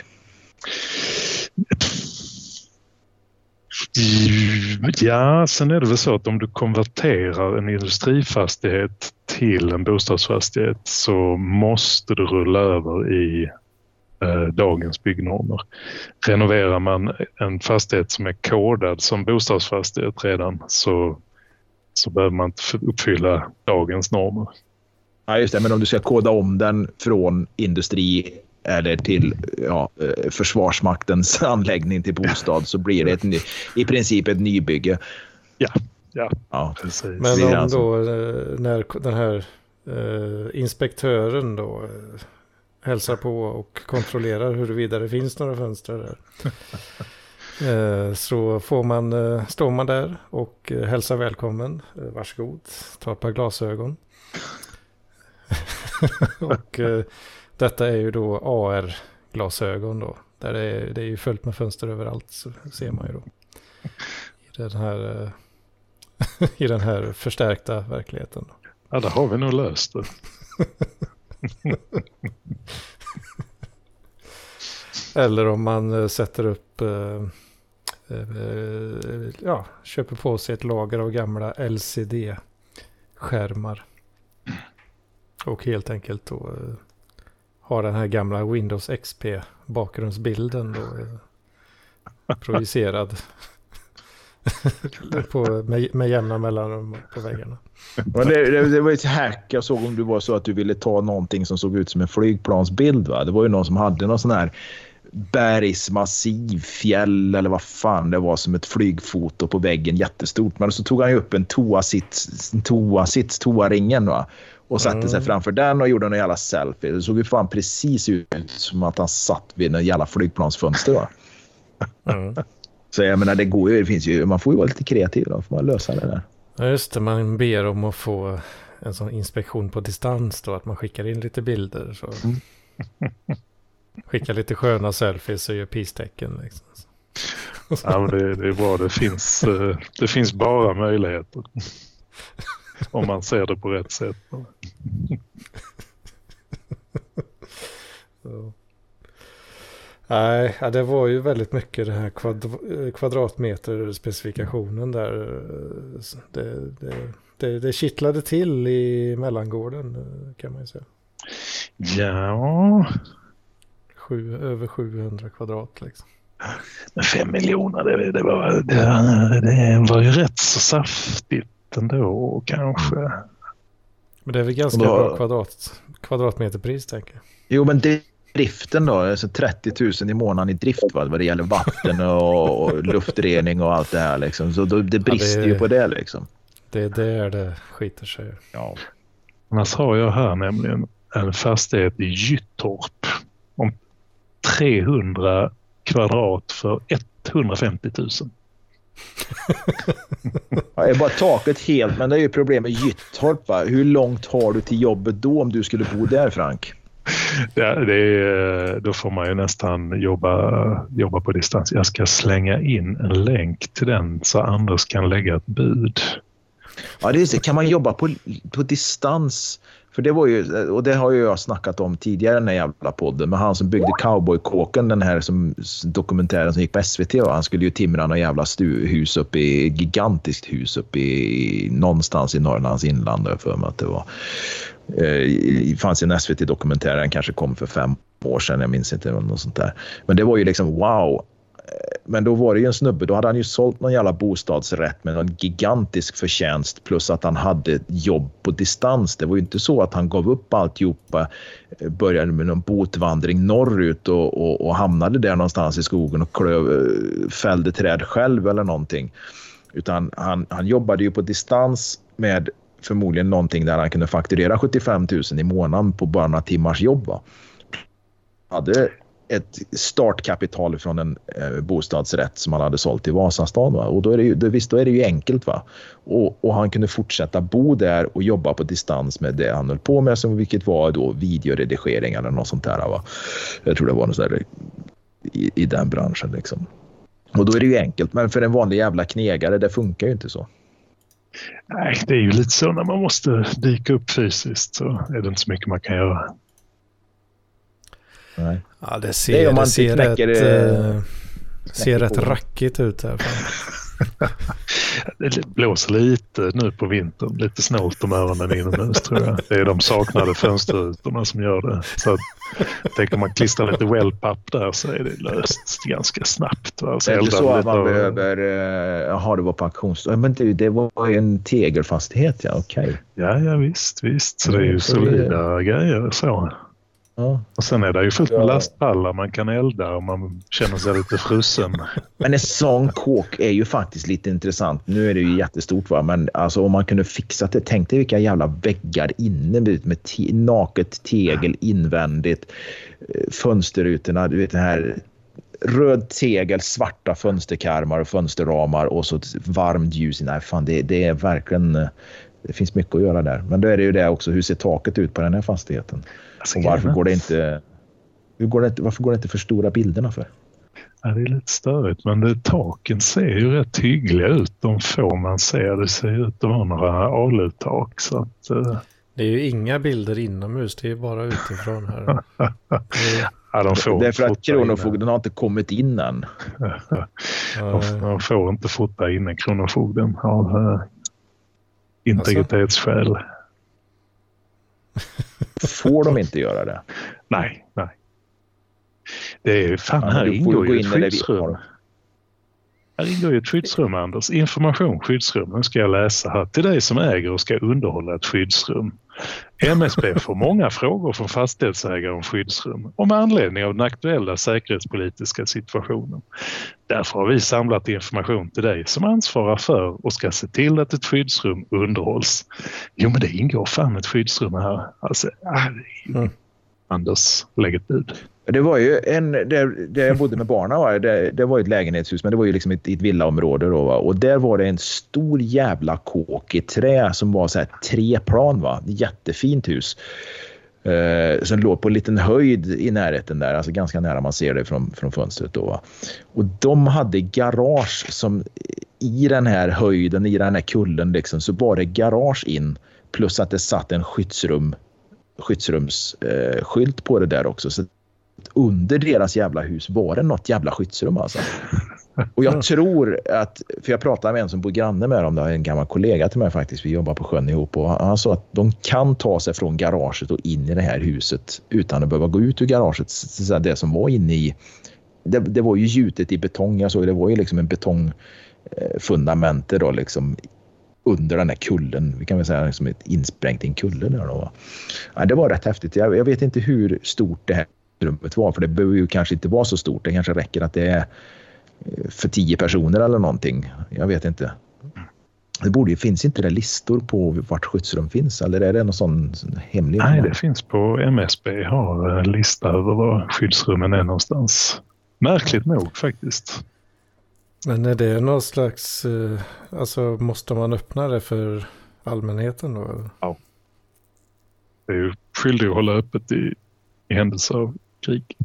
S5: Ja, sen är det väl så att om du konverterar en industrifastighet till en bostadsfastighet så måste du rulla över i eh, dagens byggnormer. Renoverar man en fastighet som är kodad som bostadsfastighet redan, så, så behöver man inte uppfylla dagens normer.
S2: Ja, just det. Men om du ska koda om den från industri eller till ja, Försvarsmaktens anläggning till bostad, så blir det ett ny, i princip ett nybygge.
S5: Ja, ja,
S2: ja.
S5: precis.
S1: Men om alltså då när den här eh, inspektören då eh, hälsar på och kontrollerar huruvida det finns några fönster där. eh, så får man, eh, står man där och eh, hälsar välkommen. Eh, varsågod, ta ett par glasögon. och eh, detta är ju då A R-glasögon då. Där det är, det är ju fullt med fönster överallt, så ser man ju då. I den här, eh, i den här förstärkta verkligheten. Då.
S5: Ja, där har vi nog löst det.
S1: Eller om man eh, sätter upp eh, eh, ja, köper på sig ett lager av gamla L C D-skärmar. Och helt enkelt då eh, har den här gamla Windows X P-bakgrundsbilden då eh, projicerad på, med, med jämna mellanrum på väggarna.
S2: Men det, det, det var ett hack. Jag såg om du var så att du ville ta någonting som såg ut som en flygplansbild. Va? Det var ju någon som hade någon sån här bergsmassiv fjäll eller vad fan det var, som ett flygfoto på väggen, jättestort. Men så tog han ju upp en toasits, toasits toaringen va? Och satte mm. sig framför den och gjorde en jävla selfie. Det såg ju fan precis ut som att han satt vid en jävla flygplansfönster va? Mm. Så jag menar, det går ju, det finns ju, man får ju vara lite kreativ då, får man lösa det där.
S1: Ja just det, man ber om att få en sån inspektion på distans då, att man skickar in lite bilder så. Mm. Skickar lite sköna selfies och gör peace-tecken liksom.
S5: Ja, men det, det är bra, det finns, det finns bara möjligheter. Om man ser det på rätt sätt.
S1: Så. Nej, ja, det var ju väldigt mycket den här kvad- kvadratmeterspecifikationen där. Det, det, det, det kittlade till i mellangården kan man ju säga.
S5: Ja.
S1: Sju, över sjuhundra kvadrat liksom.
S5: Men fem miljoner, det, det, var, det, det var ju rätt så saftigt ändå kanske. Men
S1: det är väl ganska då, bra kvadrat, kvadratmeterpris tänker jag.
S2: Jo, men det driften då, alltså trettio tusen i månaden i drift va, vad det gäller vatten och, och luftrening och allt det här liksom. Så då, det brister ja, det, ju på det liksom.
S1: Det är där det skiter sig.
S2: Ja.
S5: Annars har jag här nämligen en fastighet i Gyttorp om trehundra kvadrat för etthundrafemtio tusen.
S2: Ja, det är bara taket helt, men det är ju problem med Gyttorp. Va? Hur långt har du till jobbet då om du skulle bo där, Frank?
S5: Ja, det är, då får man ju nästan jobba, jobba på distans. Jag ska slänga in en länk till den så Anders kan lägga ett bud.
S2: Ja, det är så. Kan man jobba på, på distans? För det var ju, och det har ju jag snackat om tidigare den här jävla podden, med han som byggde Cowboykåken, den här som, dokumentären som gick på S V T. Va? Han skulle ju timra någon jävla stu, hus upp i, gigantiskt hus upp i, någonstans i Norrlands inland, för mig att det var. Det fanns en S V T-dokumentär, den kanske kom för fem år sedan, jag minns inte något sånt där. Men det var ju liksom wow. Men då var det ju en snubbe, då hade han ju sålt någon jävla bostadsrätt med en gigantisk förtjänst, plus att han hade jobb på distans. Det var ju inte så att han gav upp alltihopa, började med någon botvandring norrut och, och, och hamnade där någonstans i skogen och klöv, fällde träd själv eller någonting. Utan han, han jobbade ju på distans med förmodligen någonting där han kunde fakturera sjuttiofem tusen i månaden på bara några timmars jobb. Va? Hade ett startkapital från en eh, bostadsrätt som han hade sålt i Vasastan. Va? Och då är det ju, då, visst, då är det ju enkelt. Va? Och, och han kunde fortsätta bo där och jobba på distans med det han höll på med, som vilket var då videoredigering eller något sånt där. Va? Jag tror det var något där i, i den branschen. Liksom. Och då är det ju enkelt. Men för en vanlig jävla knegare, det funkar ju inte så.
S5: Nej, det är ju lite så när man måste dyka upp fysiskt, så är det inte så mycket man kan göra.
S1: Nej. Ja, det ser,
S2: det är om man
S1: det ser
S2: knäcker,
S1: rätt,
S2: äh,
S1: äh, ser rätt rackigt ut här.
S5: Det blåser lite nu på vintern, lite snålt om öronen inomhus, tror jag. Det är de saknade fönsterrutorna som gör det. Så att, tänker man klistra lite wellpapp där, så är det löst ganska snabbt. Va? Så
S2: det är inte så att man
S5: och...
S2: behöver uh, ha det var på auktions. Men det, det var ju en tegelfastighet, ja, okej. Okay.
S5: Ja, ja, visst, visst. Så det är ju solida det... grejer så. Ja. Och sen är det ju fullt med lastpallar man kan elda om man känner sig lite frusen.
S2: Men en sån kåk är ju faktiskt lite intressant. Nu är det ju jättestort, va? Men alltså, om man kunde fixa det, tänk dig vilka jävla väggar inne med te- naket tegel invändigt, fönsterrutorna, du vet den här röd tegel, svarta fönsterkarmar och fönsterramar och så varmt ljus. Nej, fan, det, det är verkligen, det finns mycket att göra där. Men då är det ju det också, hur ser taket ut på den här fastigheten? Och varför går det inte hur går det inte, varför går det inte för stora bilderna för?
S5: Ja, det är lite störigt, men det, taken ser ju rätt hyggliga ut. De få man ser, det ser ut att vara några alutak. Så att, uh...
S1: det är ju inga bilder inomhus, det är bara utifrån här.
S2: det, ja, de får det är för att kronofogden har inte kommit in än.
S5: de, de får inte fota inne kronofogden av uh, integritetsskäl. Alltså?
S2: Får de inte göra det?
S5: Nej, nej. Det är fan, ja, här ingår ju ett skyddsrum. Här ingår ju ett skyddsrum, Anders. Information, skyddsrum. Nu ska jag läsa här. Till dig som äger och ska underhålla ett skyddsrum. M S B får många frågor från fastighetsägare om skyddsrum och med anledning av den aktuella säkerhetspolitiska situationen. Därför har vi samlat information till dig som ansvarar för och ska se till att ett skyddsrum underhålls. Jo, men det ingår fan ett skyddsrum här. Alltså, mm. Anders, lägg ett bud.
S2: Det var ju en, där, där jag bodde med barnen, va? Det, det var ett lägenhetshus, men det var ju liksom ett, ett villaområde då, va? Och där var det en stor jävla kåk i trä som var så här tre plan, va? Jättefint hus. Eh, som låg på en liten höjd i närheten där, alltså ganska nära man ser det från, från fönstret då, va? Och de hade garage som i den här höjden, i den här kullen liksom, så var det garage in, plus att det satt en skyddsrum skyddsrumsskylt eh, på det där också, så under deras jävla hus var det något jävla skyddsrum alltså. Och jag tror att, för jag pratade med en som bor granne med dem, det är en gammal kollega till mig faktiskt, vi jobbar på sjön ihop, och han sa att de kan ta sig från garaget och in i det här huset utan att behöva gå ut ur garaget. Så det som var inne i, det, det var ju gjutet i betong, jag såg, det var ju liksom en betongfundament då liksom under den här kullen, vi kan väl säga liksom ett insprängt i en kulle där då. Ja, det var rätt häftigt. Jag, jag vet inte hur stort det här rummet var, för det behöver ju kanske inte vara så stort. Det kanske räcker att det är för tio personer eller någonting. Jag vet inte. Det borde ju, finns inte det listor på vart skyddsrum finns, eller är det någon sån hemlig?
S5: Nej, det finns på M S B, har en lista över var skyddsrummen är någonstans. Märkligt nog faktiskt.
S1: Men är det någon slags, eh, alltså måste man öppna det för allmänheten då? Eller?
S5: Ja. Det är ju skyldig att hålla öppet i, i händelse av krig.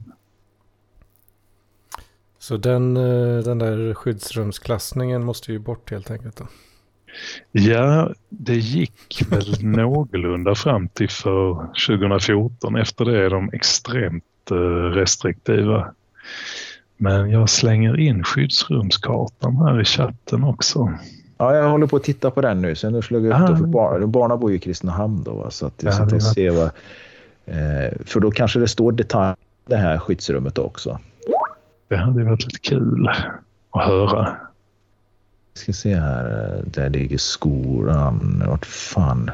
S1: Så den, den där skyddsrumsklassningen måste ju bort helt enkelt då?
S5: Ja, det gick väl någorlunda fram till för tjugo fjorton. Efter det är de extremt restriktiva. Men jag slänger in skyddsrumskartan här i chatten också.
S2: Ja, jag håller på att titta på den nu. Sen nu slog jag upp det för barn. Barnen bor ju i Kristinehamn då. Va? Så att jag sitter och ser vad... Eh, för då kanske det står detalj det här skyddsrummet också.
S5: Det hade varit lite kul att höra.
S2: Vi ska se här. Där ligger skolan. Vart fan?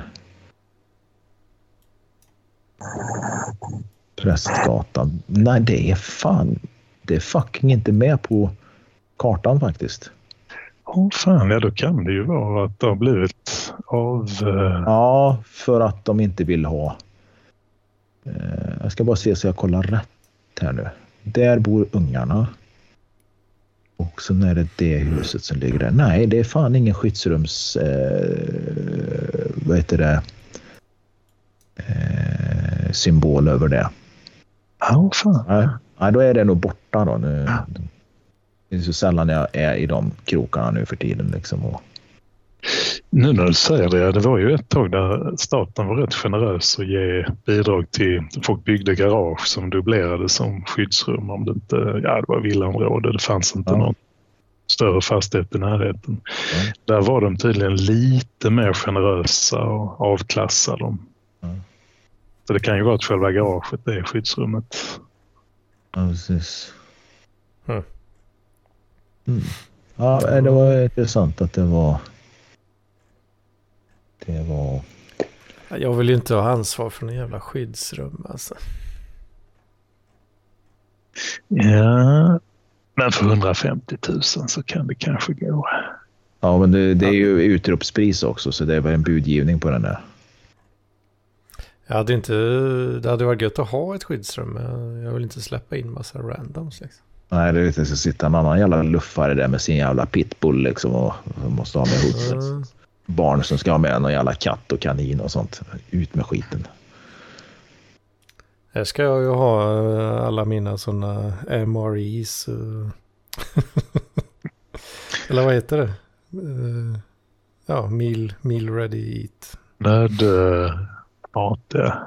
S2: Prästgatan. Nej, det är fan... Det är fucking inte med på kartan faktiskt.
S5: Åh oh, fan, ja då kan det ju vara att det har blivit av... Uh...
S2: Ja, för att de inte vill ha. Uh, jag ska bara se så jag kollar rätt här nu. Där bor ungarna. Och så är det det huset som ligger där. Nej, det är fan ingen skyddsrums... Uh, vad heter det? Uh, symbol över det.
S5: Ja, oh, fan.
S2: Nej. Nej, då är det nog borta då. Nu, det är så sällan jag är i de krokarna nu för tiden. Liksom. Och...
S5: Nu när du säger det, det var ju ett tag där staten var rätt generös att ge bidrag till folk byggde garage som dubblerade som skyddsrum. Om det inte, ja det var villaområde, det fanns inte ja. någon större fastighet i närheten. Ja. Där var de tydligen lite mer generösa och avklassade dem. Ja. Så det kan ju vara att själva garaget är skyddsrummet.
S2: Ja, precis.
S1: Mm.
S2: Mm. Ja, det var intressant att det var det var
S1: jag vill ju inte ha ansvar för en jävla skyddsrum alltså.
S5: Ja, men för hundrafemtio tusen så kan det kanske gå.
S2: Ja, men det, det är ju utropspris också så det var en budgivning på den där.
S1: Jag hade inte, det hade varit gött att ha ett skyddsrum, men jag vill inte släppa in massa randoms liksom.
S2: Nej, det är inte så sitta en annan jävla luffare där med sin jävla pitbull liksom och, och måste ha med huvudet. Mm. Barn som ska ha med någon jävla katt och kanin och sånt. Ut med skiten.
S1: Här ska jag ju ha alla mina sådana M R Is. Eller vad heter det? Ja, meal, meal ready eat.
S5: Nöd... Ja, det.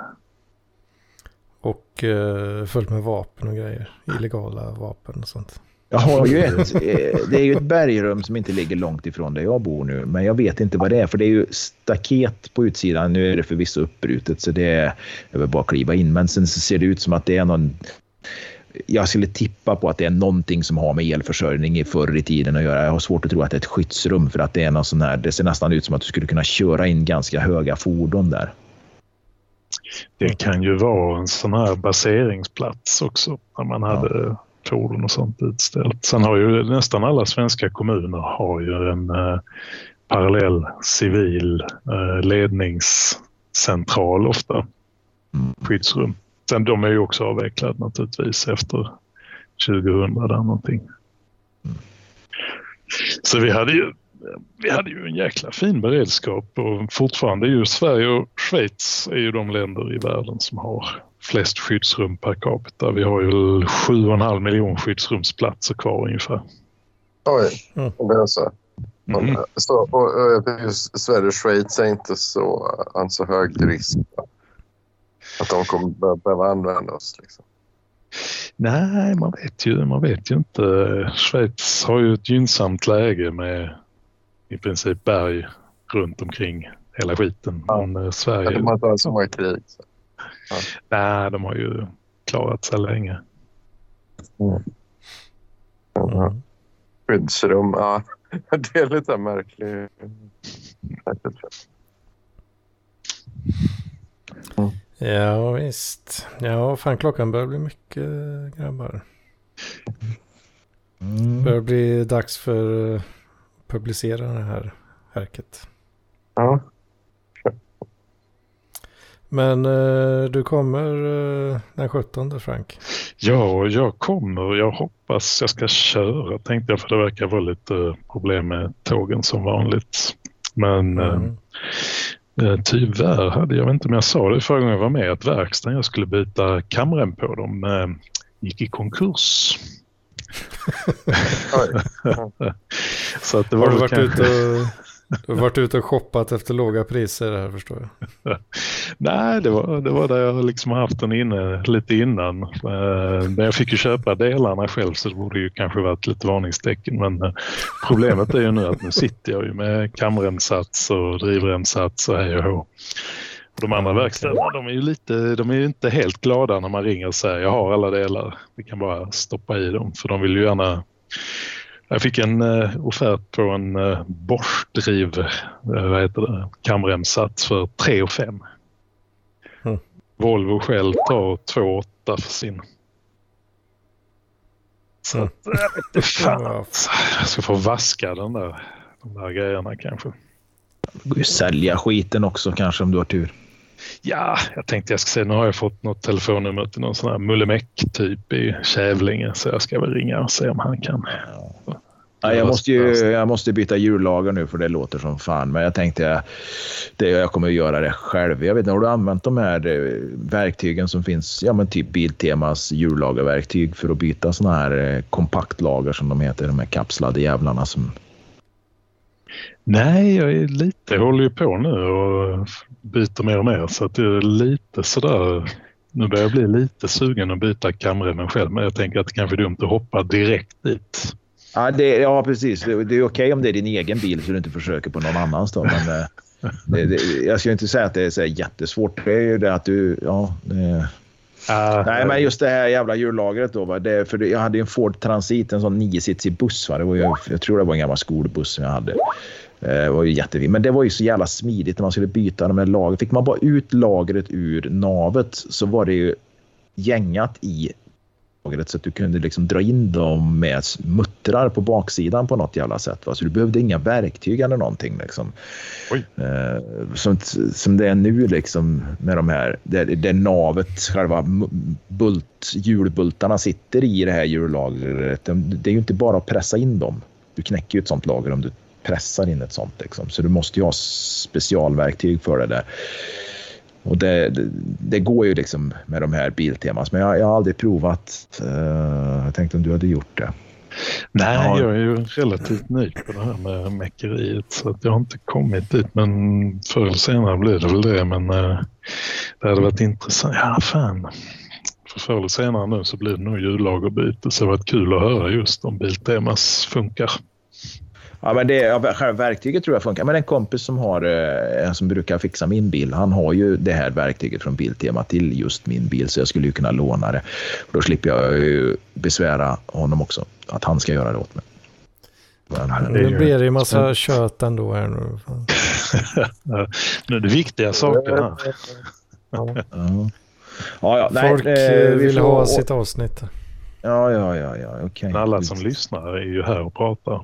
S1: Och uh, fullt med vapen och grejer. Illegala vapen och sånt.
S2: Jag har ju ett, det är ju ett bergrum som inte ligger långt ifrån där jag bor nu. Men jag vet inte vad det är. För det är ju staket på utsidan. Nu är det förvisso uppbrutet så det är jag vill bara kliva in. Men sen så ser det ut som att det är någon... Jag skulle tippa på att det är någonting som har med elförsörjning i förr i tiden att göra. Jag har svårt att tro att det är ett skyddsrum för att det är någon sån här... Det ser nästan ut som att du skulle kunna köra in ganska höga fordon där.
S5: Det kan ju vara en sån här baseringsplats också när man hade ja. fordon och sånt utställt. Sen har ju nästan alla svenska kommuner har ju en eh, parallell civil eh, ledningscentral ofta. Mm. Skyddsrum. Sen de är ju också avvecklade naturligtvis efter tjugohundra där någonting. Mm. Så vi hade ju Vi hade ju en jäkla fin beredskap och fortfarande är ju Sverige och Schweiz är ju de länder i världen som har flest skyddsrum per capita. Vi har ju sju och en halv miljon skyddsrumsplatser kvar ungefär.
S4: Oj, mm. det är så. Mm. så och, och, just Sverige och Schweiz är inte så, alltså hög risk att de kommer behöva använda oss liksom.
S5: Nej, man vet ju, man vet ju inte. Schweiz har ju ett gynnsamt läge med i princip berg runt omkring hela skiten.
S4: Ja.
S5: Men Sverige...
S4: De har inte så många krig.
S5: Ja. Nej, de har ju klarat sig länge.
S4: Mm. Mm. Skyddsrum, ja. Det är lite märkligt.
S1: Mm. Ja, visst. Ja, fan klockan börjar bli mycket, grabbar. Mm. Börjar bli dags för publicera det här härket.
S4: Ja.
S1: Men eh, du kommer eh, den sjuttonde, Frank?
S5: Ja, jag kommer. Jag hoppas jag ska köra, tänkte jag, för det verkar vara lite problem med tågen som vanligt. Men mm. eh, tyvärr hade jag inte, men jag sa det förra gången jag var med, att verkstaden jag skulle byta kamren på dem eh, gick i konkurs. Så att det var
S1: har du varit
S5: kanske...
S1: ute och... Du har varit ute och shoppat efter låga priser här, förstår jag.
S5: Nej, det var, det var där jag liksom haft den inne lite innan. Men jag fick ju köpa delarna själv, så det borde ju kanske varit lite varningstecken. Men problemet är ju nu att nu sitter jag ju med kamremsats och drivremsats och hej och hå. De andra verkstäderna, de är ju lite, de är ju inte helt glada när man ringer och säger jag har alla delar. Vi kan bara stoppa i dem, för de vill ju gärna... Jag fick en uh, offert på en uh, Bosch-driv uh, vad heter det, kamremsats för tre och fem. Mm. Volvo själv tar två och åtta för sin. Så mm. att, jag vet inte fan. Jag ska få vaska den där, de där grejerna kanske.
S2: Du går ju sälja skiten också kanske om du har tur.
S5: Ja, jag tänkte jag ska säga, nu har jag fått något telefonnummer till någon sån här Mullemäck-typ i Kävlinge, så jag ska väl ringa och se om han kan.
S2: Ja. Ja, jag måste ju jag måste byta hjullager nu, för det låter som fan, men jag tänkte det, jag kommer att göra det själv. Jag vet inte, har du använt de här verktygen som finns, ja men typ Biltemas hjullagerverktyg för att byta såna här kompaktlager som de heter, de här kapslade jävlarna som...
S5: Nej, jag är lite, jag håller ju på nu och byter mer och mer, så att det är lite sådär, nu börjar jag bli lite sugen att byta kamremmen själv, men jag tänker att det kanske är dumt att hoppa direkt dit.
S2: Ja, det, ja precis. Det, det är okej om det är din egen bil så du inte försöker på någon annans då, men det, det, jag ska inte säga att det är så jättesvårt. Det är ju det att du, ja... Det, Uh, Nej, men just det här jävla hjullagret då, va? Det, för det, jag hade en Ford Transit, en sån nio-sitsig buss, va? Det var ju, jag tror det var en gammal skolbuss som jag hade. Det var ju jättefint, men det var ju så jävla smidigt när man skulle byta de här lagret. Fick man bara ut lagret ur navet så var det ju gängat i lagret, så att du kunde liksom dra in dem med muttrar på baksidan på något jävla sätt, va? Så du behövde inga verktyg eller någonting liksom. Eh, som, som det är nu liksom med de här, där, där navet, själva bult, hjulbultarna sitter i det här hjullagret. Det är ju inte bara att pressa in dem. Du knäcker ju ett sånt lager om du pressar in ett sånt liksom. Så du måste ju ha specialverktyg för det där. Och det, det, det går ju liksom med de här Biltemas, men jag, jag har aldrig provat. Uh, jag tänkte om du hade gjort det.
S5: Nej, ja. Jag är ju relativt ny på det här med mäckeriet, så att jag har inte kommit dit, men förr eller senare blir det väl det, men uh, det hade varit intressant. Ja, fan. För förr eller senare nu så blir det nog hjullagerbyte, så det har varit kul att höra just om Biltemas funkar.
S2: Ja, men det, ja, verktyget tror jag funkar. Men en kompis som har eh, som brukar fixa min bil, han har ju det här verktyget från Biltema till just min bil, så jag skulle ju kunna låna det. Och då slipper jag ju besvära honom också att han ska göra det åt mig.
S1: Men, ja, det nu blir det ju massa ja. kött ändå här nu.
S5: Nu är det viktiga saker här.
S2: Ja. Ja, ja, nej,
S1: folk
S2: eh,
S1: vill får... ha sitt avsnitt.
S2: Ja, ja, ja, ja, okej. Okay.
S5: Alla som lyssnar är ju här och pratar.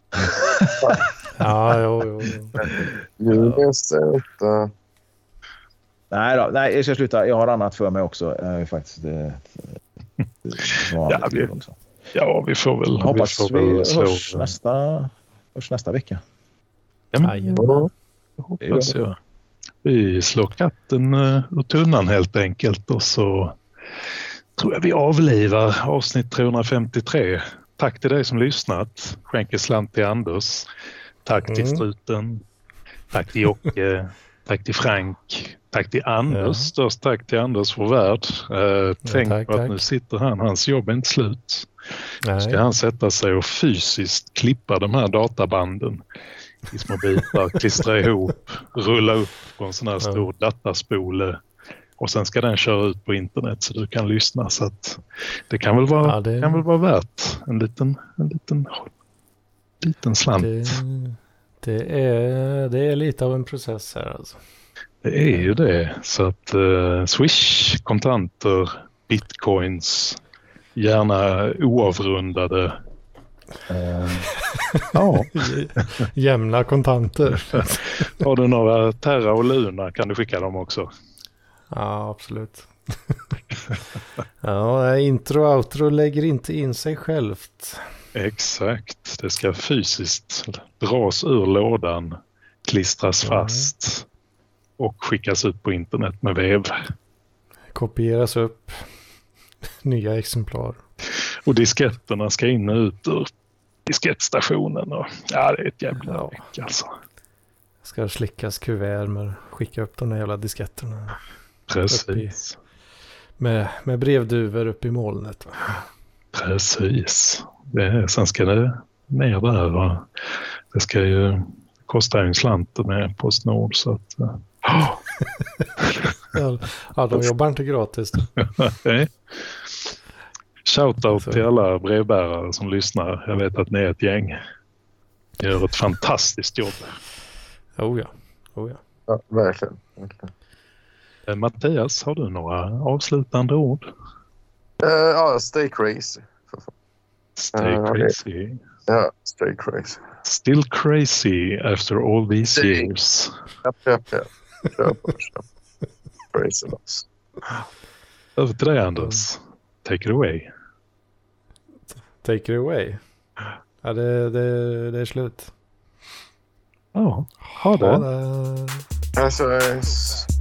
S1: Ja, jo, jo.
S4: Jo, det är inte...
S2: Nej då, nej, jag ska sluta. Jag har annat för mig också. Jag är faktiskt det, det
S5: ja, vi, också. Ja, vi får väl...
S2: Hoppas vi, får
S5: vi
S2: väl
S5: slå...
S2: hörs, nästa, hörs nästa vecka.
S5: Ja, men, ja. Jag hoppas jag. Vi slår katten ur tunnan helt enkelt, och så tror jag vi avlivar avsnitt trehundrafemtiotre. Tack till dig som lyssnat. Skänker slant till Anders. Tack till mm. Struten. Tack till Jocke. Tack till Frank. Tack till Anders. Ja. Störst tack till Anders för värld. Uh, tänk ja, tack, på att tack. Nu sitter han. Hans jobb är inte slut. Nu ska han sätta sig och fysiskt klippa de här databanden i små bitar. Klistra ihop. Rulla upp på en sån här stor ja. dataspole. Och sen ska den köra ut på internet så du kan lyssna, så att det kan väl vara, ja, det... kan väl vara värt en liten, en liten, liten slant.
S1: Det, det, är, det är lite av en process här alltså.
S5: Det är ju det, så att uh, Swish, kontanter, bitcoins, gärna oavrundade. Uh, ja.
S1: Jämna kontanter.
S5: Har du några Terra och Luna kan du skicka dem också.
S1: Ja, absolut. Ja, intro och outro lägger inte in sig självt.
S5: Exakt. Det ska fysiskt dras ur lådan, klistras
S1: Mm.
S5: fast och skickas ut på internet med vev.
S1: Kopieras upp. Nya exemplar.
S5: Och disketterna ska in och ut ur diskettstationen. Och, ja, det är ett jävla
S1: Ja.
S5: veck alltså.
S1: Ska slickas kuvert med skicka upp de där jävla disketterna.
S5: Precis.
S1: Med, med brevduvor upp i molnet. Va?
S5: Precis. Det är, sen ska det ner där. Va? Det ska ju kosta en slant med Postnord. Så att, oh.
S1: Ja, ja, de jobbar inte gratis.
S5: Nej. Shoutout
S1: Så.
S5: till alla brevbärare som lyssnar. Jag vet att ni är ett gäng. Ni gör ett fantastiskt jobb.
S1: Oh ja, oh ja.
S4: Ja, verkligen. verkligen.
S5: Eh, Mattias, har du några avslutande ord?
S4: Uh, ja, stay crazy.
S5: Stay
S4: Ja, det-
S5: crazy.
S4: Ja, stay crazy.
S5: Still crazy after all these
S4: Stay-
S5: years.
S4: Japp, japp, japp. Kör på, kör på. Crazy loss.
S5: Över till dig, Anders. Take it away.
S1: Take it away. Ja, det, det, det är slut.
S5: Ja, ha det.
S1: Ha det.
S4: Alltså,